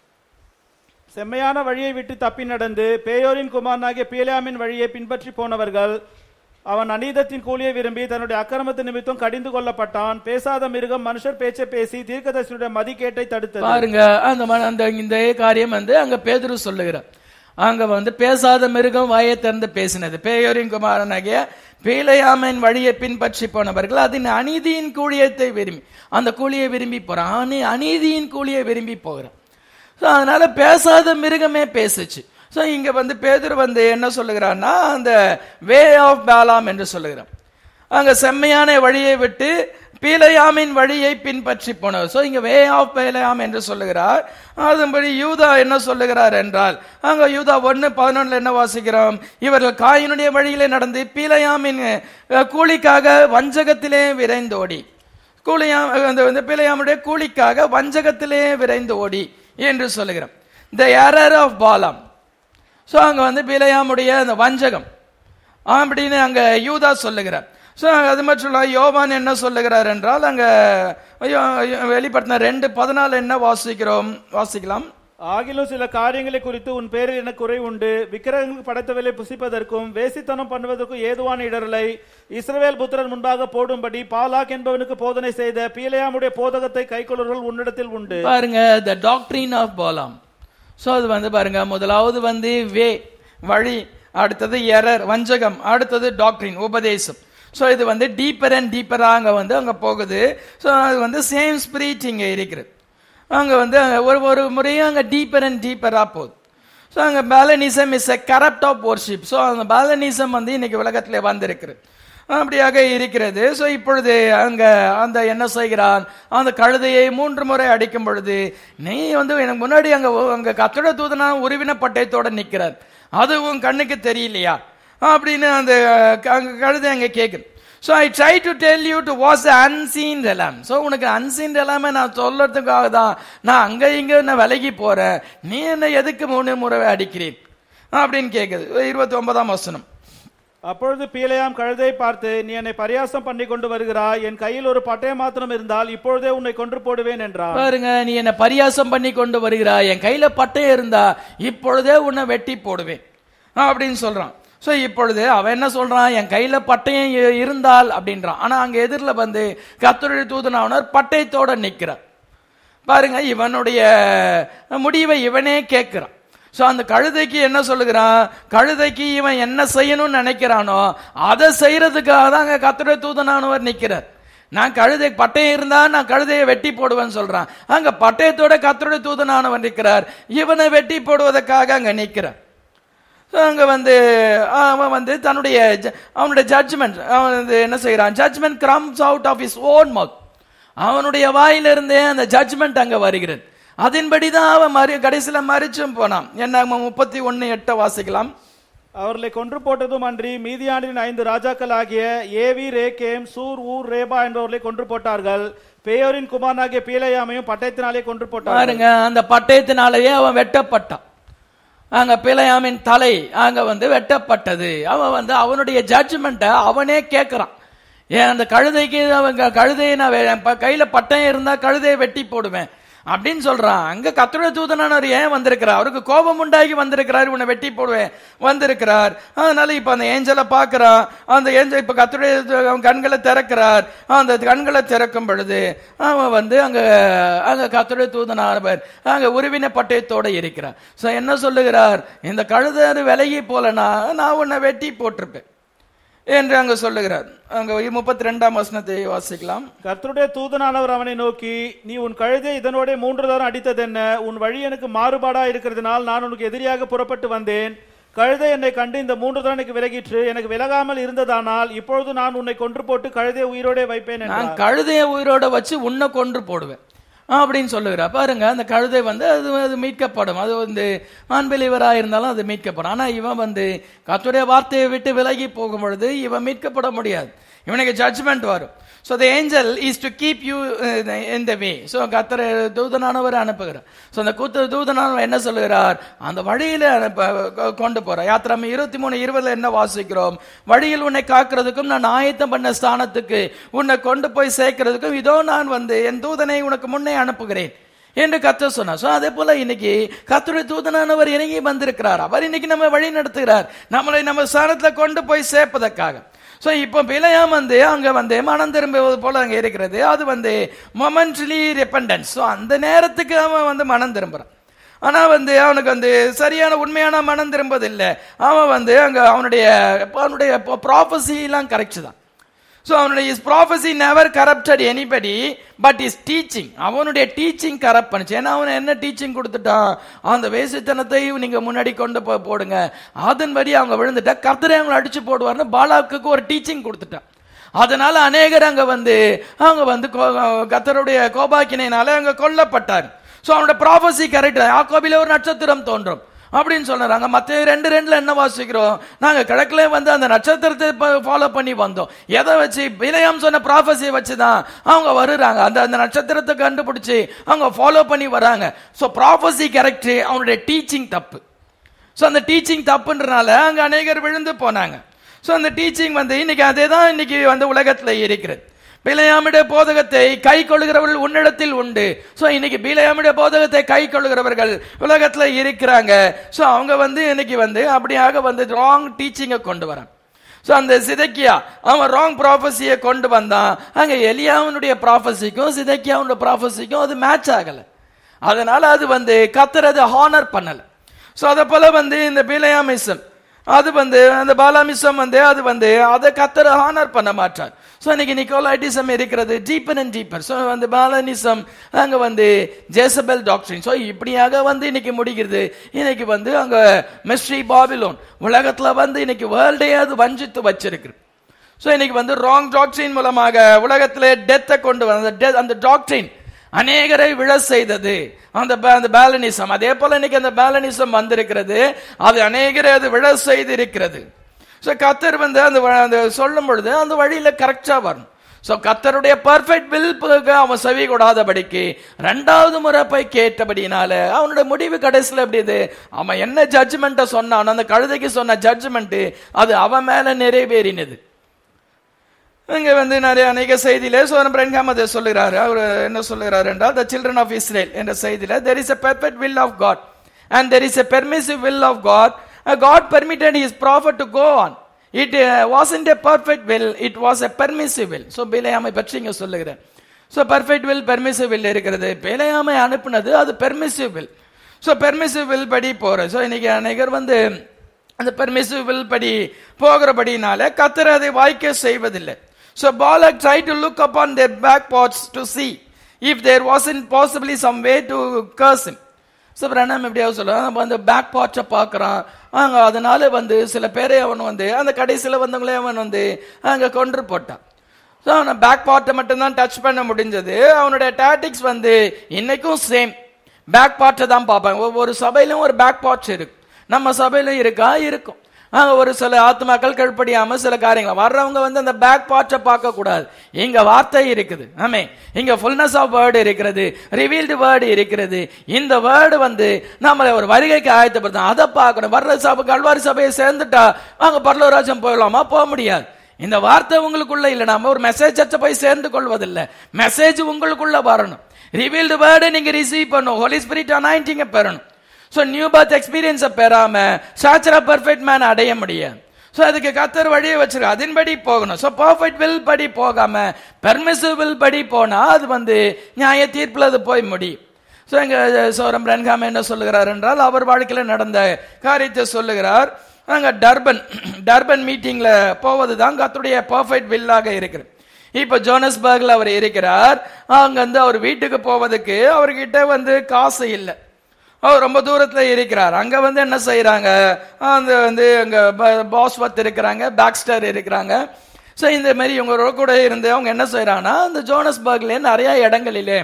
செம்மையான வழியை விட்டு தப்பி நடந்து பேயோரின் குமாரனாகிய பிலேயாமின் வழியை பின்பற்றி போனவர்கள், அவன் அநீதத்தின் கூலியை விரும்பி தன்னுடைய அக்கிரமத்தின் நிமித்தம் கடிந்து கொள்ளப்பட்டான். பேசாத மிருகம் மனுஷர் பேச்சை பேசி தீர்க்கதரிசியுடைய மதிகேட்டை தடுத்தது. பாருங்க, அந்த அந்த இந்த காரியம் வந்து அங்க பேதுரு சொல்லுகிறார். அங்க வந்து பேசாத மிருகம் வாயை திறந்து பேசினது. பேயோரின் குமாரனாகிய பிலேயாமின் வழியை பின்பற்றி போனவர்கள் அதன் அநீதியின் கூலியத்தை விரும்பி அந்த கூலியை விரும்பி போறான், அநீதியின் கூலியை விரும்பி போகிறான். அதனால பேசாத மிருகமே பேசுச்சு. சோ இங்க வந்து பேதுரு வந்து என்ன சொல்லுகிறான்னா, அந்த வே ஆஃப் பாலாம் என்று சொல்லுகிறான். அங்க செம்மையான வழியை விட்டு பிலேயாமின் வழியை பின்பற்றி போனவர். சோ இங்க வே ஆஃப் பிலேயாம் என்று சொல்லுகிறார். அதுபடி யூதா என்ன சொல்லுகிறார் என்றால், அங்க யூதா ஒன்னு பதினொன்னுல என்ன வாசிக்கிறோம், இவர்கள் காயினுடைய வழியிலே நடந்து பிலேயாமின் கூலிக்காக வஞ்சகத்திலே விரைந்தோடி, கூலியாம் வந்து பிலேயாமுடைய கூலிக்காக வஞ்சகத்திலே விரைந்து ஓடி என்று சொல்லுகிறோம். The error of Balaam. So அங்க வந்து பிலேயாமுடைய அந்த வஞ்சகம் அப்படின்னு அங்க யூதா சொல்லுகிறார். சோ அது மட்டும் இல்ல, யோவான் என்ன சொல்லுகிறார் என்றால், அங்க வெளிப்படுத்தின ரெண்டு பதினாலு என்ன வாசிக்கிறோம் வாசிக்கலாம். ஆகிலும் சில காரியங்களை குறித்து உன் பேரில் எனக்கு குறை உண்டு. விக்கிரகங்களுக்கு படைத்தவளை புசிப்பதற்கும் வேசித்தனம் பண்ணுவதற்கும் ஏதுவான இடரலை இஸ்ரவேல் புத்திரன் முன்பாக போடும்படி பாலாக் என்பவனுக்கு போதனை செய்த பிலேயாமுடைய போதகத்தை கைக்கொள்ளுவர்கள் உன்னிடத்தில் உண்டு. பாருங்க, the doctrine of Balaam. So அது வந்து பாருங்க, முதலாவது வந்து வே வழி, அடுத்தது எரர் வஞ்சகம், அடுத்தது டாக்ட்ரின் உபதேசம். சோ இது வந்து டீப்பர் அண்ட் டீப்பரா அங்க வந்து அங்க போகுது. சோ அது வந்து சேம் ஸ்பிரிட் இங்க இருக்கிறது. அங்க வந்து ஒரு ஒரு முறையும் அங்க டீப்பர் அண்ட் டீப்பரா போகுது. ஸோ அங்க Balaamism is a corrupt of worship. So அந்த பாலனிசம் வந்து இன்னைக்கு உலகத்திலே வந்திருக்கிறது, அப்படியாக இருக்கிறது. ஸோ இப்பொழுது அங்க அந்த என்ன செய்கிறான், அந்த கழுதையை மூன்று முறை அடிக்கும் பொழுது, நீ வந்து எனக்கு முன்னாடி அங்க அங்க கர்த்தருடைய தூதனா உருவின பட்டயத்தோட நிக்கிறார், அது உன் கண்ணுக்கு தெரியலையா அப்படின்னு அந்த கழுதை அங்க கேட்குது. So I try to tell you to watch the unseen realm. So உனக்கு unseen realm நான் சொல்றதுக்காக தான் நான் அங்க இங்க நான் விலகி போறேன், நீ என்ன எதுக்கு மூணு முறை அடிக்கிறீர் அப்படின்னு கேக்குது. இருபத்தி ஒன்பதாம் வசனம். அப்பொழுது பீலையாம் கழுதை பார்த்து, நீ என்னை பரியாசம் பண்ணி கொண்டு வருகிறாய், என் கையில் ஒரு பட்டய மாத்திரம் இருந்தால் இப்பொழுதே உன்னை கொன்று போடுவேன் என்றார். பாருங்க, நீ என்ன பரியாசம் பண்ணி கொண்டு வருகிறாய், என் கையில பட்டயம் இருந்தா இப்பொழுதே உன்னை வெட்டி போடுவேன் அப்படின்னு சொல்றான். சோ இப்பொழுது அவன் என்ன சொல்றான், என் கையில பட்டயம் இருந்தால் அப்படின்றான். ஆனா அங்க எதிரில வந்து கர்த்தருடைய தூதனானவர் பட்டயத்தோட நிக்கிறார். பாருங்க, இவனுடைய முடிவை இவனே கேட்கிறான். சோ அந்த கழுதைக்கு என்ன சொல்லுகிறான், கழுதைக்கு இவன் என்ன செய்யணும்னு நினைக்கிறானோ அதை செய்யறதுக்காக தான் அங்க கர்த்தருடைய தூதனானவர் நிக்கிறார். நான் கழுதை பட்டயம் இருந்தா நான் கழுதையை வெட்டி போடுவேன்னு சொல்றான். அங்க பட்டயத்தோட கர்த்தருடைய தூதனானவர் நிற்கிறார், இவனை வெட்டி போடுவதற்காக அங்க நிற்கிறார். அங்க வந்து அவன் வந்து தன்னுடைய அவனுடைய ஜட்ஜ்மெண்ட் அவன் வந்து என்ன செய்யறான், judgment comes out of his own mouth. அவனுடைய வாயிலிருந்தே அந்த ஜட்ஜ்மெண்ட் அங்க வருகிறது. அதன்படிதான் அவன் மறு கடைசியில மறிச்சும் போனான். என்ன முப்பத்தி ஒன்னு எட்ட வாசிக்கலாம். அவர்களை கொன்று போட்டதும் அன்றி மீதியானின் ஐந்து ராஜாக்கள் ஆகிய ஏவி, ரேகேம், சூர், ஊர், ரேபா என்பவர்களை கொன்று போட்டார்கள். பேயோரின் குமாரனாகிய பீலையாமையும் பட்டயத்தினாலே கொன்று போட்டார். பாருங்க, அந்த பட்டயத்தினாலேயே அவன் வெட்டப்பட்டான். அங்க பிழையாமின் தலை அங்க வந்து வெட்டப்பட்டது. அவன் வந்து அவனுடைய ஜட்ஜ்மெண்ட அவனே கேட்கிறான். ஏன் அந்த கழுதைக்கு அவங்க கழுதையை நான் கையில பட்டயம் இருந்தா கழுதையை வெட்டி போடுவேன் அப்படின்னு சொல்றான். அங்க கர்த்தருடைய தூதனானவர் ஏன் வந்திருக்கிறார், அவருக்கு கோபம் உண்டாகி வந்திருக்கிறார், உன்னை வெட்டி போடுவேன் வந்திருக்கிறார். அதனால இப்ப அந்த ஏஞ்சலை பாக்குறான். அந்த ஏஞ்சல் இப்ப கர்த்தருடைய கண்களை திறக்கிறார். அந்த கண்களை திறக்கும் பொழுது அவன் வந்து அங்க அங்க கர்த்தருடைய தூதனானவர் அங்க உருவின பட்டயத்தோட இருக்கிறார். சோ என்ன சொல்லுகிறார், இந்த கழுதை விலகி போலனா நான் உன்னை வெட்டி போட்டிருப்பேன் என்று அங்க சொல்லுகிறார். அங்க முப்பத்தி ரெண்டாம் வசனத்தை வாசிக்கலாம். கர்த்தருடைய தூதனானவர் அவனை நோக்கி, நீ உன் கழுதை இதனோட மூன்று தரம் அடித்தது என்ன? உன் வழி எனக்கு மாறுபாடா இருக்கிறதுனால் நான் உனக்கு எதிரியாக புறப்பட்டு வந்தேன். கழுதை என்னை கண்டு இந்த மூன்று தரம் எனக்கு விலகிற்று. எனக்கு விலகாமல் இருந்ததானால் இப்பொழுது நான் உன்னை கொன்று போட்டு கழுதையை உயிரோட வைப்பேன். நான் கழுதையை உயிரோட வச்சு உன்னை கொன்று போடுவேன் அப்படின்னு சொல்லுகிறார். பாருங்க, அந்த கழுதை வந்து அது அது மீட்கப்படும். அது வந்து அன்பிலிவராக இருந்தாலும் அது மீட்கப்படும். ஆனா இவன் வந்து கர்த்தருடைய வார்த்தையை விட்டு விலகி போகும் பொழுது இவன் மீட்கப்பட முடியாது. இவனுக்கு ஜட்ஜ்மெண்ட் வரும். So the angel is to keep you in the way. So கர்த்தர் தூதனானவர் அனுப்புகிறார். So அந்த கூத்து தூதனானவர் என்ன சொல்லுகிறார், அந்த வழியில கொண்டு போற யாத்திராம இருபத்தி மூணு இருபதுல என்ன வாசிக்கிறோம், வழியில் உன்னை காக்கிறதுக்கும் நான் ஆயத்தம் பண்ண ஸ்தானத்துக்கு உன்னை கொண்டு போய் சேர்க்கிறதுக்கும் இதோ நான் வந்து என் தூதனை உனக்கு முன்னே அனுப்புகிறேன் என்று கர்த்தர் சொன்னார். சோ அதே போல இன்னைக்கு கர்த்தருடைய தூதனானவர் இறங்கி வந்திருக்கிறார். அவர் இன்னைக்கு நம்ம வழி நடத்துகிறார், நம்மளை நம்ம ஸ்தானத்துல கொண்டு போய் சேர்ப்பதற்காக. சோ இப்போ பிழையாம் வந்து அங்க வந்து மனம் திரும்புவது போல அங்க இருக்கிறது. அது வந்து மொமெண்ட்லி ரெபெண்டன்ஸ். சோ அந்த நேரத்துக்கு அவன் வந்து மனம் திரும்புறான். ஆனா வந்து அவனுக்கு வந்து சரியான உண்மையான மனம் திரும்புவது இல்லை. அவன் வந்து அங்க அவனுடைய அவனுடைய ப்ராபசி எல்லாம் கரெக்ட் தான். So அவனுடைய his prophecy never corrupted anybody but his teaching, அவனுடைய டீச்சிங் கரப்ட் பண்ணுச்சு. ஏன்னா அவன் என்ன டீச்சிங் கொடுத்துட்டான், அந்த வேசித்தனத்தை நீங்க முன்னாடி கொண்டு போய் போடுங்க, அதன்படி அவங்க விழுந்துட்டா கர்த்தரை அவங்களை அடிச்சு போடுவார்னு பாலாக்குக்கு ஒரு டீச்சிங் கொடுத்துட்டான். அதனால அநேகர் அங்க வந்து அவங்க வந்து கர்த்தருடைய கோபாக்கினால அங்க கொல்லப்பட்டார். சோ அவனுடைய ப்ராபசி கரெக்ட். யாக்கோபிலே ஒரு நட்சத்திரம் தோன்றும் அப்படின்னு சொல்றாங்க. மத்திய ரெண்டு ரெண்டுல என்ன வாசிக்கிறோம், நாங்க கிழக்குல வந்து அந்த நட்சத்திரத்தை ஃபாலோ பண்ணி வந்தோம். எதை வச்சு, பிலேயாம் சொன்ன ப்ராபஸியை வச்சுதான் அவங்க வருறாங்க. அந்த அந்த நட்சத்திரத்தை கண்டுபிடிச்சு அவங்க ஃபாலோ பண்ணி வராங்க. சோ ப்ராபஸி கரெக்ட், அவனுடைய டீச்சிங் தப்பு. சோ அந்த டீச்சிங் தப்புன்றனால அங்க அநேகர் விழுந்து போனாங்க. சோ அந்த டீச்சிங் வந்து இன்னைக்கு அதே தான் இன்னைக்கு வந்து உலகத்துல இருக்கிறது. பிலேயாமுடைய போதகத்தை கை கொள்ளுகிறவர்கள் உன்னிடத்தில் உண்டு. சோ இன்னைக்கு பிலேயாமுடைய போதகத்தை கை கொள்ளுகிறவர்கள் உலகத்துல இருக்கிறாங்க. சோ அவங்க வந்து இன்னைக்கு வந்து அப்படியாக வந்து ராங் டீச்சிங்கை கொண்டு வரான். சோ அந்த சிதக்கியா அவன் ராங் ப்ராபஸியை கொண்டு வந்தான். அங்க எலியாவுடைய ப்ராபஸிக்கும் சிதக்கியாவுடைய ப்ராபஸிக்கும் அது மேட்ச் ஆகல. அதனால அது வந்து கர்த்தர் அதை ஹானர் பண்ணல. சோ அத போல வந்து இந்த பிலேயாமிசம் அது வந்து அந்த பாலாமிசம் வந்து அது வந்து அதை கர்த்தர் ஹானர் பண்ண மாட்டார். சோ இன்னைக்கு நிக்கோலைட்டிசம் இருக்கிறது டீப்பர் அண்ட் டீப்பர். சோ அந்த பாலானிசம் அங்க வந்து ஜேசபெல் டாக்டரின். சோ இப்படியாக வந்து இன்னைக்கு முடிகிறது. இன்னைக்கு வந்து அங்க மிஸ்ட்ரி பாபிலோன் உலகத்துல வந்து இன்னைக்கு வேர்ல்டே அது வஞ்சித்து வச்சிருக்கு. சோ இன்னைக்கு வந்து ராங் டாக்டரின் மூலமாக உலகத்திலே டெத்தை கொண்டு வந்த அந்த டாக்டரின் அநேகரை விழ செய்தது அந்த அந்த பாலனிசம். அதே போல இன்னைக்கு அந்த பாலனிசம் வந்திருக்கிறது, அது அநேகரை அது விழ செய்து இருக்கிறது. சோ கர்த்தர் வந்து அந்த சொல்லும் பொழுது அந்த வழியில கரெக்டா வரணும். சோ கர்த்தருடைய பெர்ஃபெக்ட் வில் அவன் செவி கொடாதபடிக்கு ரெண்டாவது முறை போய் கேட்டபடினால அவனுடைய முடிவு கடைசியில் எப்படி இது, அவன் என்ன ஜட்ஜ்மெண்ட்டை சொன்னான், அந்த கழுதைக்கு சொன்ன ஜட்ஜ்மெண்ட் அது அவன் மேல நிறைவேறினது. இங்க வந்து நிறைய அநேக செய்தியிலே சோரம் பிரன்ஹாம் அதை சொல்லுகிறாரு. அவர் என்ன சொல்லுகிறார் என்றால், த சில்ட்ரன் ஆஃப் இஸ்ரேல் என்ற செய்தியில there is a perfect will of God and there is a permissive will of God. God permitted his prophet to go on. It uh, wasn't a perfect will, it was a permissive will. So பிலேயாமை பற்றி இங்க சொல்லுகிறார். So perfect will, permissive will இருக்கிறது. பிலேயாமை அனுப்புனது அது permissive will. So permissive will படி போற. So இன்னைக்கு அநேகர் வந்து அந்த permissive will படி போகிறபடினால கர்த்தர் அதை வாய்க்க செய்வதில்லை. So Balak tried to look upon their back parts to see if there wasn't possibly some way to curse him. So Pranam எப்படியாவது சொல்லுவாங்க, அந்த பேக் பார்ட்ஸை பார்க்குறான். அங்க அதனால வந்து சில பேரை அவன் வந்து அந்த கடைசியில் வந்தவங்களே அவன் வந்து அங்க கொன்று போட்டான். ஸோ அவனை பேக் பார்ட்டை மட்டும்தான் டச் பண்ண முடிஞ்சது. அவனுடைய டாக்டிக்ஸ் வந்து இன்னைக்கும் சேம், பேக் பார்ட்டை தான் பார்ப்பாங்க. ஒவ்வொரு சபையிலும் ஒரு பேக் பார்ட்ஸ் இருக்கு, நம்ம சபையிலும் இருக்கா இருக்கும். அங்க ஒரு சில ஆத்மாக்கள் கீழ்ப்படியாம சில காரியங்கள் வர்றவங்க வந்து அந்த பேக் பார்ட்டை பார்க்க கூடாது. இங்க வார்த்தை இருக்குது, ஆமே, இங்க ஃபுல்னஸ் ஆஃப் வேர்டு இருக்கிறது, ரிவீல்டு வேர்டு இருக்கிறது. இந்த வேர்டு வந்து நம்மளை ஒரு வருகைக்கு ஆயத்தப்படுத்தும், அதை பார்க்கணும். வர்ற சபை கல்வாரி சபையை சேர்ந்துட்டா அங்க பரலோகராஜ்யம் போயிடலாமா? போக முடியாது. இந்த வார்த்தை உங்களுக்குள்ள இல்ல. நாம ஒரு மெசேஜ் சர்ச்சை போய் சேர்ந்து கொள்வதில்லை, மெசேஜ் உங்களுக்குள்ள வரணும். ரிவீல்டு வேர்டு நீங்க ரிசீவ் பண்ணும், ஹோலி ஸ்பிரிட் அனாயிண்டிங்க பெறணும். சோ நியூ பர்த் எக்ஸ்பீரியன்ஸ் பெறாம சாச்சரா பெர்ஃபெக்ட் மேன் அடைய முடியாது. சோ அதுக்கு கர்த்தர் வழியை வச்சிருக்க, அதன்படி போகணும். சோ பெர்ஃபெக்ட் வில் படி போகாம பெர்மிசிவ் வில் படி போனா அது வந்து நியாய தீர்ப்புல அது போய் முடியும். சோ எங்க சோரம் பிரன்ஹாம் என்ன சொல்லுகிறார் என்றால், அவர் வாழ்க்கையில் நடந்த காரியத்தை சொல்லுகிறார். அங்க டர்பன் டர்பன் மீட்டிங்ல போவதுதான் கர்த்தருடைய பெர்ஃபெக்ட் வில்லாக இருக்கிறது. இப்ப ஜோனஸ்பர்க்ல அவர் இருக்கிறார். அங்க வந்து அவர் வீட்டுக்கு போவதுக்கு அவர்கிட்ட வந்து காசு இல்லை, அவர் ரொம்ப தூரத்துல இருக்கிறார். அங்க வந்து என்ன செய்யறாங்க, அந்த வந்து அங்க பாஸ்வத் இருக்கிறாங்க, பாக்ஸ்டர் இருக்கிறாங்க. சோ இந்த மாதிரி இவங்க கூட இருந்து அவங்க என்ன செய்யறாங்கன்னா, அந்த ஜோனஸ்பர்க்ல நிறைய இடங்களிலே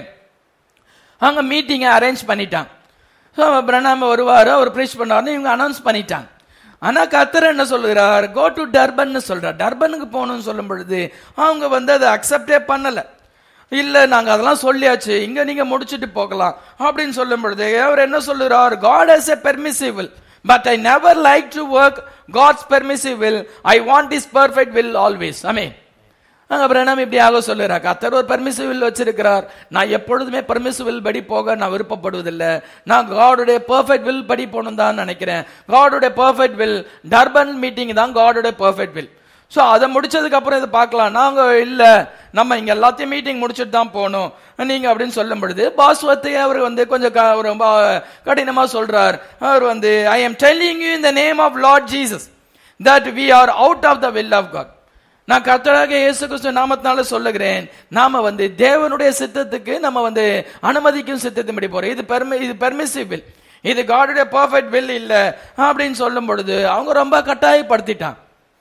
அங்க மீட்டிங்கை அரேஞ்ச் பண்ணிட்டாங்க. ஸோ பிரணாம வருவாரு, அவர் ப்ரீச் பண்ணாருன்னு இவங்க அனௌன்ஸ் பண்ணிட்டாங்க. ஆனா கர்த்தர் என்ன சொல்லுகிறார், கோ டு டர்பன் சொல்றார். டர்பனுக்கு போகணும்னு சொல்லும் பொழுது அவங்க வந்து அதை அக்செப்டே பண்ணல. இல்ல நாங்க அதெல்லாம் சொல்லியாச்சு, இங்க நீங்க முடிச்சுட்டு போகலாம் அப்படின்னு சொல்லும் பொழுது அவர் என்ன சொல்லுறார், God has a permissive will, but I never like to work God's permissive will. I want His perfect will always. Amen. அங்க பிரணாம் இப்படியாக சொல்லுறார், கர்த்தர் ஒரு பெர்மிசிவ் வில் வச்சிருக்கிறார், நான் எப்பொழுதுமே பெர்மிசிவ் வில் படி போக நான் விருப்பப்படுவதில்லை, நான் காடுடைய பெர்ஃபெக்ட் வில் படி போகணும் தான் நினைக்கிறேன். காடுடைய பெர்ஃபெக்ட் வில், டர்பன் மீட்டிங் தான் காடுடைய பெர்ஃபெக்ட் வில். சோ அதை முடிச்சதுக்கு அப்புறம் இதை பார்க்கலாம். நாங்க இல்ல, நம்ம இங்க எல்லாத்தையும் மீட்டிங் முடிச்சுட்டு தான் போகணும் நீங்க அப்படின்னு சொல்லும் பொழுது பாஸ்வத்தை அவர் வந்து கொஞ்சம் ரொம்ப கடினமா சொல்றார். அவர் வந்து, I am telling you in the name of Lord Jesus that we are out of the will of God. நான் கர்த்தராக இயேசு கிறிஸ்து நாமத்தினால சொல்லுகிறேன், நாம வந்து தேவனுடைய சித்தத்துக்கு நம்ம வந்து அனுமதிக்கும் சித்தத்தின்படி போறோம். இது பெர்மி இது பெர்மிசிவ் வில், இது காடுடைய பெர்ஃபெக்ட் வில் இல்ல அப்படின்னு சொல்லும் பொழுது அவங்க ரொம்ப கட்டாயப்படுத்திட்டாங்க.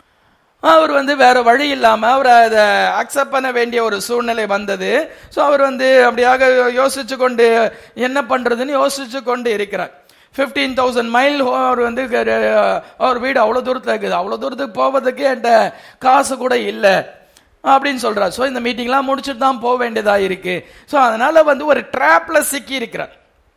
அவர் வந்து வேற வழி இல்லாம அவர் அதை அக்செப்ட் பண்ண வேண்டிய ஒரு சூழ்நிலை வந்தது. ஸோ அவர் வந்து அப்படியாக யோசிச்சு கொண்டு என்ன பண்றதுன்னு யோசிச்சு கொண்டு இருக்கிறார். பிப்டீன் தௌசண்ட் மைல் அவர் வந்து அவர் வீடு அவ்வளவு தூரத்துல இருக்குது, அவ்வளவு தூரத்துக்கு போவதுக்கு என்கிட்ட காசு கூட இல்லை அப்படின்னு சொல்றார். ஸோ இந்த மீட்டிங்லாம் முடிச்சுட்டு தான் போக வேண்டியதா இருக்கு. ஸோ அதனால வந்து ஒரு ட்ராப்ல சிக்கி இருக்கிறார்.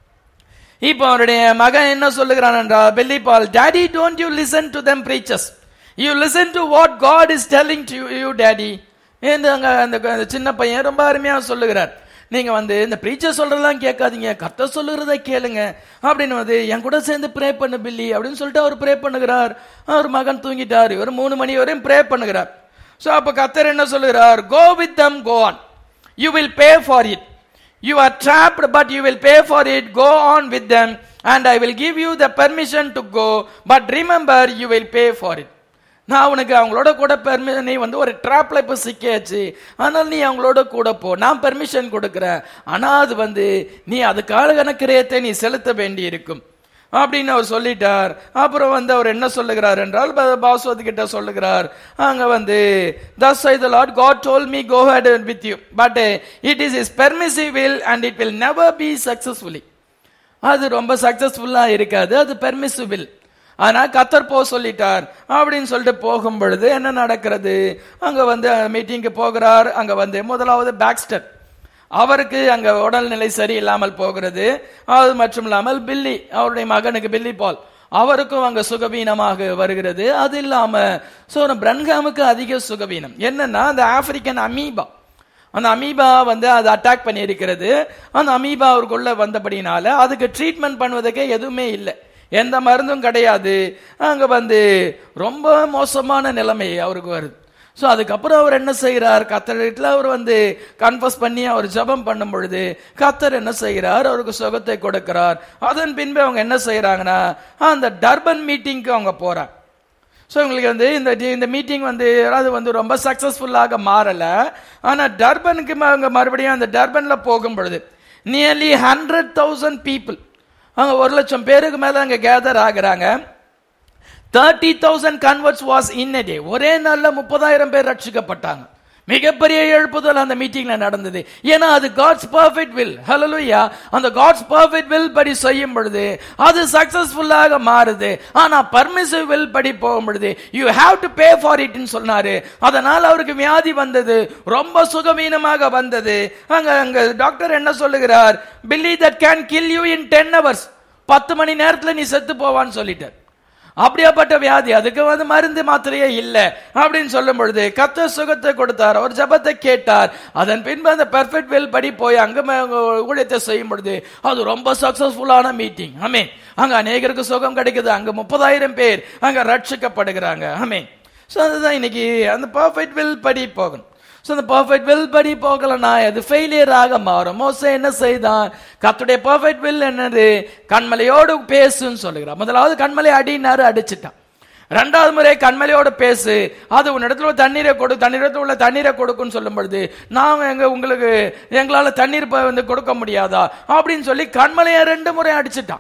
இப்போ அவருடைய மகன் என்ன சொல்லுகிறான் என்றால், Billy Paul, daddy don't you listen to them preachers, you listen to what God is telling to you daddy. இந்த அந்த சின்ன பையன் ரொம்ப அருமையா சொல்லுகிறார், நீங்க வந்து இந்த பிரீச்சர் சொல்றதெல்லாம் கேட்காதீங்க, கர்த்தர் சொல்லுறத கேளுங்க அப்படின்னு வந்து என் கூட சேர்ந்து ப்ரே பண்ணு பில்லி அப்படின்னு சொல்லிட்டு அவர் ப்ரே பண்ணுகிறார். அவர் மகன் தூங்கிட்டார், இவர் மூணு மணி வரையும் ப்ரே பண்ணுகிறார். சோ அப்ப கர்த்தர் என்ன சொல்லுகிறார், go with them, go on, you will pay for it, you are trapped but you will pay for it, go on with them and I will give you the permission to go, but remember you will pay for it. நான் உனக்கு அவங்களோட கூட permission, நீ வந்து ஒரு ட்ராப்ல இப்ப சிக்கியாச்சு, ஆனால் நீ அவங்களோட கூட போ, நான் பெர்மிஷன் கொடுக்கிறேன், ஆனா அது வந்து நீ அதுக்கான கிரயத்தை நீ செலுத்த வேண்டி இருக்கும் அப்படின்னு அவர் சொல்லிட்டார். அப்புறம் வந்து அவர் என்ன சொல்லுகிறார் என்றால், பாஸ்வத் கிட்ட சொல்லுகிறார், அங்க வந்து thus saith the Lord, God told me go ahead with you, but it is His permissive will and it will never be successfully. அது ரொம்ப சக்சஸ்ஃபுல்லா இருக்காது, அது பெர்மிசிவ் வில், ஆனா கத்தர் போ சொல்லிட்டார் அப்படின்னு சொல்லிட்டு போகும் பொழுது என்ன நடக்கிறது? அங்க வந்து மீட்டிங்க்கு போகிறார். அங்க வந்து முதலாவது பாக்ஸ்டர், அவருக்கு அங்க உடல்நிலை சரியில்லாமல் போகிறது. அது மட்டும் இல்லாமல் பில்லி, அவருடைய மகனுக்கு பில்லி பால், அவருக்கும் அங்க சுகவீனமாக வருகிறது. அது இல்லாம சோ பிரன்ஹாமுக்கு அதிக சுகவீனம். என்னன்னா அந்த ஆப்பிரிக்கன் அமீபா, அந்த அமீபா வந்து அதை அட்டாக் பண்ணி இருக்கிறது. அந்த அமீபா அவருக்குள்ள வந்தபடினால அதுக்கு ட்ரீட்மெண்ட் பண்ணுவதற்கே எதுவுமே இல்லை, எந்த மருந்தும் கிடையாது. அங்க வந்து ரொம்ப மோசமான நிலைமை அவருக்கு வருது. ஸோ அதுக்கப்புறம் அவர் என்ன செய்கிறார்? கத்தரிடத்தில் அவர் வந்து கன்ஃபஸ் பண்ணி அவர் ஜெபம் பண்ணும் பொழுது கத்தர் என்ன செய்கிறார்? அவருக்கு சுகத்தை கொடுக்கிறார். அதன் பின்பு அவங்க என்ன செய்யறாங்கன்னா அந்த டர்பன் மீட்டிங்க்கு அவங்க போறாங்க. ஸோ உங்களுக்கு வந்து இந்த இந்த மீட்டிங் வந்து அது வந்து ரொம்ப சக்சஸ்ஃபுல்லாக மாறல. ஆனா டர்பனுக்கு அவங்க மறுபடியும் அந்த டர்பன்ல போகும் பொழுது நியர்லி ஹண்ட்ரட் தௌசண்ட் பீப்புள், அங்க ஒரு லட்சம் பேருக்கு மேல அங்க கேதர் ஆகுறாங்க. Thirty thousand converts was in a day. ஒரே நாள்ல முப்பதாயிரம் பேர் ரட்சிக்கப்பட்டாங்க. மிகப்பெரிய எழுப்புதல் அந்த மீட்டிங்ல நடந்தது. ஏன்னா அது காட்ஸ் பர்ஃபெக்ட் வில். ஹல்லேலூயா. அந்த காட்ஸ் பர்ஃபெக்ட் வில் படி செய்யும் பொழுது அது சக்சஸ்ஃபுல்லாக மாறுது. ஆனா பர்மிசிவ் வில் படி போகும் பொழுது you have to pay for it சொன்னாரு. அதனால அவருக்கு வியாதி வந்தது, ரொம்ப சுகவீனமாக வந்தது. அங்க அங்க டாக்டர் என்ன சொல்லுகிறார்? Billy that can kill you in ten hours. பத்து மணி நேரத்துல நீ செத்து போவான்னு சொல்லிட்டார். அப்படியாப்பட்ட வியாதி, அதுக்கு வந்து மருந்து மாத்திரையே இல்லை அப்படின்னு சொல்லும் பொழுது கர்த்தர் சுகத்தை கொடுத்தார். அவர் ஜெபத்தை கேட்டார். அதன் பின்பு அந்த பெர்ஃபெக்ட் வில் படி போய் அங்க ஊழியத்தை செய்யும் பொழுது அது ரொம்ப சக்சஸ்ஃபுல்லான மீட்டிங். ஆமென். அங்க அநேகருக்கு சுகம் கிடைக்குது. அங்க முப்பதாயிரம் பேர் அங்க ரட்சிக்கப்படுகிறாங்க. ஆமென். சோ அதுதான் இன்னைக்கு அந்த பெர்ஃபெக்ட் வில் படி போகணும். So the perfect will படி போகலனா அது ஃபெயிலியர் ஆக மாறும். மோசே என்ன செய்தான்? கர்த்தருடைய perfect will என்னது? கண்மலையோடு பேசுன்னு சொல்லுகிறார். முதலாவது கண்மலை அடினாரு, அடிச்சிட்டான். இரண்டாவது முறை கண்மலையோடு பேசு, அது உன்னிடத்துல தண்ணீரை கொடு, தண்ணீரத்துல உள்ள தண்ணீரை கொடுக்குன்னு சொல்லும் பொழுது நாங்க எங்க உங்களுக்கு எங்களால தண்ணீர் வந்து கொடுக்க முடியாதா அப்படின்னு சொல்லி கண்மலையை ரெண்டு முறை அடிச்சிட்டான்.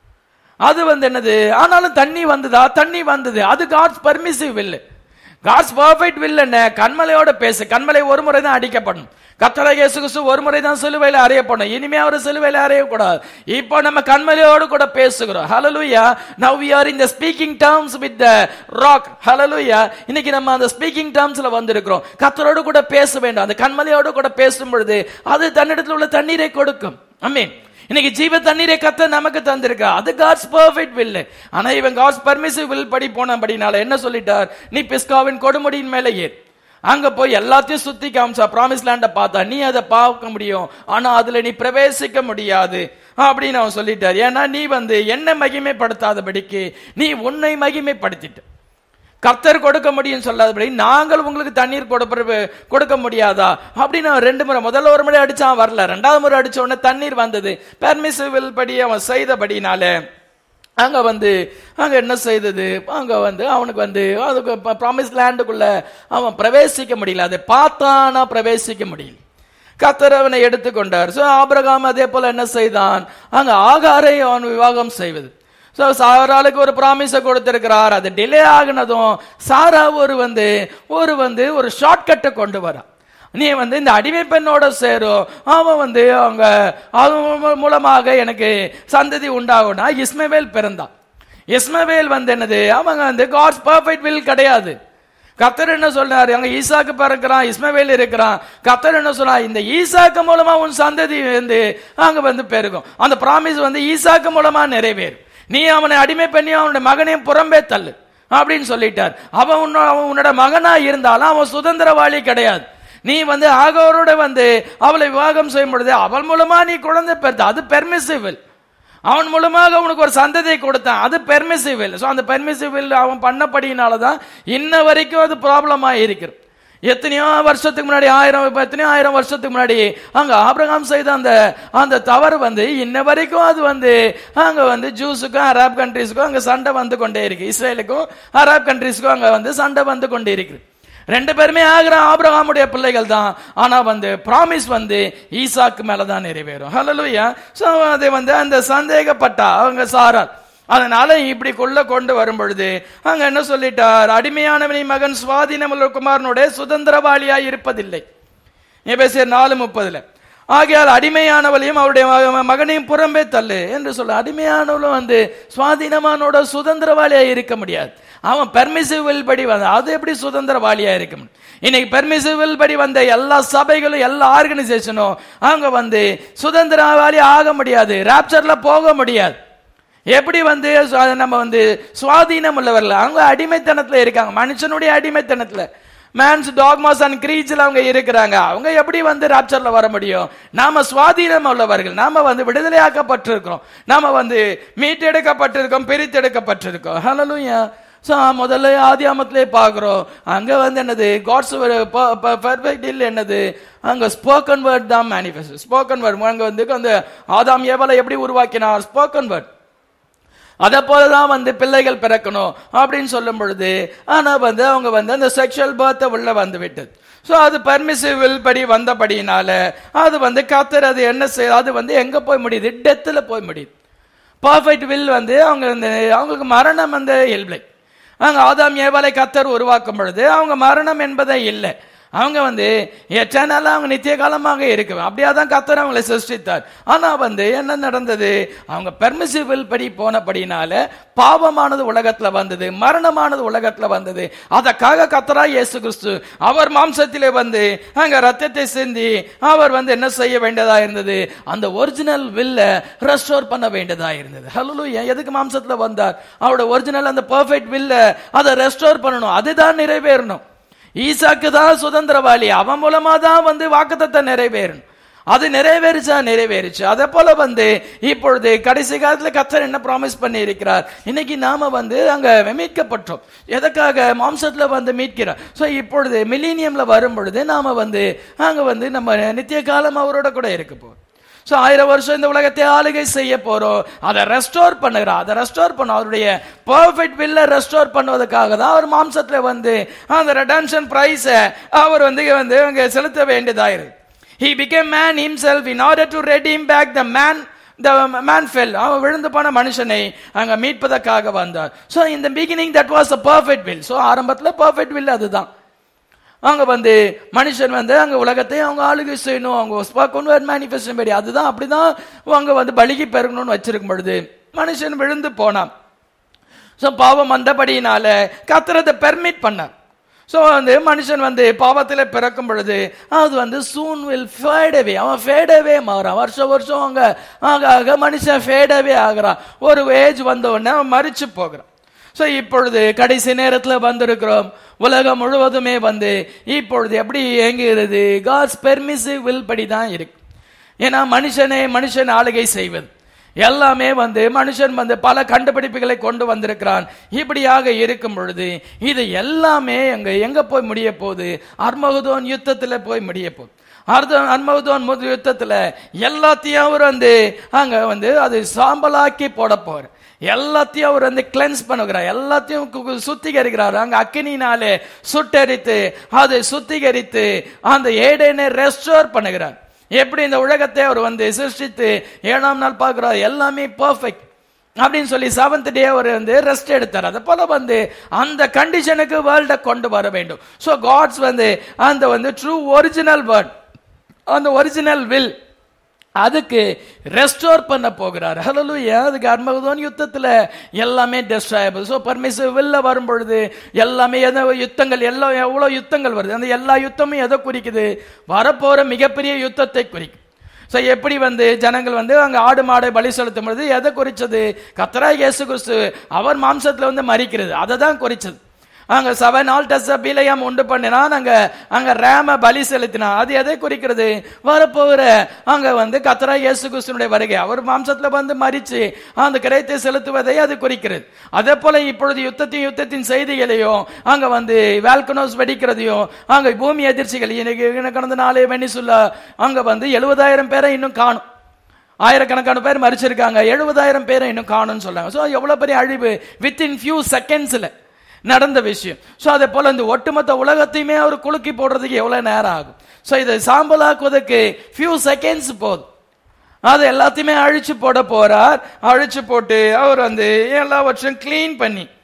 அது வந்து என்னது? ஆனாலும் தண்ணி வந்ததா? தண்ணி வந்தது. அது God's permissive will. God's perfect will என்ன? கண்மலையோட பேசு. கண்மலை ஒரு முறை தான் அடிக்கப்படும். கர்த்தராகிய இயேசு கிறிஸ்து ஒரு முறை தான் சிலுவையில அறையப்படும். இனிமே அவர் சிலுவையில அறையக்கூடாது. இப்போ நம்ம கண்மலையோடு கூட பேசுகிறோம். ஹல்லேலூயா. Now we are in the speaking terms with the rock. ஹல்லேலூயா. இன்னைக்கு நம்ம அந்த ஸ்பீக்கிங் டர்ம்ஸ்ல வந்திருக்கிறோம். கர்த்தரோடு கூட பேச வேண்டும். அந்த கண்மலையோடு கூட பேசும் பொழுது அது தன்னிடத்தில் உள்ள தண்ணீரை கொடுக்கும். ஆமென். இன்னைக்கு ஜீவ தண்ணீரை கர்த்தர் நமக்கு தந்திருக்கா. அது காட்ஸ் பர்ஃபெக்ட் வில். ஆனா இவன் காட்ஸ் பர்மிசிவ் வில் படி போனபடினால என்ன சொல்லிட்டார்? நீ பிஸ்காவின் கொடுமுடியின் மேலே ஏறு. அங்க போய் எல்லாத்தையும் சுத்தி காமிச்சா, பிராமிஸ் லேண்ட பார்த்தா நீ அதை பார்க்க முடியும், ஆனா அதுல நீ பிரவேசிக்க முடியாது அப்படின்னு அவன் சொல்லிட்டார். ஏன்னா நீ வந்து என்ன மகிமைப்படுத்தாதபடிக்கு நீ உன்னை மகிமைப்படுத்திட்ட. கர்த்தர் கொடுக்க முடியும் சொல்லாதபடி நாங்கள் உங்களுக்கு தண்ணீர் கொடுக்க முடியாதா அப்படின்னு ரெண்டு முறை, முதல்ல ஒரு முறை அடிச்சான் வரல, ரெண்டாவது முறை அடிச்ச உடனே தண்ணீர் வந்தது. பெர்மிசிவ் படி அவன் செய்தபடினால அங்க வந்து அங்க என்ன செய்தது? அங்க வந்து அவனுக்கு வந்து அதுக்கு ப்ராமிஸ் லேண்டுக்குள்ள அவன் பிரவேசிக்க முடியல. அதை பார்த்தானா பிரவேசிக்க முடியல. கர்த்தர் அவனை எடுத்துக்கொண்டார். சோ ஆபிரகாம் அதே போல என்ன செய்தான்? அங்க ஆகாரை அவன் விவாகம் செய்வது. சாராளுக்கு ஒரு பிராமிஸ கொடுத்திருக்கிறார். அது டிலே ஆகினதும் சாரா ஒரு வந்து ஒரு வந்து ஒரு ஷார்ட்கட்டை கொண்டு வரா. நீ வந்து இந்த அடிமை பெண்ணோட சேரும், அவன் வந்து அவங்க அவன் மூலமாக எனக்கு சந்ததி உண்டாகும்னா இஸ்மவேல் பிறந்தான். இஸ்மவேல் வந்து என்னது? அவங்க வந்து காட்ஸ் பர்ஃபெக்ட் வில் கிடையாது. கர்த்தர் என்ன சொல்றாரு? அங்க ஈசாக்கு பிறக்கிறான், இஸ்மவேல் இருக்கிறான். கர்த்தர் என்ன சொல்றா? இந்த ஈசாக்கு மூலமா உன் சந்ததி வந்து அங்க வந்து பெருகும். அந்த பிராமிஸ் வந்து ஈசாக்கு மூலமா நிறைவேறும். நீ அவனை அடிமை பண்ணி அவனுடைய மகனையும் புறம்பே தள்ளு அப்படின்னு சொல்லிட்டார். அவன் உன்னோட மகனா இருந்தாலும் அவன் சுதந்திரவாளி கிடையாது. நீ வந்து ஆகாரோட வந்து அவளை விவாகம் செய்யும் பொழுது அவள் மூலமா நீ குழந்தை பெற்ற, அது பெர்மிசிவ். அவன் மூலமாக உனக்கு ஒரு சந்ததியை கொடுத்தான், அது பெர்மிசிவ். சோ அந்த பெர்மிசிவ் அவன் பண்ணபடினாலதான் இன்ன வரைக்கும் அது ப்ராப்ளமா இருக்கிறது. எத்தனையோ வருஷத்துக்கு முன்னாடி, ஆயிரம் எத்தனையோ ஆயிரம் வருஷத்துக்கு முன்னாடி அங்க ஆபிரகாம் செய்த அந்த அந்த தவறு வந்து இன்ன வரைக்கும் அது வந்து அங்க வந்து ஜூஸுக்கும் அரப் கண்ட்ரீஸுக்கும் அங்க சண்டை வந்து கொண்டே இருக்கு. இஸ்ரேலுக்கும் அரப் கண்ட்ரீஸுக்கும் அங்க வந்து சண்டை வந்து கொண்டே இருக்கு. ரெண்டு பேருமே ஆகிற ஆபிரகாமுடைய பிள்ளைகள் தான். ஆனா வந்து பிராமிஸ் வந்து ஈசாக்கு மேலதான் நிறைவேறும். ஹல்லேலூயா. சோ அதை வந்து அந்த சந்தேகப்பட்டா அவங்க சாரார். அதனால இப்படி கொள்ள கொண்டு வரும் பொழுது அங்க என்ன சொல்லிட்டார்? அடிமையானவனி மகன் சுவாதீனமுள்ள குமாரனுடைய சுதந்திரவாளியா இருப்பதில்லை. எபேசியர் நாலு முப்பதுல ஆகையால் அடிமையானவளையும் அவருடைய மகனையும் புறம்பே தள்ளு என்று சொல்ல. அடிமையானவளும் வந்து சுவாதீனமானோட சுதந்திரவாளியா இருக்க முடியாது. அவன் பெர்மிசிவல் படி வந்த அது எப்படி சுதந்திரவாளியா இருக்க முடியும்? இன்னைக்கு பெர்மிசிவல் படி வந்த எல்லா சபைகளும் எல்லா ஆர்கனைசேஷனும் அவங்க வந்து சுதந்திரவாளி ஆக முடியாது, ராப்சர்ல போக முடியாது. எப்படி வந்து நம்ம வந்து சுவாதீனம் உள்ளவர்கள் அவங்க அடிமைத்தனத்துல இருக்காங்க, மனுஷனுடைய அடிமைத்தனத்துல, மேன்ஸ் டாக்மாஸ் அண்ட் கிரீட்ஸ்ல அவங்க இருக்கிறாங்க. அவங்க எப்படி வந்து ராப்சர்ல வர முடியும்? நாம சுவாதீனம் உள்ளவர்கள், நாம வந்து விடுதலையாக்கப்பட்டிருக்கிறோம், நாம வந்து மீட்டெடுக்கப்பட்டிருக்கோம், பிரித்தெடுக்கப்பட்டிருக்கோம். ஹல்லேலூயா. சோ முதல்ல ஆதியாமத்திலே பாக்குறோம், அங்க வந்து என்னது காட்ஸ் பெர்ஃபெக்ட் இல்ல, என்னது அங்க ஸ்போக்கன் வேர்ட் தான் மேனிஃபெஸ்ட். ஸ்போக்கன் வேர்ட் அங்க வந்து அந்த ஆதாம் ஏவாளை எப்படி உருவாக்கினார்? Spoken word. அதே போலதான் வந்து பிள்ளைகள் பிறக்கணும் அப்படின்னு சொல்லும் பொழுது ஆனா வந்து அவங்க வந்து அந்த செக்ஷுவல் பர்த் உள்ள வந்து விட்டது. சோ அது பெர்மிசிவல் படி வந்தபடினால அது வந்து கர்த்தர் அது என்ன செய்ய, அது வந்து எங்க போய் முடியுது? டெத்ல போய் முடியுது. பர்ஃபெக்ட் வில் வந்து அவங்க அவங்களுக்கு மரணம் வந்து இல்லை. அவங்க ஆதாம் ஏவாளை கர்த்தர் உருவாக்கும் பொழுது அவங்க மரணம் என்பதே இல்லை. அவங்க வந்து எட்டர்னலா அவங்க நித்திய காலமாக இருக்கு. அப்படியாதான் கர்த்தர் அவங்களை சிருஷ்டித்தார். ஆனா வந்து என்ன நடந்தது? அவங்க பெர்மிசிபிள் படி போனபடினால பாவமானது உலகத்துல வந்தது, மரணமானது உலகத்துல வந்தது. அதற்காக கர்த்தராகிய இயேசு கிறிஸ்து அவர் மாம்சத்திலே வந்து அங்க ரத்தத்தை சிந்தி அவர் வந்து என்ன செய்ய வேண்டியதா இருந்தது? அந்த ஒரிஜினல் வில்ல ரெஸ்டோர் பண்ண வேண்டியதா இருந்தது. ஹல்லேலூயா. எதுக்கு மாம்சத்துல வந்தார்? அவரோட ஒரிஜினல் அந்த பெர்ஃபெக்ட் வில்ல அதை ரெஸ்டோர் பண்ணணும், அதுதான் நிறைவேறணும். ஈசாக்கு தான் சுதந்திரவாளி, அவன் மூலமா தான் வந்து வாக்குத்தத்தம் நிறைவேறணும். அது நிறைவேறிச்சா? நிறைவேறிச்சு. அதே போல வந்து இப்பொழுது கடைசி காலத்துல கர்த்தர் என்ன ப்ராமிஸ் பண்ணி இருக்கிறார்? இன்னைக்கு நாம வந்து அங்க மீட்கப்பட்டோம். எதற்காக? மாம்சத்துல வந்து மீட்கிறார். சோ இப்பொழுது மில்லேனியம்ல வரும் பொழுது நாம வந்து அங்க வந்து நம்ம நித்திய காலம் அவரோட கூட இருக்க போறோம். சோ ஆயிரம் வருஷம் இந்த உலகத்தை ஆளுகை செய்ய போறோம். அதை ரெஸ்டோர் பண்ணுகிறார், அதை ரெஸ்டோர் பண்ண அவருடைய பெர்ஃபெக்ட் வில்ல ரெஸ்டோர் பண்ணுவதற்காக தான் அவர் மாம்சத்துல வந்து அந்த ரெடம்ஷன் பிரைஸ் அவர் வந்து வந்து அங்க செலுத்த வேண்டியதாயிருக்கு. He became man himself in order to redeem back the man the man fell. அவன் விழுந்து போன மனுஷனை அங்க மீட்பதற்காக வந்தார். So in the beginning that was a perfect will. So ஆரம்பத்துல பெர்ஃபெக்ட் வில் அதுதான். அங்க வந்து மனுஷன் வந்து அங்க உலகத்தை அவங்க ஆளுகை செய்யணும், அவங்க ஸ்போக்கன் வேர்ட் மேனிஃபெஸ்டேஷன் படி அதுதான் அப்படிதான் அங்க வந்து பலிகி பெருகணும்னு வச்சிருக்கும் பொழுது மனுஷன் விழுந்து போனான். சோ பாவம் வந்தபடியினால கர்த்தர் அதை பெர்மிட் பண்ணார். சோ வந்து மனுஷன் வந்து பாவத்துல பிறக்கும் பொழுது அது வந்து soon will fade away. அவன் fade away மாறான். வருஷம் வருஷம் அங்க ஆக ஆக மனுஷன் fade away ஆகிறான். ஒரு ஏஜ் வந்த உடனே அவன் மரிச்சு போகிறான். சோ இப்பொழுது கடைசி நேரத்துல வந்திருக்கிறோம். உலகம் முழுவதுமே வந்து இப்பொழுது எப்படி இயங்குகிறது? காட்ஸ் பெர்மிசிவ் வில் படி தான் இருக்கு. ஏன்னா மனுஷனே மனுஷன் ஆளுகை செய்வது எல்லாமே வந்து மனுஷன் வந்து பல கண்டுபிடிப்புகளை கொண்டு வந்திருக்கிறான். இப்படியாக இருக்கும் பொழுது இது எல்லாமே எங்க எங்க போய் முடிய போகுது? அர்மகுதோன் யுத்தத்துல போய் முடிய போகுது. அர்மகுதோன் யுத்தத்துல எல்லாத்தையும் அவர் வந்து அங்க வந்து அது சாம்பலாக்கி போட போற, எல்லாத்தையும் அவர் வந்து கிளென்ஸ் பண்ணுகிறார், எல்லாத்தையும் சுத்திகரிக்கிறார். அங்க அக்கினினாலே சுட்டரித்து அதை சுத்திகரித்து அந்த ஏடேனை ரெஸ்டோர் பண்ணுகிறார். எப்படி இந்த உலகத்தை அவர் வந்து சிருஷ்டித்து ஏழாம் நாள் பார்க்கிறார், எல்லாமே பெர்ஃபெக்ட் அப்படின்னு சொல்லி செவன்த் டே அவர் வந்து ரெஸ்ட் எடுத்தார். அது போல வந்து அந்த கண்டிஷனுக்கு வேர்ல்ட கொண்டு வர வேண்டும். சோ காட்ஸ் வந்து அந்த வந்து ட்ரூ ஒரிஜினல் வேர்ட், அந்த ஒரிஜினல் வில் அதுக்கு ரெஸ்டோர் பண்ண போகிறார். ஹல்லேலூயா. அதுக்கு அர்மகுதோன் யுத்தத்துல எல்லாமே டெஸ்ட்ராயபிள். சோ பர்மிசிவ் வில்ல வரும் பொழுது எல்லாமே யுத்தங்கள் எல்லாம் எவ்வளவு யுத்தங்கள் வருது, அந்த எல்லா யுத்தமும் எதை குறிக்குது? வரப்போற மிகப்பெரிய யுத்தத்தை குறிக்கும். சோ எப்படி வந்து ஜனங்கள் வந்து அங்க ஆடு மாடை பலி செலுத்தும் பொழுது எதை குறிச்சது? கர்த்தராகிய இயேசு கிறிஸ்து அவர் மாம்சத்துல வந்து மரிக்கிறது, அதை தான் குறிச்சது. அங்க செவன் ஆல்டர்ஸ் பீலையாம் உண்டு பண்ணினான், அங்க அங்க ரேம பலி செலுத்தினான். அது எதை குறிக்கிறது? வரப்போகிற அங்க வந்து கர்த்தராகிய இயேசு கிறிஸ்துவினுடைய வருகை, அவர் மாம்சத்துல வந்து மரிச்சு அந்த கிரயத்தை செலுத்துவதை அது குறிக்கிறது. அதே போல இப்பொழுது யுத்தத்தின் யுத்தத்தின் செய்திகளையும் அங்க வந்து வால்கனோஸ் வெடிக்கிறதையும் அங்க பூமி எதிர்ச்சிகள் இன்னைக்கு கடந்த நாளே வெனிசுலா அங்க வந்து எழுபதாயிரம் பேரை இன்னும் காணும், ஆயிரக்கணக்கான பேர் மரிச்சிருக்காங்க, எழுபதாயிரம் பேரை இன்னும் காணும்னு சொல்றாங்க. சோ எவ்வளவு பெரிய அழிவு வித்தின் ஃபியூ செகண்ட்ஸ்ல நடந்த விஷயம். சோ அதே போல இந்த ஒட்டுமொத்த உலகத்தையுமே அவர் குலுக்கி போடுறதுக்கு எவ்வளவு நேரம் ஆகும்? சோ இதை சாம்பலாக்குவதற்கு ஃபியூ செகண்ட்ஸ் போதும். அது எல்லாத்தையுமே அழிச்சு போட போறார். அழிச்சு போட்டு அவர் வந்து எல்லாவற்றையும் கிளீன் பண்ணி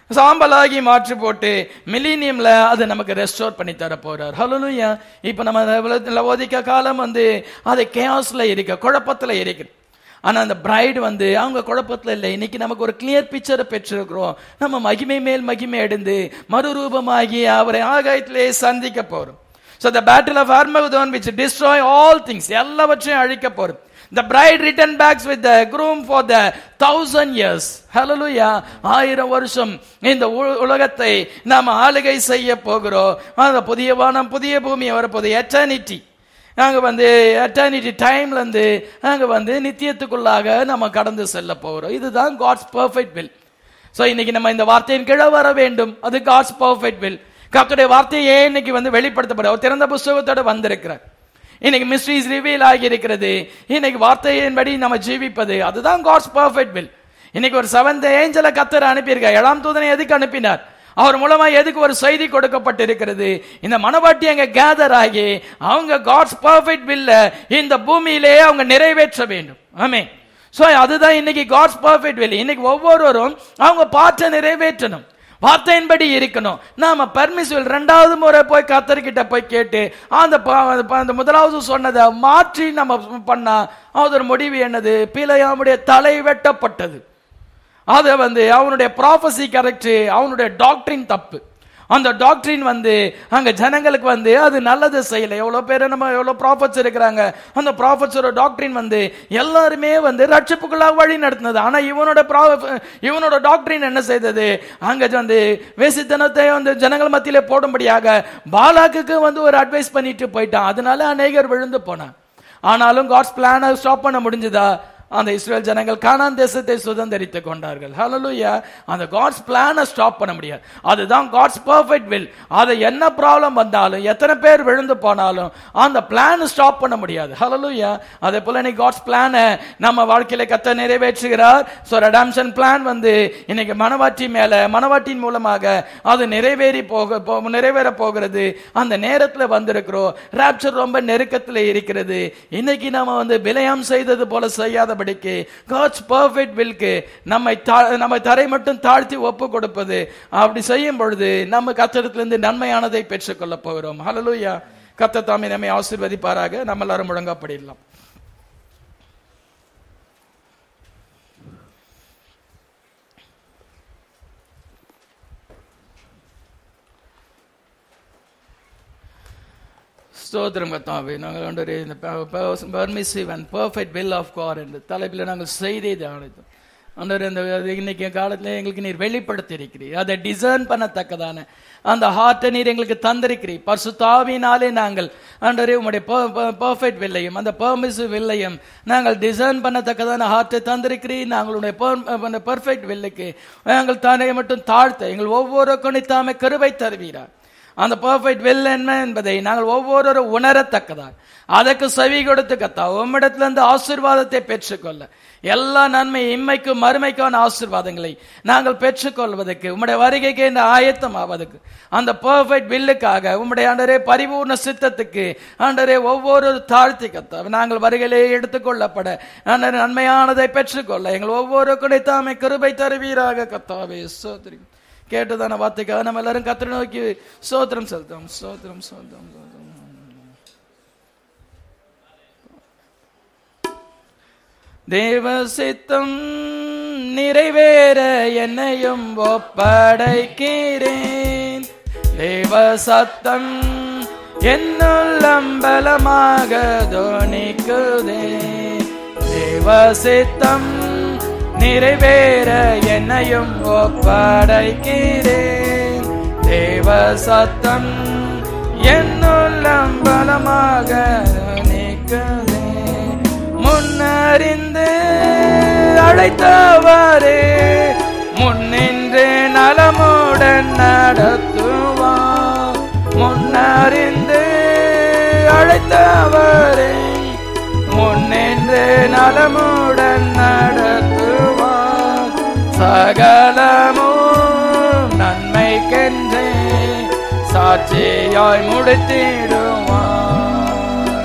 சாம்பலாகி மாற்றி போட்டு மில்லினியம்ல அது நமக்கு ரெஸ்டோர் பண்ணி தர போறார். ஹல்லேலூயா. இப்ப நம்ம லவோதிக்கா காலம் வந்து அது கேஸ்ல இருக்க, குழப்பத்துல இருக்கு. ஆனா அந்த பிரைடு வந்து அவங்க குழப்பத்துல இல்லை. இன்னைக்கு நமக்கு ஒரு கிளியர் பிக்சரை பெற்றிருக்கிறோம். நம்ம மகிமை மேல் மகிமை அடைந்து மறுரூபமாகி அவரை ஆகாயத்திலே சந்திக்க போறோம். So the battle of Armageddon which destroy all things, எல்லாவற்றையும் அழிக்க போறோம். The bride return back with the groom for the thousand years. Hallelujah. ஆயிரம் வருஷம் இந்த உலகத்தை நாம் ஆளுகை செய்ய போகிறோம். அந்த புதிய வானம் புதிய பூமி வரப்போது எட்டர்னிட்டி. நாங்க வந்து எட்டர்னிட்டி டைம்ல இருந்து நாங்க வந்து நித்தியத்துக்குள்ளாக நம்ம கடந்து செல்ல போகிறோம். இதுதான் காட்ஸ் பெர்ஃபெக்ட் வில். சோ இன்னைக்கு நம்ம இந்த வார்த்தையின் கீழே வர வேண்டும். அது காட்ஸ் பெர்ஃபெக்ட் வில். கர்த்தருடைய வார்த்தையே இன்னைக்கு வந்து வெளிப்படுத்தப்பட ஒரு திறந்த புஸ்தகத்தோட வந்திருக்கிறார். இன்னைக்கு மிஸ்ட்ரீஸ் ரிவீல் ஆகி இருக்கிறது. இன்னைக்கு வார்த்தையின்படி நம்ம ஜீவிப்பது அதுதான் காட்ஸ் பெர்ஃபெக்ட் வில். இன்னைக்கு ஒரு செவன்த் ஏஞ்சலை கர்த்தர் அனுப்பியிருக்கார். ஏழாம் தூதனை எதுக்கு அனுப்பினார்? அவர் மூலமா எதுக்கு ஒரு செய்தி கொடுக்கப்பட்டிருக்கிறது? இந்த மனவாட்டி அங்க கேதர் ஆகி அவங்க காட்ஸ் பெர்ஃபெக்ட் வில்ல இந்த பூமியிலே அவங்க நிறைவேற்ற வேண்டும். ஆமென். சோ அதுதான் இன்னைக்கு காட்ஸ் பெர்ஃபெக்ட் வில். இன்னைக்கு ஒவ்வொருவரும் அவங்க பாட்டை நிறைவேற்றணும், வார்த்தையின்படி இருக்கணும். நாம பர்மிசிபிள் ரெண்டாவது முறை போய் கர்த்தர்கிட்ட போய் கேட்டு அந்த முதலாவது சொன்னதை மாற்றி நம்ம பண்ணா அதோட முடிவு என்னது? பிலேயாமுடைய தலை வெட்டப்பட்டது. அது வந்து அவனுடைய ப்ராபசி கரெக்ட், அவனுடைய டாக்டரின் தப்பு. அந்த டாக்டரின் வந்து அங்க ஜனங்களுக்கு வந்து அது நல்லது செய்யல. எவ்வளவு பேர் நம்ம எவ்வளவு ப்ராஃபட்ஸ் இருக்கிறாங்க. அந்த ப்ராஃபட்ஸோட டாக்டரின் வந்து எல்லாருமே வந்து ரட்சிப்புக்குள்ளாக வழி நடத்தினது. ஆனா இவனோட இவனோட டாக்டரின் என்ன செய்தது? அங்க வந்து வேசித்தனத்தை வந்து ஜனங்கள் மத்தியிலே போடும்படியாக பாலாக்கு வந்து ஒரு அட்வைஸ் பண்ணிட்டு போயிட்டான். அதனால அநேகர் விழுந்து போனான். ஆனாலும் காட்ஸ் பிளானை ஸ்டாப் பண்ண முடிஞ்சதா? அந்த இஸ்ரேல் ஜனங்கள் கானான் தேசத்தை சுதந்தரித்துக் கொண்டார்கள். ஹல்லேலூயா. அந்த காட்ஸ் பிளானை ஸ்டாப் பண்ண முடியாது. அதுதான் காட்ஸ் பெர்ஃபெக்ட் வில். அது என்ன ப்ராப்ளம் வந்தாலும் எத்தனை பேர் விழுந்து போனாலும் அந்த பிளான் ஸ்டாப் பண்ண முடியாது. ஹல்லேலூயா. அதே போல இன்னைக்கு காட்ஸ் பிளானை நம்ம வாழ்க்கையில கர்த்தர் நிறைவேற்றுகிறார். சோ ரெடம்ஷன் பிளான் வந்து இன்னைக்கு மனவாட்டி மேல மனவாட்டின் மூலமாக அது நிறைவேறி போக நிறைவேற போகிறது. அந்த நேரத்துல வந்திருக்கிறோம். ராப்சர் ரொம்ப நெருக்கத்தில் இருக்கிறது. இன்னைக்கு நாம வந்து பிலேயாம் செய்தது போல செய்யாத God's perfect will நம்மை நம்ம தரை மட்டும் தாழ்த்தி ஒப்பு கொடுப்பது. அப்படி செய்யும் பொழுது நம்ம கர்த்தரிடத்திலிருந்து நன்மையானதை பெற்றுக் கொள்ள போகிறோம். ஹல்லேலூயா. கர்த்தர் தாமே நம்மை ஆசீர்வதிப்பாராக. நம்ம எல்லாரும் முழங்கப்படலாம். ஸ்தோத்திரம் கர்த்தாவே. நாங்கள் ஆண்டவரே இந்த permissive and perfect will of God என்ற தலைப்பில் நாங்கள் செய்தி தியானித்தோம். ஆண்டவரே இந்த இன்னைக்கு காலத்தில் எங்களுக்கு நீர் வெளிப்படுத்தி இருக்கிறீர். அதை டிசைன் பண்ணத்தக்கதான அந்த ஹார்ட்டை நீர் எங்களுக்கு தந்திருக்கிறீர். பரிசுத்த ஆவியினாலே நாங்கள் ஆண்டவரே உம்முடைய பெர்ஃபெக்ட் வில்லையும் அந்த பெர்மிசிவ் வில்லையும் நாங்கள் டிசைன் பண்ணத்தக்கதான ஹார்ட்டை தந்திருக்கிறீர். நாங்களுடைய பெர்ஃபெக்ட் வில்லுக்கு நாங்கள் தானே மட்டும் தாழ்த்த எங்கள் ஒவ்வொரு கொணித்தாமே கருவை தருவீரார். அந்த பெர்ஃபெக்ட் வில் என்ன என்பதை நாங்கள் ஒவ்வொருவரும் உணரத்தக்கதாக அதற்கு செவி கொடுத்து கத்தா உம்மிடத்திலிருந்து ஆசீர்வாதத்தை பெற்றுக்கொள்ள எல்லா நன்மை இம்மைக்கும் மறுமைக்கான ஆசீர்வாதங்களை நாங்கள் பெற்றுக்கொள்வதற்கு உம்முடைய வருகைக்கு இந்த ஆயத்தம் ஆவதற்கு அந்த பெர்ஃபெக்ட் வில்லுக்காக உம்முடைய ஆண்டரே பரிபூர்ண சித்தத்துக்கு ஆண்டரே ஒவ்வொரு தாழ்த்தி கத்தா நாங்கள் வருகையிலே எடுத்துக்கொள்ளப்பட ஆண்டரே நன்மையானதை பெற்றுக்கொள்ள எங்கள் ஒவ்வொரு கிடைத்தாமை கிருபை தருவீராக கத்தாவே. ஸ்தோத்திரம். கேட்டதான வார்த்தைக்காக நம்ம எல்லாரும் கர்த்தரை நோக்கி ஸ்தோத்திரம் செலுத்தும். ஸ்தோத்திரம் ஸ்தோத்திரம். தேவ சித்தம் நிறைவேற என்னையும் ஒப்படைக்கிறேன். தேவ சத்தம் என்னுள்ளம் பலமாக தோணிக்குதே. தேவ சித்தம் நிறைவேற என்னையும் ஒப்படைக்கிறேன். தேவ சத்தம் என்னுள்ளம் பலமாக நிற்குதே. முன்னறிந்து அழைத்தவரே முன்னின்று நலமுடன் நடத்துவார். முன்னறிந்து அழைத்தவரே முன்னின்று நலமுடன் நடத்துவார். சகலமும் நன்மைக்கென்றே சாட்சியாய் முடித்திடுவார்.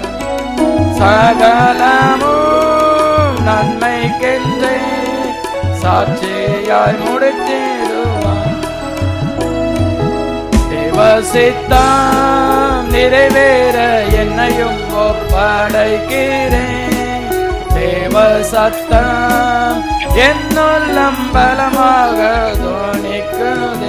சகலமும் நன்மைக்கென்றே சாட்சியாய் முடித்திடுவார். சித்தம் நிறைவேற என்னையும் ஒப்படைக்கிறேன். தேவ சத்தம் என்னுள்ளம் பலமாக துணிக்குதே.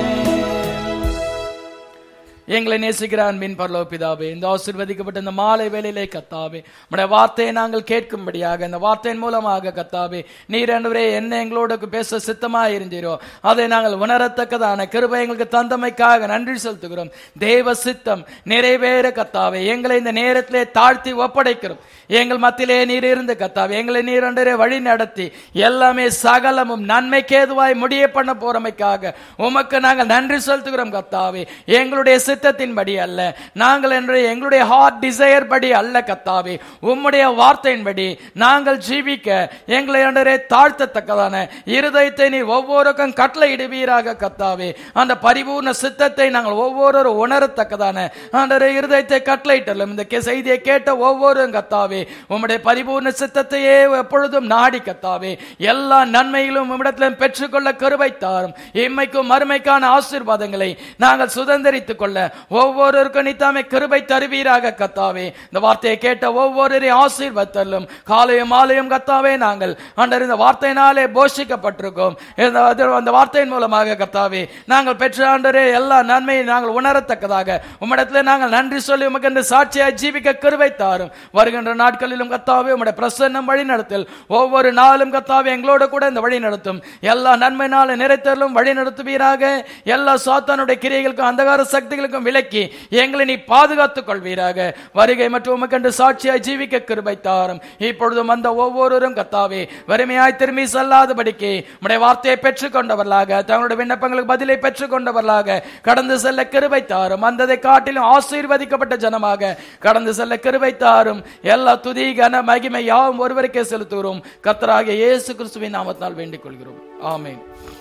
எங்களை நேசிக்கிற அன்பின் பரலோக பிதாவே, இந்த ஆசீர்வதிக்கப்பட்ட இந்த மாலை வேளையிலே கத்தாவே உம்முடைய வார்த்தையை நாங்கள் கேட்கும்படியாக, இந்த வார்த்தையின் மூலமாக கத்தாவே நீர் ஆண்டவரே என்ன எங்களோட பேச சித்தமாக இருந்தீரோ அதை நாங்கள் உணரத்தக்கதான கிருபை எங்களுக்கு தந்தமைக்காக நன்றி செலுத்துகிறோம். தேவ சித்தம் நிறைவேற கத்தாவே எங்களை இந்த நேரத்திலே தாழ்த்தி ஒப்படைக்கிறோம். எங்கள் மத்தியிலே நீர் இருந்து கத்தாவே எங்களை நீர் அன்றே வழி நடத்தி எல்லாமே சகலமும் நன்மைக்கு ஏதுவாய் முடிய பண்ண போறமைக்காக உமக்கு நாங்கள் நன்றி செலுத்துகிறோம். கத்தாவே எங்களுடைய சித்தத்தின்படி அல்ல, நாங்கள் எங்களுடைய ஹார்ட் டிசையர் படி அல்ல கத்தாவே, உம்முடைய வார்த்தையின்படி நாங்கள் ஜீவிக்க எங்களை அன்றே தாழ்த்தத்தக்கதான இருதயத்தை நீர் ஒவ்வொருக்கும் கட்டளை இடுவீராக கத்தாவே. அந்த பரிபூர்ண சித்தத்தை நாங்கள் ஒவ்வொரு உணரத்தக்கதான அன்றே இருதயத்தை கட்டளையிட்டலும். இந்த செய்தியை கேட்ட ஒவ்வொரு கத்தாவே உம்முடைய பரிபூர்ண சித்தத்தையே எப்பொழுதும் நாடி கத்தாவே எல்லா நன்மையிலும் உம்மிடத்திலும் பெற்றுக்கொள்ள கிருபை தாரும். இம்மைக்கும் மறுமைக்கான ஆசீர்வாதங்களை நாங்கள் சுதந்திரித்துக் கொள்ள ஒவ்வொருவருக்கும் நீத்தாமே கிருபை தருவீராக கத்தாவே. இந்த வார்த்தையை கேட்ட ஒவ்வொருவரையும் ஆசீர்வதித்தலும். காலையும் மாலையும் கத்தாவே நாங்கள் அண்டர் இந்த வார்த்தையினாலே போஷிக்கப்பட்டிருக்கோம். அந்த வார்த்தையின் மூலமாக கத்தாவே நாங்கள் பெற்ற ஆண்டரே எல்லா நன்மையை நாங்கள் உணரத்தக்கதாக உம்மிடத்தில் நாங்கள் நன்றி சொல்லி உமக்கு என்று சாட்சியாய் ஜீவிக்க கிருபை தாரும். வருகின்ற நாட்களிலும் கத்தாவே உம்முடைய பிரசன்னம் வழி நடத்தல் ஒவ்வொரு நாளும் கத்தாவே எங்களோடு கூட இந்த வழி நடத்தும். எல்லா நன்மை நாளை நிறைத்தலும் வழி நடத்துவீராக. எல்லா சாத்தானுடைய கிரியைகளுக்கும் அந்தகார சக்திகளுக்கும் விலக்கி எங்களை நீ பாதுகாத்துக் கொள்வீராக. வருகை மற்றும் உமக்கென்று சாட்சியாய் ஜீவிக்க கிருபை தாரும். இப்பொழுதும் அந்த ஒவ்வொருவரும் கத்தாவே வறுமையாய் திரும்பி செல்லாதபடிக்கு உம்முடைய வார்த்தையை பெற்றுக் கொண்டவர்களாக, தங்களுடைய விண்ணப்பங்களுக்கு பதிலை பெற்றுக் கொண்டவர்களாக கடந்து செல்ல கிருபை தாரும். அந்ததை காட்டிலும் ஆசீர்வதிக்கப்பட்ட ஜனமாக கடந்து செல்ல கிருபை தாரும். எல்லா துதி கன மகிமை யாவும் ஒருவருக்கே செலுத்துகிறோம். கர்த்தராகிய இயேசு கிறிஸ்துவின் நாமத்தினால் வேண்டிக் கொள்கிறோம். ஆமென்.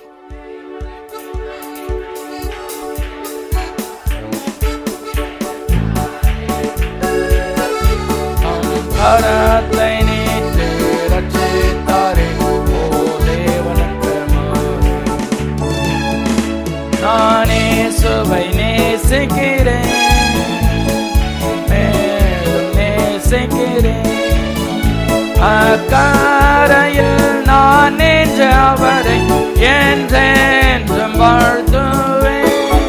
கரத்தை நீட்டு ரட்சித்தாரே ஓ தேவனுக்கு நானே சுவை நேசிக்கிறேன், மேலும் நேசிக்கிறேன். அக்கரையில் நான் நின்று அவரை என்றென்றும் வாழ்த்துவேன்.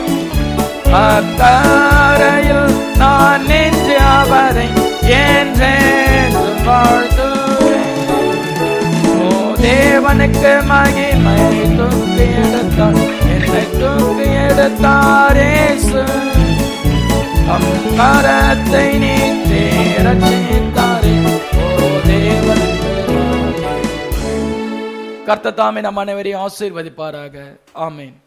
அக்கரையில் நான் நின்று அவரை என்றென்றும் வாழ்த்துவேன். ஓ தேவனுக்கு மகிமை தூக்கி எடுத்தார், என்னை தூக்கி எடுத்தார் இயேசு. தம் கரத்தை நீட்டி ரட்சித்தாரே ஓ தேவனுக்கு. கர்த்தர் தாமே நம் அனைவரையும் ஆசீர்வதிப்பாராக. ஆமென்.